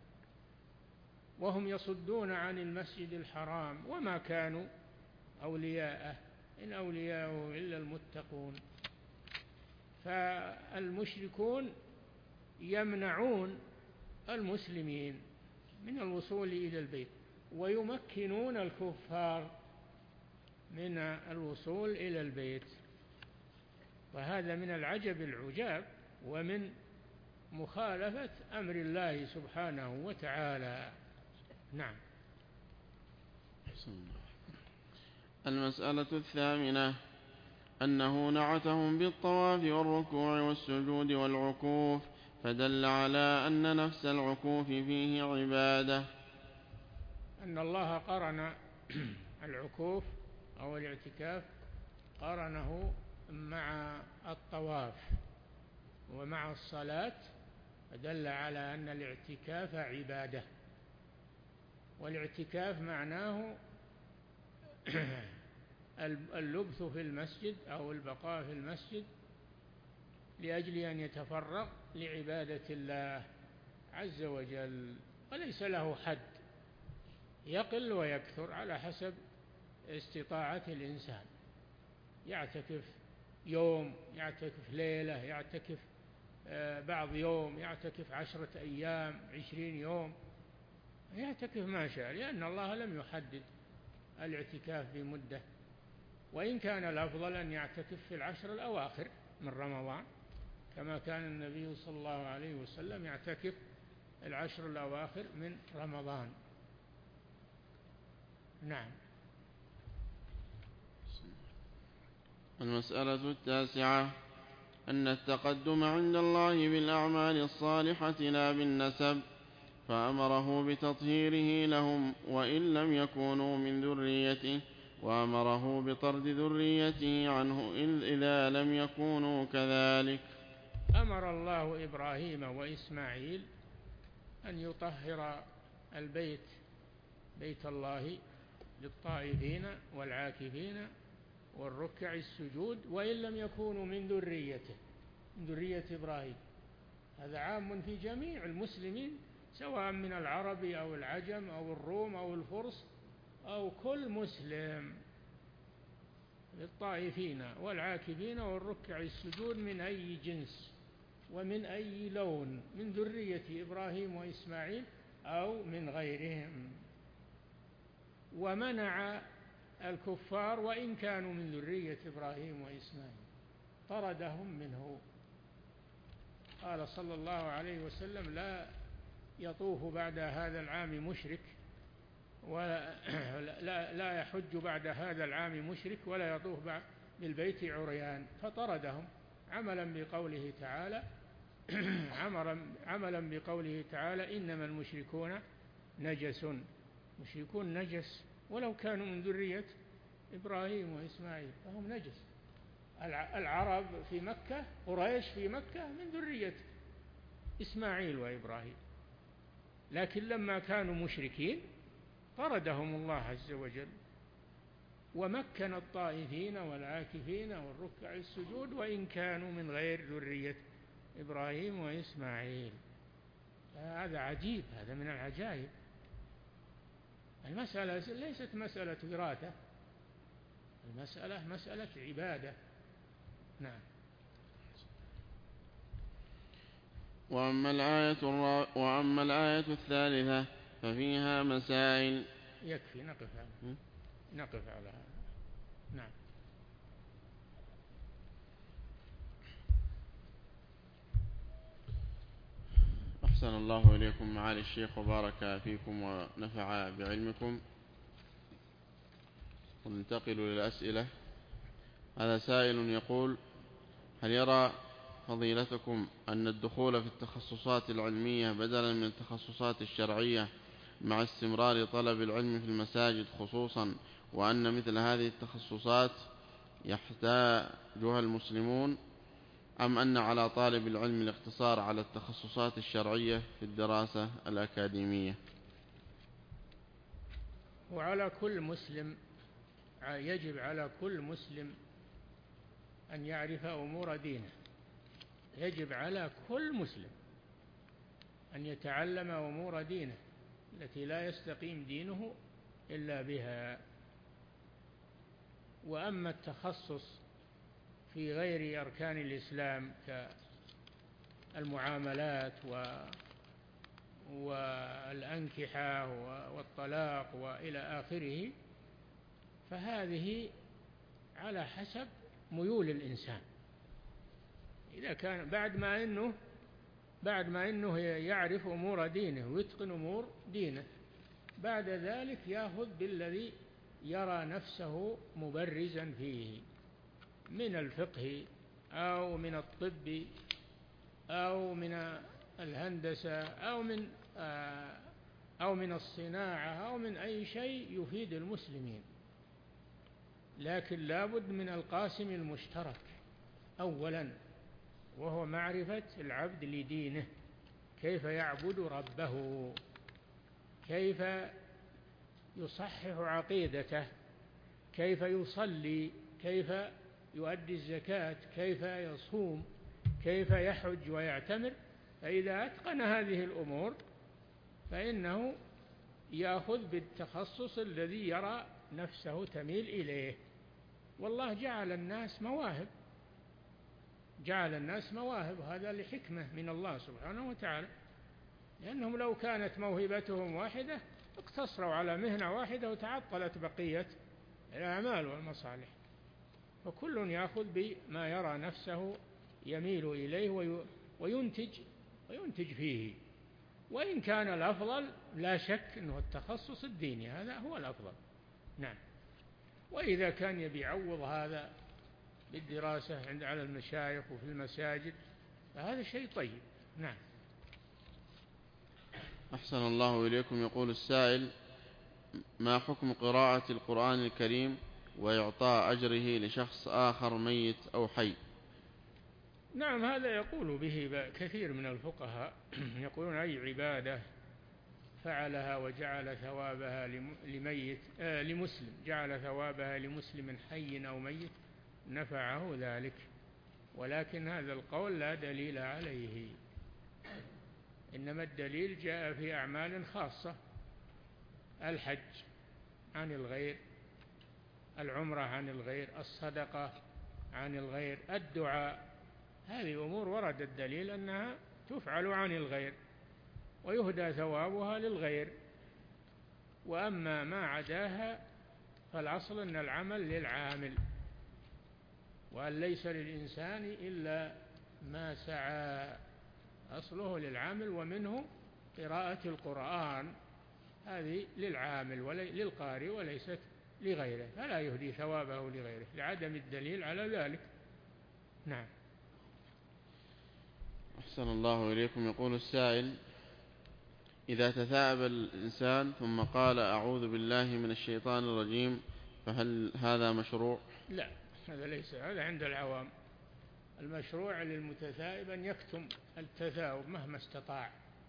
وهم يصدون عن المسجد الحرام وما كانوا أولياءه إن أولياءه إلا المتقون. فالمشركون يمنعون المسلمين من الوصول إلى البيت ويمكنون الكفار من الوصول إلى البيت، وهذا من العجب العجاب ومن مخالفة أمر الله سبحانه وتعالى. نعم. المسألة 8 أنه نعتهم بالطواف والركوع والسجود والعكوف، فدل على أن نفس العكوف فيه عبادة. أن الله قرن العكوف أو الاعتكاف، قرنه مع الطواف ومع الصلاة، فدل على أن الاعتكاف عبادة. والاعتكاف معناه اللبث في المسجد أو البقاء في المسجد لأجل أن يتفرغ لعبادة الله عز وجل، وليس له حد، يقل ويكثر على حسب استطاعة الإنسان. يعتكف يوم، يعتكف ليلة، يعتكف بعض يوم، يعتكف 10 أيام، 20 يوم، يعتكف ما شاء، لأن الله لم يحدد الاعتكاف بمدة. وإن كان الأفضل أن يعتكف في 10 الأواخر من رمضان، كما كان النبي صلى الله عليه وسلم يعتكف 10 الأواخر من رمضان. نعم. المسألة 9 أن التقدم عند الله بالأعمال الصالحة لا بالنسب، فأمره بتطهيره لهم وإن لم يكونوا من ذريته، وأمره بطرد ذريته عنه إذا لم يكونوا كذلك. أمر الله إبراهيم وإسماعيل أن يطهر البيت، بيت الله، للطائفين والعاكفين والركع السجود، وإن لم يكونوا من ذريته، من ذرية إبراهيم. هذا عام في جميع المسلمين، سواء من العرب أو العجم أو الروم أو الفرس أو كل مسلم. للطائفين والعاكفين والركع السجود من أي جنس ومن أي لون، من ذرية إبراهيم وإسماعيل أو من غيرهم. ومنع الكفار وإن كانوا من ذرية إبراهيم وإسماعيل، طردهم منه. قال صلى الله عليه وسلم: لا يطوف بعد هذا العام مشرك، لا يحج بعد هذا العام مشرك، ولا يطوف بالبيت عريان، فطردهم عملا بقوله تعالى إنما المشركون نجس. مشركون نجس ولو كانوا من ذرية إبراهيم وإسماعيل، فهم نجس. العرب في مكة، قريش في مكة، من ذرية إسماعيل وإبراهيم، لكن لما كانوا مشركين طردهم الله عز وجل، ومكن الطائفين والعاكفين والركع السجود وإن كانوا من غير ذرية إبراهيم وإسماعيل. هذا عجيب، هذا من العجائب. المسألة ليست مسألة وراثة، المسألة مسألة عبادة. نعم. وأما الآية الثالثة ففيها مسائل. يكفي نقف على هذا. نعم. أحسن الله إليكم معالي الشيخ وبارك فيكم ونفع بعلمكم. وننتقل للأسئلة. هذا سائل يقول: هل يرى فضيلتكم أن الدخول في التخصصات العلمية بدلا من التخصصات الشرعية مع استمرار طلب العلم في المساجد خصوصا، وأن مثل هذه التخصصات يحتاجها المسلمون، أم أن على طالب العلم الاقتصار على التخصصات الشرعية في الدراسة الأكاديمية؟ وعلى كل مسلم، يجب على كل مسلم أن يعرف أمور دينه. يجب على كل مسلم أن يتعلم أمور دينه التي لا يستقيم دينه إلا بها. وأما التخصص في غير أركان الإسلام كالمعاملات والأنكحة والطلاق وإلى آخره، فهذه على حسب ميول الإنسان. إذا كان بعد ما أنه يعرف أمور دينه ويتقن أمور دينه، بعد ذلك يأخذ بالذي يرى نفسه مبرزا فيه من الفقه أو من الطب أو من الهندسة أو من الصناعة أو من أي شيء يفيد المسلمين. لكن لابد من القاسم المشترك أولا، وهو معرفة العبد لدينه، كيف يعبد ربه، كيف يصحح عقيدته، كيف يصلي، كيف يؤدي الزكاة، كيف يصوم، كيف يحج ويعتمر. فإذا أتقن هذه الأمور فإنه يأخذ بالتخصص الذي يرى نفسه تميل إليه. والله جعل الناس مواهب، هذا لحكمة من الله سبحانه وتعالى، لأنهم لو كانت موهبتهم واحدة اقتصروا على مهنة واحدة وتعطلت بقية الأعمال والمصالح. فكل يأخذ بما يرى نفسه يميل إليه وينتج فيه. وإن كان الأفضل لا شك أنه التخصص الديني، هذا هو الأفضل. نعم. وإذا كان يبي يعوض هذا بالدراسة على المشايخ وفي المساجد فهذا شيء طيب. نعم. أحسن الله إليكم. يقول السائل: ما حكم قراءة القرآن الكريم وإعطاء أجره لشخص آخر ميت أو حي؟ نعم، هذا يقول به كثير من الفقهاء. يقولون أي عبادة فعلها وجعل ثوابها لمسلم، جعل ثوابها لمسلم حي أو ميت نفعه ذلك. ولكن هذا القول لا دليل عليه، إنما الدليل جاء في أعمال خاصة: الحج عن الغير، العمرة عن الغير، الصدقة عن الغير، الدعاء. هذه أمور ورد الدليل أنها تفعل عن الغير ويهدى ثوابها للغير. وأما ما عداها فالأصل أن العمل للعامل، وأن ليس للإنسان إلا ما سعى، أصله للعامل. ومنه قراءة القرآن، هذه للعامل للقارئ وليست لغيره، فلا يهدي ثوابه لغيره لعدم الدليل على ذلك. نعم. أحسن الله إليكم. يقول السائل: إذا تثاءب الإنسان ثم قال أعوذ بالله من الشيطان الرجيم فهل هذا مشروع؟ لا، هذا ليس، هذا عند العوام. المشروع للمتثائب أن يكتم التثاؤب مهما استطاع،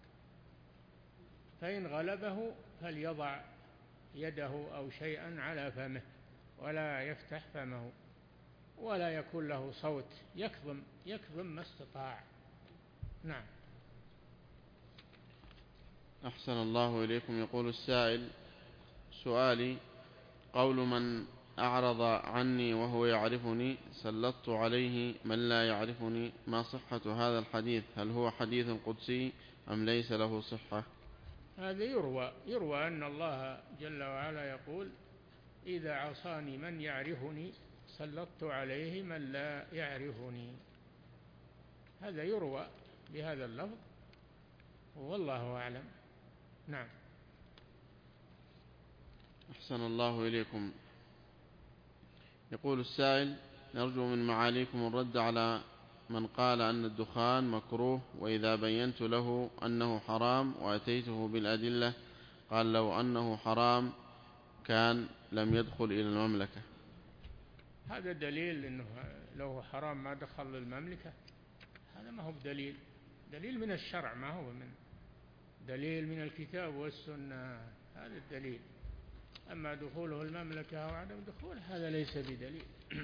فإن غلبه فليضع يده أو شيئا على فمه ولا يفتح فمه ولا يكون له صوت، يكظم ما استطاع. نعم. أحسن الله إليكم. يقول السائل: سؤالي: قول من أعرض عني وهو يعرفني سلطت عليه من لا يعرفني. ما صحة هذا الحديث؟ هل هو حديث قدسي أم ليس له صحة؟ هذا يروى أن الله جل وعلا يقول: إذا عصاني من يعرفني سلطت عليه من لا يعرفني. هذا يروى بهذا اللفظ، والله أعلم. نعم. أحسن الله إليكم. يقول السائل: نرجو من معاليكم الرد على من قال أن الدخان مكروه، وإذا بينت له أنه حرام وأتيته بالأدلة قال لو أنه حرام كان لم يدخل إلى المملكة. هذا دليل أنه لو حرام ما دخل للمملكة؟ هذا ما هو بدليل. دليل من الشرع، ما هو من دليل من الكتاب والسنة. هذا الدليل. أما دخوله المملكة أو عدم دخوله هذا ليس بدليل.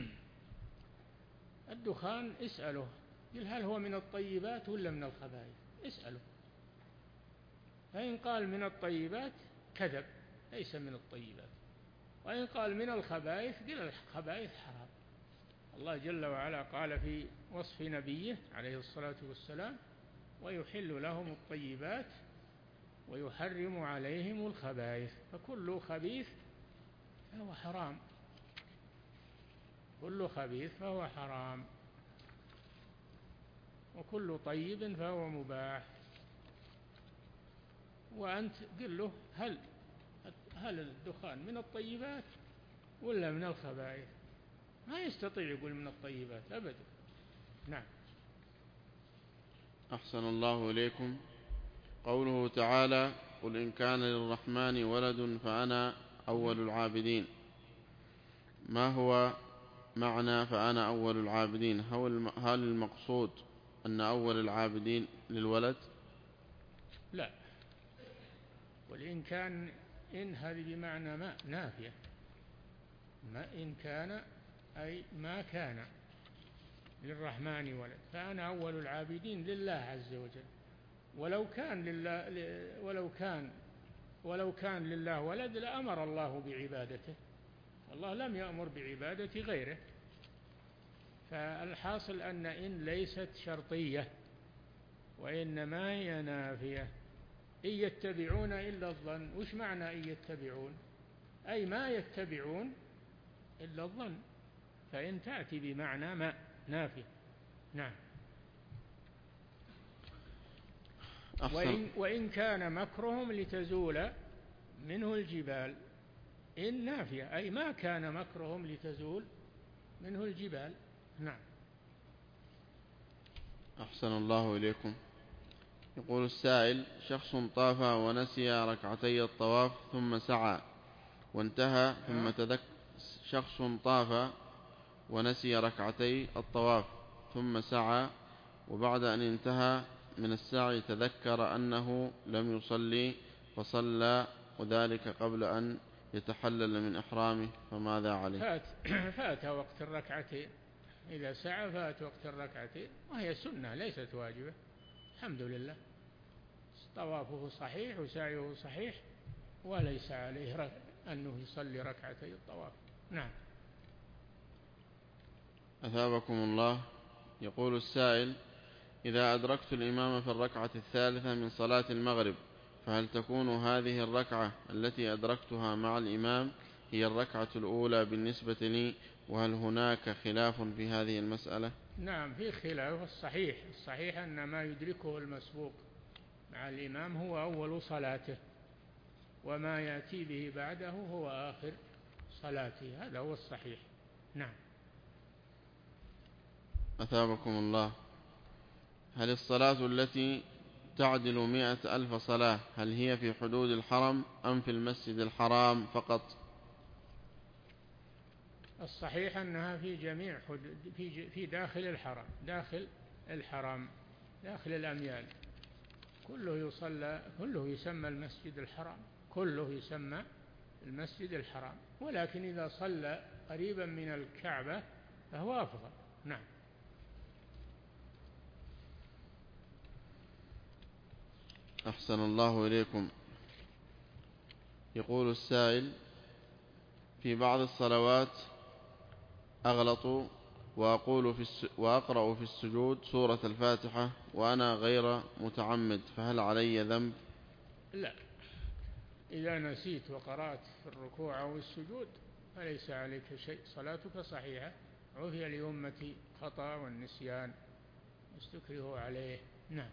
الدخان اسأله هل هو من الطيبات ولا من الخبائث؟ اسأله، فإن قال من الطيبات كذب، ليس من الطيبات. وإن قال من الخبائث قل الخبائث حرام. الله جل وعلا قال في وصف نبيه عليه الصلاة والسلام: ويحل لهم الطيبات ويحرم عليهم الخبائث، فكل خبيث فهو حرام. كل خبيث فهو حرام، وكل طيب فهو مباح. وأنت قل له هل الدخان من الطيبات ولا من الخبائث؟ ما يستطيع يقول من الطيبات أبدا. نعم. أحسن الله إليكم. قوله تعالى: قل إن كان للرحمن ولد فأنا أول العابدين، ما هو معنى فأنا أول العابدين؟ هل المقصود أن أول العابدين للولد؟ لا، وإن كان إن هذه بمعنى ما نافية. ما إن كان أي ما كان للرحمن ولد، فأنا أول العابدين لله عز وجل. ولو كان لله ولد لأمر الله بعبادته. الله لم يأمر بعبادة غيره. فالحاصل أن إن ليست شرطية، وإنما هي نافية. إن يتبعون إلا الظن. وش معنى إن يتبعون؟ أي ما يتبعون إلا الظن. فإن تأتي بمعنى ما نافية. نعم. وإن كان مكرهم لتزول منه الجبال. إن نافية، أي ما كان مكرهم لتزول منه الجبال. نعم. أحسن الله إليكم. يقول السائل: شخص طاف ونسي ركعتي الطواف ثم سعى وانتهى ثم تذكر. شخص طاف ونسي ركعتي الطواف ثم سعى، وبعد أن انتهى من السعي تذكر أنه لم يصلي فصلى، وذلك قبل أن يتحلل من إحرامه، فماذا عليه؟ فات وقت الركعتين. إذا سعى فات وقت الركعتين، وهي سنة ليست واجبة. الحمد لله، طوافه صحيح وسعيه صحيح، وليس عليه أنه يصلي ركعتي الطواف. نعم. أثابكم الله. يقول السائل: إذا أدركت الإمام في الركعة الثالثة من صلاة المغرب، فهل تكون هذه الركعة التي أدركتها مع الإمام هي الركعة الأولى بالنسبة لي؟ وهل هناك خلاف في هذه المسألة؟ نعم، في خلاف. الصحيح أن ما يدركه المسبوق مع الإمام هو أول صلاته، وما يأتي به بعده هو آخر صلاته. هذا هو الصحيح. نعم. أثابكم الله. هل الصلاة التي تعدل 100,000 صلاة هل هي في حدود الحرم أم في المسجد الحرام فقط؟ الصحيح أنها في جميع في داخل الحرم، داخل الأميال. كله يسمى المسجد الحرام، كله يسمى المسجد الحرام. ولكن إذا صلى قريبا من الكعبة فهو أفضل. نعم. أحسن الله إليكم. يقول السائل: في بعض الصلوات أغلط وأقرأ في السجود سورة الفاتحة وأنا غير متعمد، فهل علي ذنب؟ لا، إذا نسيت وقرأت في الركوع أو السجود فليس عليك شيء، صلاتك صحيحة. عفي لأمتي خطأ والنسيان استكرهوا عليه. نعم.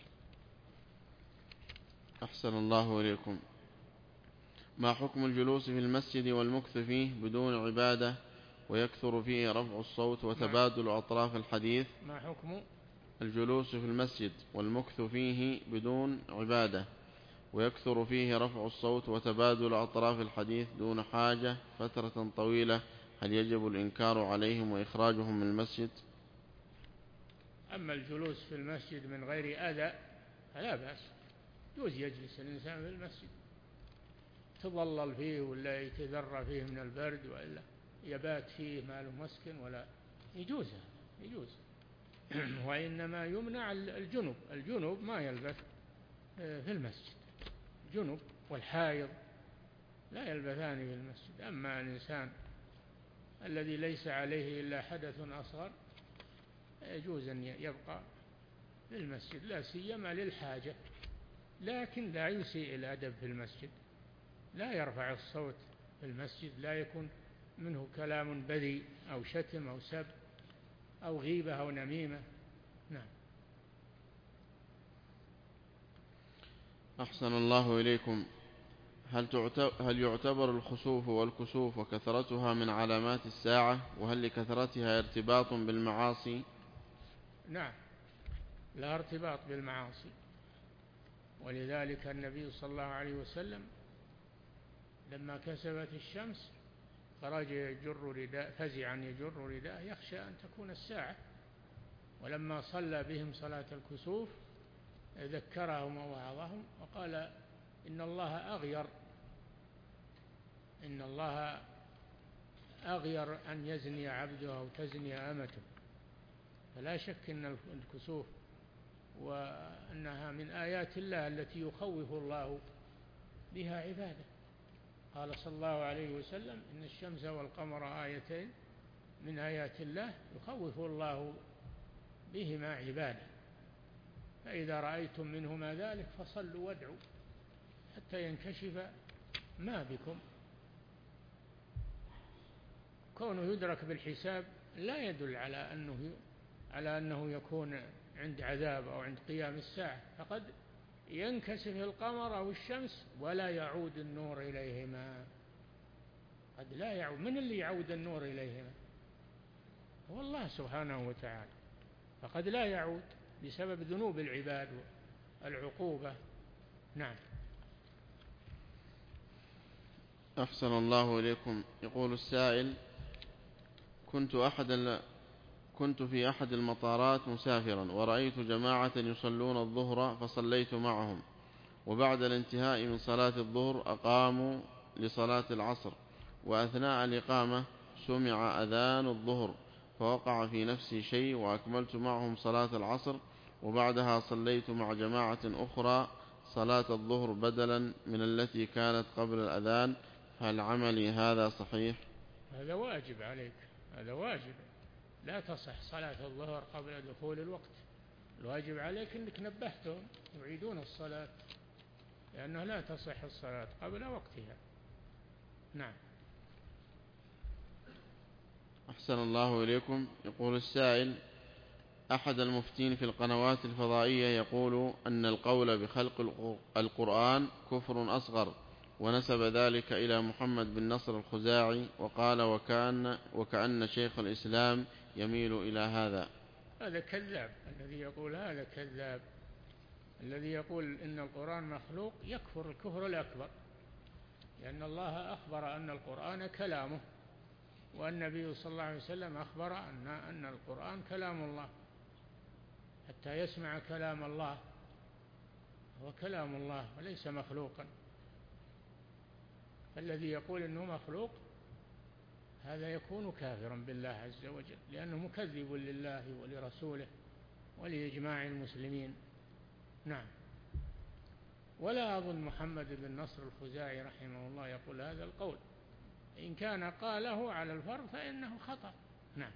أحسن الله إليكم. ما حكم الجلوس في المسجد والمكث فيه بدون عبادة ويكثر فيه رفع الصوت وتبادل أطراف الحديث؟ ما حكم الجلوس في المسجد والمكث فيه بدون عبادة ويكثر فيه رفع الصوت وتبادل أطراف الحديث دون حاجة فترة طويلة، هل يجب الإنكار عليهم وإخراجهم من المسجد؟ أما الجلوس في المسجد من غير أذى فلا بأس، يجوز يجلس الإنسان في المسجد تظلل فيه ولا يتذرى فيه من البرد ولا يبات فيه ما له مسكن ولا يجوز. وإنما يمنع الجنب ما يلبث في المسجد، الجنب والحائض لا يلبثان في المسجد. أما الإنسان الذي ليس عليه إلا حدث أصغر يجوز أن يبقى في المسجد لا سيما للحاجة، لكن لا يسيء الأدب في المسجد، لا يرفع الصوت في المسجد، لا يكون منه كلام بذيء أو شتم أو سب أو غيبة أو نميمة. نعم. أحسن الله إليكم. هل يعتبر الخسوف والكسوف وكثرتها من علامات الساعة، وهل لكثرتها ارتباط بالمعاصي؟ نعم، لا ارتباط بالمعاصي، ولذلك النبي صلى الله عليه وسلم لما كسفت الشمس خرج يجر رداء فزعا يجر رداء يخشى أن تكون الساعة، ولما صلى بهم صلاة الكسوف ذكرهم ووعظهم وقال إن الله أغير أن يزني عبده أو تزني أمته. فلا شك أن الكسوف وأنها من آيات الله التي يخوف الله بها عباده. قال صلى الله عليه وسلم إن الشمس والقمر آيتين من آيات الله يخوف الله بهما عباده، فإذا رأيتم منهما ذلك فصلوا وادعوا حتى ينكشف ما بكم. كونه يدرك بالحساب لا يدل على أنه يكون عند عذاب أو عند قيام الساعة، فقد ينكسف القمر أو الشمس ولا يعود النور إليهما. قد لا يعود، من اللي يعود النور إليهما؟ هو الله سبحانه وتعالى، فقد لا يعود بسبب ذنوب العباد والعقوبة. نعم. أحسن الله إليكم. يقول السائل: كنت في أحد المطارات مسافرا ورأيت جماعة يصلون الظهر فصليت معهم، وبعد الانتهاء من صلاة الظهر أقاموا لصلاة العصر، وأثناء الإقامة سمع أذان الظهر فوقع في نفسي شيء وأكملت معهم صلاة العصر، وبعدها صليت مع جماعة أخرى صلاة الظهر بدلا من التي كانت قبل الأذان، هل عملي هذا صحيح؟ هذا واجب عليك، هذا واجب، لا تصح صلاة الظهر قبل دخول الوقت. الواجب عليك أنك نبهتهم يعيدون الصلاة، لأنه لا تصح الصلاة قبل وقتها. نعم. أحسن الله إليكم. يقول السائل: أحد المفتين في القنوات الفضائية يقول أن القول بخلق القرآن كفر أصغر، ونسب ذلك إلى محمد بن نصر الخزاعي، وقال وكأن شيخ الإسلام يميل إلى هذا. هذا كذاب، الذي يقول هذا كذاب. الذي يقول إن القرآن مخلوق يكفر الكفر الأكبر، لأن الله أخبر أن القرآن كلامه، والنبي صلى الله عليه وسلم أخبر أن القرآن كلام الله، حتى يسمع كلام الله، هو كلام الله وليس مخلوقا. فالذي يقول إنه مخلوق هذا يكون كافرا بالله عز وجل، لأنه مكذب لله ولرسوله ولإجماع المسلمين. نعم. ولا أظن محمد بن نصر الخزاعي رحمه الله يقول هذا القول، إن كان قاله على الفرض فإنه خطأ. نعم.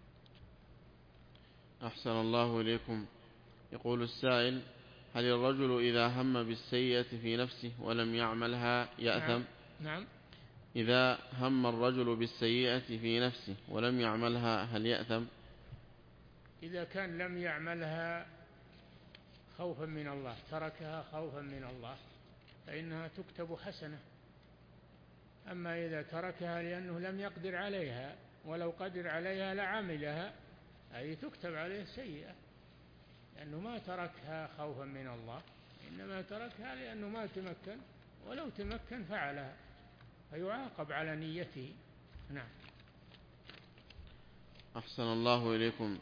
أحسن الله إليكم. يقول السائل: هل الرجل إذا هم بالسيئة في نفسه ولم يعملها يأثم؟ نعم. إذا هم الرجل بالسيئة في نفسه ولم يعملها هل يأثم؟ إذا كان لم يعملها خوفا من الله، تركها خوفا من الله، فإنها تكتب حسنة. أما إذا تركها لأنه لم يقدر عليها، ولو قدر عليها لعملها، أي تكتب عليه سيئة، لأنه ما تركها خوفا من الله، إنما تركها لأنه ما تمكن، ولو تمكن فعلها، فيعاقب على نيته. نعم. أحسن الله إليكم.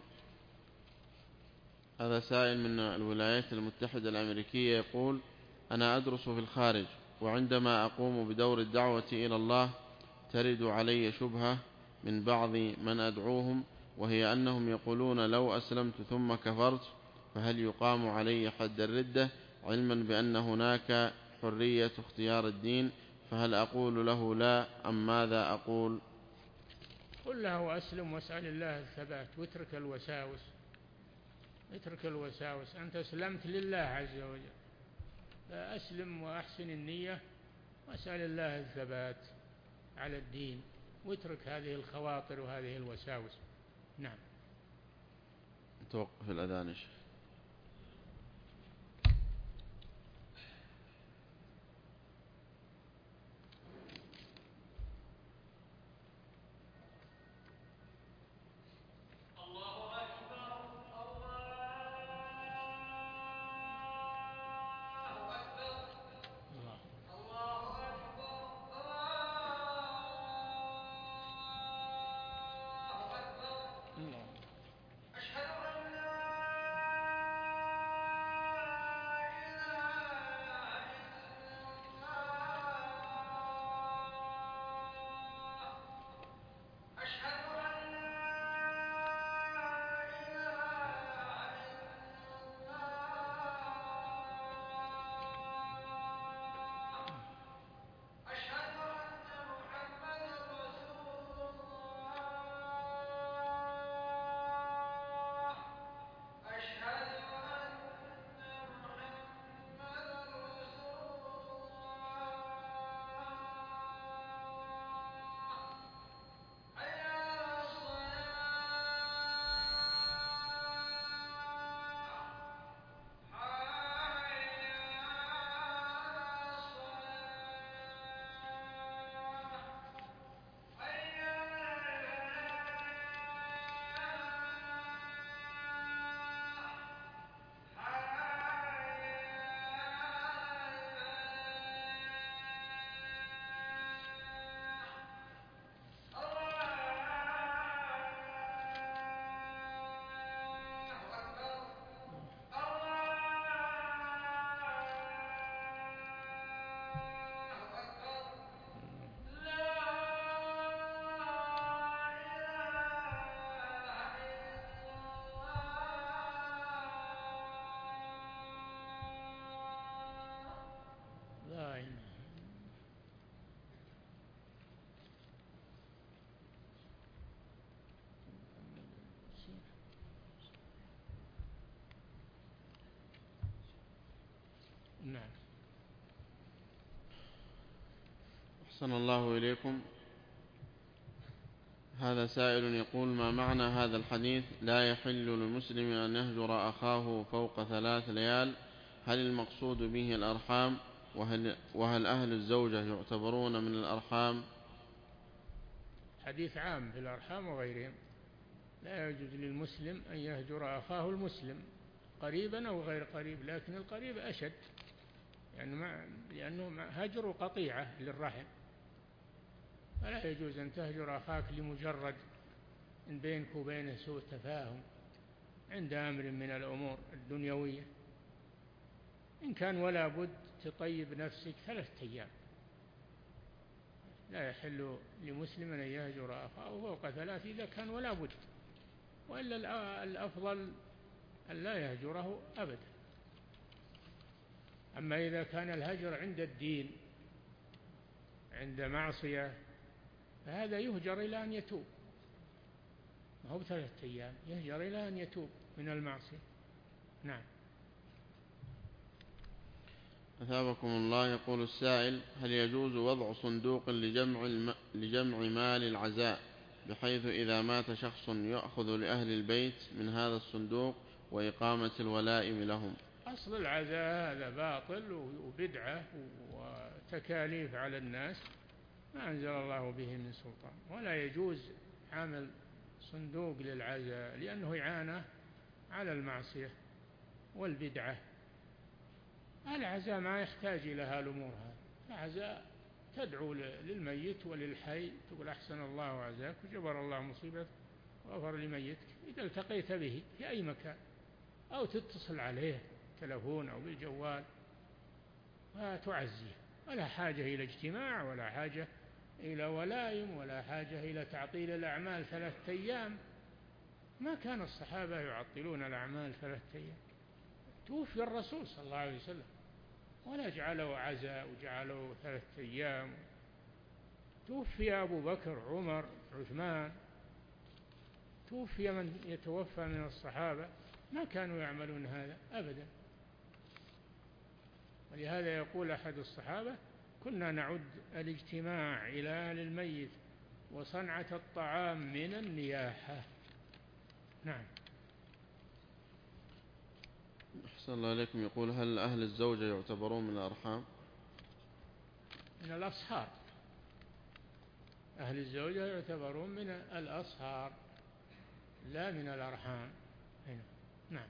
هذا سائل من الولايات المتحدة الأمريكية يقول: أنا أدرس في الخارج، وعندما أقوم بدور الدعوة إلى الله ترد علي شبهة من بعض من أدعوهم، وهي أنهم يقولون لو أسلمت ثم كفرت فهل يقام علي حد الردة، علما بأن هناك حرية اختيار الدين، فهل أقول له لا أم ماذا أقول؟ قل له أسلم واسأل الله الثبات واترك الوساوس. اترك الوساوس، أنت أسلمت لله عز وجل، فأسلم وأحسن النية واسأل الله الثبات على الدين، واترك هذه الخواطر وهذه الوساوس. نعم. توقف الأذان يا شيخ. نعم. أحسن الله إليكم. هذا سائل يقول: ما معنى هذا الحديث لا يحل للمسلم أن يهجر أخاه فوق 3 ليال؟ هل المقصود به الأرحام؟ وهل أهل الزوجة يعتبرون من الأرحام؟ حديث عام في الأرحام وغيرهم. لا يجوز للمسلم أن يهجر أخاه المسلم قريبا أو غير قريب، لكن القريب أشد، يعني لأنه هجر قطيعة للرحم، فلا يجوز أن تهجر أخاك لمجرد إن بينك وبينه سوء تفاهم عند أمر من الأمور الدنيوية. إن كان ولا بد تطيب نفسك 3 أيام. لا يحل لمسلم أن يهجر أخاه فوق 3 إذا كان ولا بد، وإلا الأفضل أن لا يهجره أبدا. أما إذا كان الهجر عند الدين، عند معصية فهذا يهجر إلى أن يتوب، ما هو 3 أيام، يهجر إلى أن يتوب من المعصية. نعم. أثابكم الله. يقول السائل: هل يجوز وضع صندوق لجمع مال العزاء، بحيث إذا مات شخص يأخذ لأهل البيت من هذا الصندوق وإقامة الولائم لهم؟ أصل العزاء هذا باطل وبدعة وتكاليف على الناس ما أنزل الله به من سلطان، ولا يجوز عمل صندوق للعزاء لأنه إعانة على المعصية والبدعة. العزاء ما يحتاج إلى هالأمور هذه. العزاء تدعو للميت وللحي، تقول أحسن الله عزاك وجبر الله مصيبتك وغفر لميتك إذا التقيت به في أي مكان، أو تتصل عليه تلفون أو بالجوال وتعزيه. ولا حاجة إلى اجتماع، ولا حاجة إلى ولائم، ولا حاجة إلى تعطيل الأعمال 3 أيام. ما كان الصحابة يعطلون الأعمال 3 أيام. توفي الرسول صلى الله عليه وسلم ولا جعلوا عزاء وجعلوا 3 أيام. توفي أبو بكر، عمر، عثمان، توفي من يتوفى من الصحابة، ما كانوا يعملون هذا أبدا. ولهذا يقول أحد الصحابة: كنا نعد الاجتماع إلى أهل الميت وصنعة الطعام من النياحة. نعم. أحسن الله إليكم. يقول: هل أهل الزوجة يعتبرون من الأرحام؟ من الأصهار. أهل الزوجة يعتبرون من الأصهار لا من الأرحام. نعم.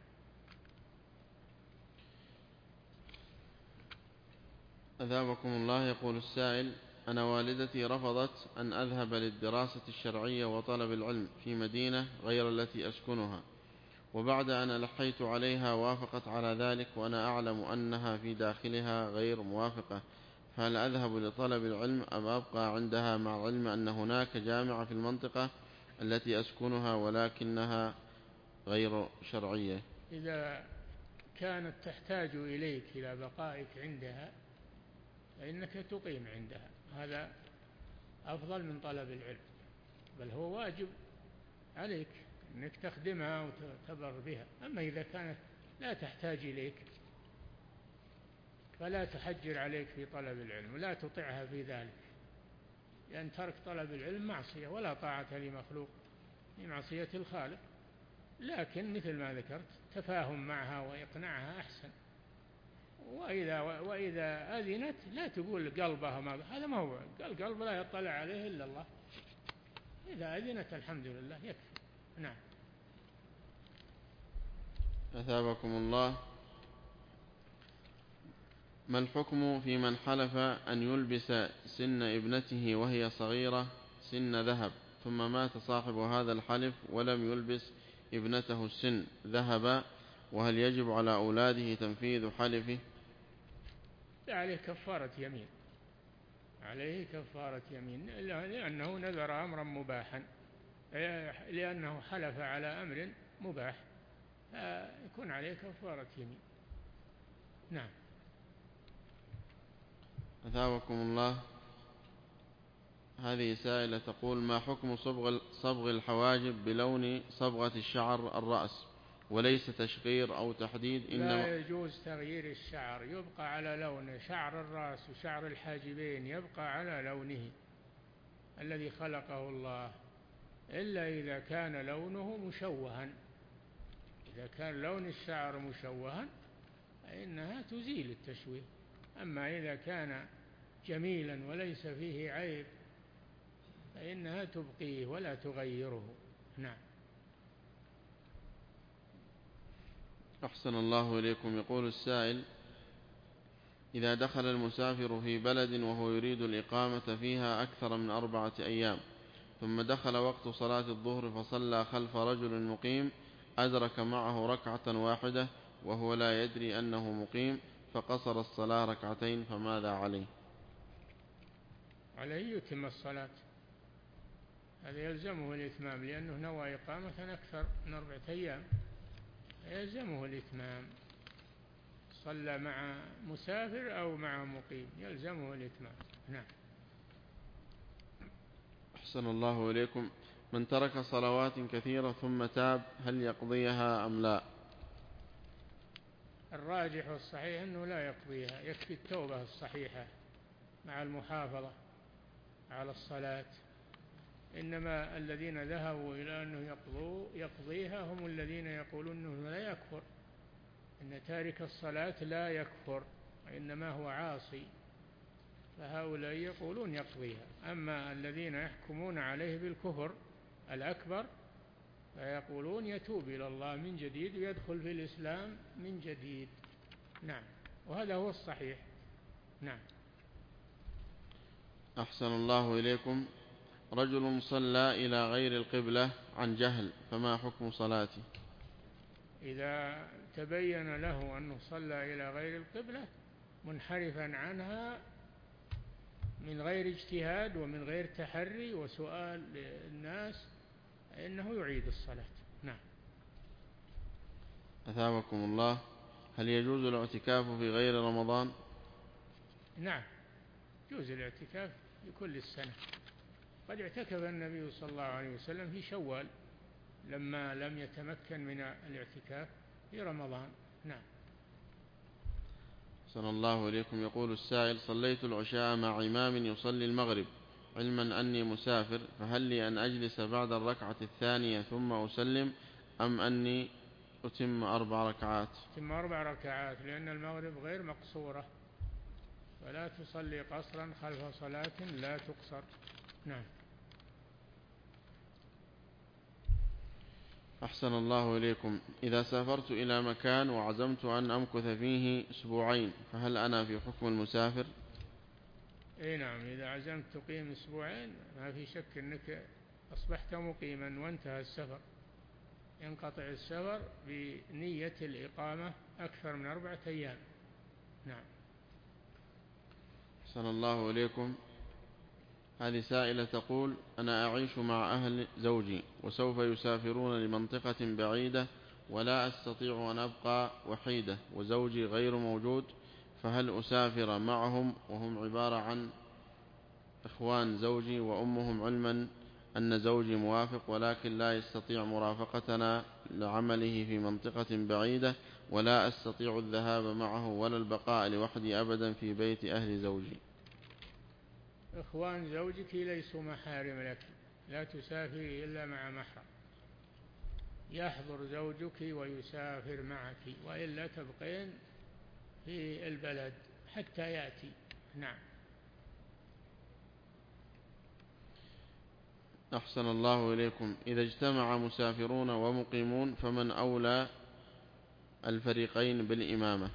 أثابكم الله. يقول السائل: أنا والدتي رفضت أن أذهب للدراسة الشرعية وطلب العلم في مدينة غير التي أسكنها، وبعد أن ألحيت عليها وافقت على ذلك، وأنا أعلم أنها في داخلها غير موافقة، فهل أذهب لطلب العلم أم أبقى عندها، مع علم أن هناك جامعة في المنطقة التي أسكنها ولكنها غير شرعية؟ إذا كانت تحتاج إليك إلى بقائك عندها فإنك تقيم عندها، هذا أفضل من طلب العلم، بل هو واجب عليك أنك تخدمها وتبر بها. أما إذا كانت لا تحتاج إليك فلا تحجر عليك في طلب العلم ولا تطعها في ذلك، لأن ترك طلب العلم معصية، ولا طاعة لمخلوق في معصية الخالق. لكن مثل ما ذكرت تفاهم معها وإقناعها أحسن. وإذا أذنت لا تقول قلبها ما، هذا ما هو القلب، لا يطلع عليه إلا الله. إذا أذنت الحمد لله يكفي. نعم. أثابكم الله. ما الحكم في من حلف أن يلبس سن ابنته وهي صغيرة سن ذهب، ثم مات صاحب هذا الحلف ولم يلبس ابنته السن ذهب، وهل يجب على أولاده تنفيذ حلفه؟ عليه كفارة يمين، عليه كفارة يمين، لأنه نذر أمرا مباحا، لأنه حلف على أمر مباح يكون عليه كفارة يمين. نعم. أثابكم الله. هذه سائلة تقول: ما حكم صبغ الحواجب بلون صبغة الشعر الرأس وليس تشقير أو تحديد؟ لا يجوز تغيير الشعر، يبقى على لونه. شعر الرأس وشعر الحاجبين يبقى على لونه الذي خلقه الله، إلا إذا كان لونه مشوها. إذا كان لون الشعر مشوها فإنها تزيل التشويه. أما إذا كان جميلا وليس فيه عيب فإنها تبقيه ولا تغيره. نعم. أحسن الله إليكم. يقول السائل: إذا دخل المسافر في بلد وهو يريد الإقامة فيها أكثر من 4 أيام، ثم دخل وقت صلاة الظهر فصلى خلف رجل مقيم أدرك معه ركعة واحدة وهو لا يدري أنه مقيم، فقصر الصلاة 2 ركعتين، فماذا عليه؟ عليه يتم الصلاة، هذا يلزمه الإتمام، لأنه نوى إقامة أكثر من 4 أيام، يلزمه الإتمام. صلى مع مسافر أو مع مقيم يلزمه الإتمام. نعم. أحسن الله إليكم. من ترك صلوات كثيرة ثم تاب هل يقضيها أم لا؟ الراجح والصحيح أنه لا يقضيها، يكفي التوبة الصحيحة مع المحافظة على الصلاة. إنما الذين ذهبوا إلى أنه يقضيها هم الذين يقولون أنه لا يكفر، أن تارك الصلاة لا يكفر وإنما هو عاصي، فهؤلاء يقولون يقضيها. أما الذين يحكمون عليه بالكفر الأكبر فيقولون يتوب إلى الله من جديد ويدخل في الإسلام من جديد. نعم، وهذا هو الصحيح. نعم. أحسن الله إليكم. رجل صلى إلى غير القبلة عن جهل فما حكم صلاته؟ إذا تبين له أنه صلى إلى غير القبلة منحرفا عنها من غير اجتهاد ومن غير تحري وسؤال للناس إنه يعيد الصلاة. نعم. أثابكم الله. هل يجوز الاعتكاف في غير رمضان؟ نعم، يجوز الاعتكاف في كل السنة. قد اعتكف النبي صلى الله عليه وسلم في شوال لما لم يتمكن من الاعتكاف في رمضان. نعم. أحسن الله إليكم. يقول السائل: صليت العشاء مع إمام يصلي المغرب علما أني مسافر، فهل لي أن أجلس بعد الركعة الثانية ثم أسلم أم أني أتم 4 ركعات؟ أتم 4 ركعات، لأن المغرب غير مقصورة، فلا تصلي قصرا خلف صلاة لا تقصر. نعم. أحسن الله إليكم. إذا سافرت إلى مكان وعزمت أن أمكث فيه 2 أسبوع فهل أنا في حكم المسافر؟ اي نعم، إذا عزمت تقيم 2 أسبوع ما في شك أنك أصبحت مقيما وانتهى السفر. ينقطع السفر بنية الإقامة أكثر من 4 أيام. نعم. أحسن الله إليكم. هذه سائلة تقول: أنا أعيش مع أهل زوجي وسوف يسافرون لمنطقة بعيدة ولا أستطيع أن أبقى وحيدة وزوجي غير موجود، فهل أسافر معهم وهم عبارة عن إخوان زوجي وأمهم، علما أن زوجي موافق ولكن لا يستطيع مرافقتنا لعمله في منطقة بعيدة، ولا أستطيع الذهاب معه ولا البقاء لوحدي أبدا في بيت أهل زوجي؟ إخوان زوجك ليسوا محارم لك، لا تسافري إلا مع محرم. يحضر زوجك ويسافر معك، وإلا تبقين في البلد حتى يأتي. نعم. أحسن الله إليكم. إذا اجتمع مسافرون ومقيمون فمن أولى الفريقين بالإمامة؟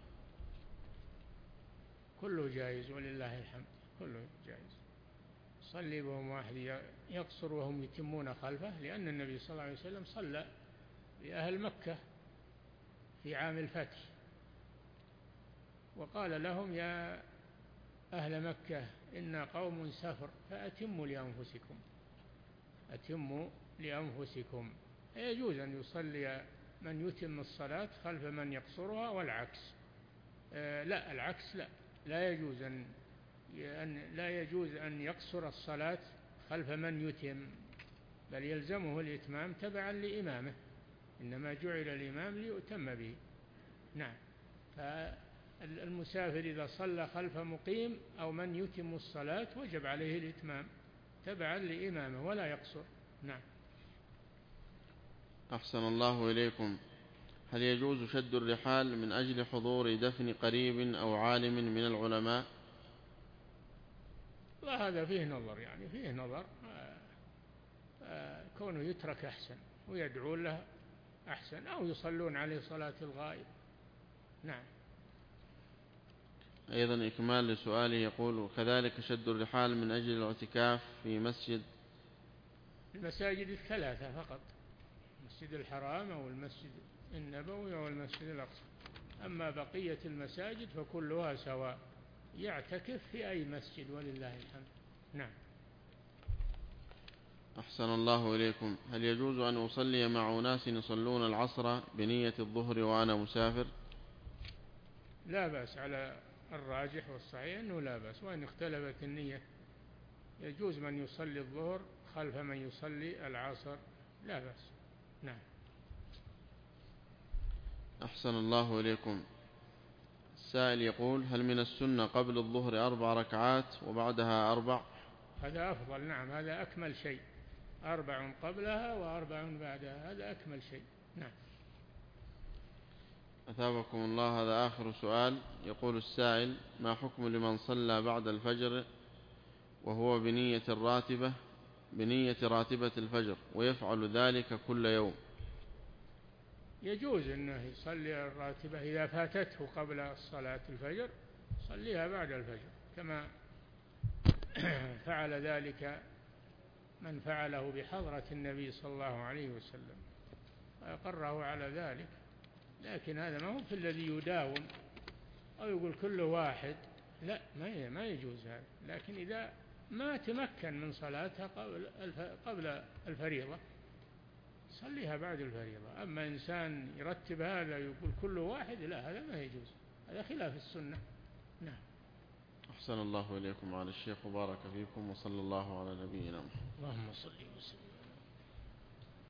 كله جائز ولله الحمد، كله جائز. صلي بهم واحد يقصر وهم يتمون خلفه، لأن النبي صلى الله عليه وسلم صلى بأهل مكة في عام الفتح وقال لهم: يا أهل مكة إن قوم سفر فأتموا لأنفسكم، أتموا لأنفسكم. يجوز أن يصلي من يتم الصلاة خلف من يقصرها والعكس. لا، العكس لا يجوز أن يقصر الصلاة خلف من يتم، بل يلزمه الإتمام تبعا لإمامه، إنما جعل الإمام ليؤتم به. نعم. فالمسافر إذا صلى خلف مقيم أو من يتم الصلاة وجب عليه الإتمام تبعا لإمامه ولا يقصر. نعم. أحسن الله إليكم. هل يجوز شد الرحال من أجل حضور دفن قريب أو عالم من العلماء؟ لا، هذا فيه نظر، يعني فيه نظر. كونه يترك أحسن ويدعون له أحسن، أو يصلون عليه صلاة الغائب. نعم. أيضا إكمال لسؤاله يقول: كذلك شد الرحال من أجل الاعتكاف في مسجد؟ المساجد 3 فقط: المسجد الحرام أو المسجد النبوي أو المسجد الأقصى. أما بقية المساجد فكلها سواء، يعتكف في أي مسجد ولله الحمد. نعم. أحسن الله إليكم. هل يجوز أن أصلي مع أناس يصلون العصر بنية الظهر وأنا مسافر؟ لا بأس، على الراجح والصحيح أنه لا بأس، وإن اختلفت النية يجوز من يصلي الظهر خلف من يصلي العصر، لا بأس. نعم. أحسن الله إليكم. السائل يقول: هل من السنة قبل الظهر 4 ركعات وبعدها 4؟ هذا أفضل، نعم، هذا أكمل شيء، 4 قبلها و4 بعدها، هذا أكمل شيء. نعم. أثابكم الله. هذا آخر سؤال. يقول السائل: ما حكم لمن صلى بعد الفجر وهو بنية راتبة الفجر ويفعل ذلك كل يوم؟ يجوز أنه يصلي الراتبة إذا فاتته قبل صلاة الفجر، صليها بعد الفجر، كما فعل ذلك من فعله بحضرة النبي صلى الله عليه وسلم وأقره على ذلك. لكن هذا ما هو في الذي يداوم أو يقول كل واحد، لا، ما يجوز هذا. لكن إذا ما تمكن من صلاتها قبل الفريضة صليها بعد الفريضة. أما إنسان يرتب هذا يقول كل واحد، لا، هذا ما يجوز، هذا خلاف السنة. نعم. أحسن الله إليكم على الشيخ وبارك فيكم، وصلى الله على نبينا محمد. اللهم صل وسلم.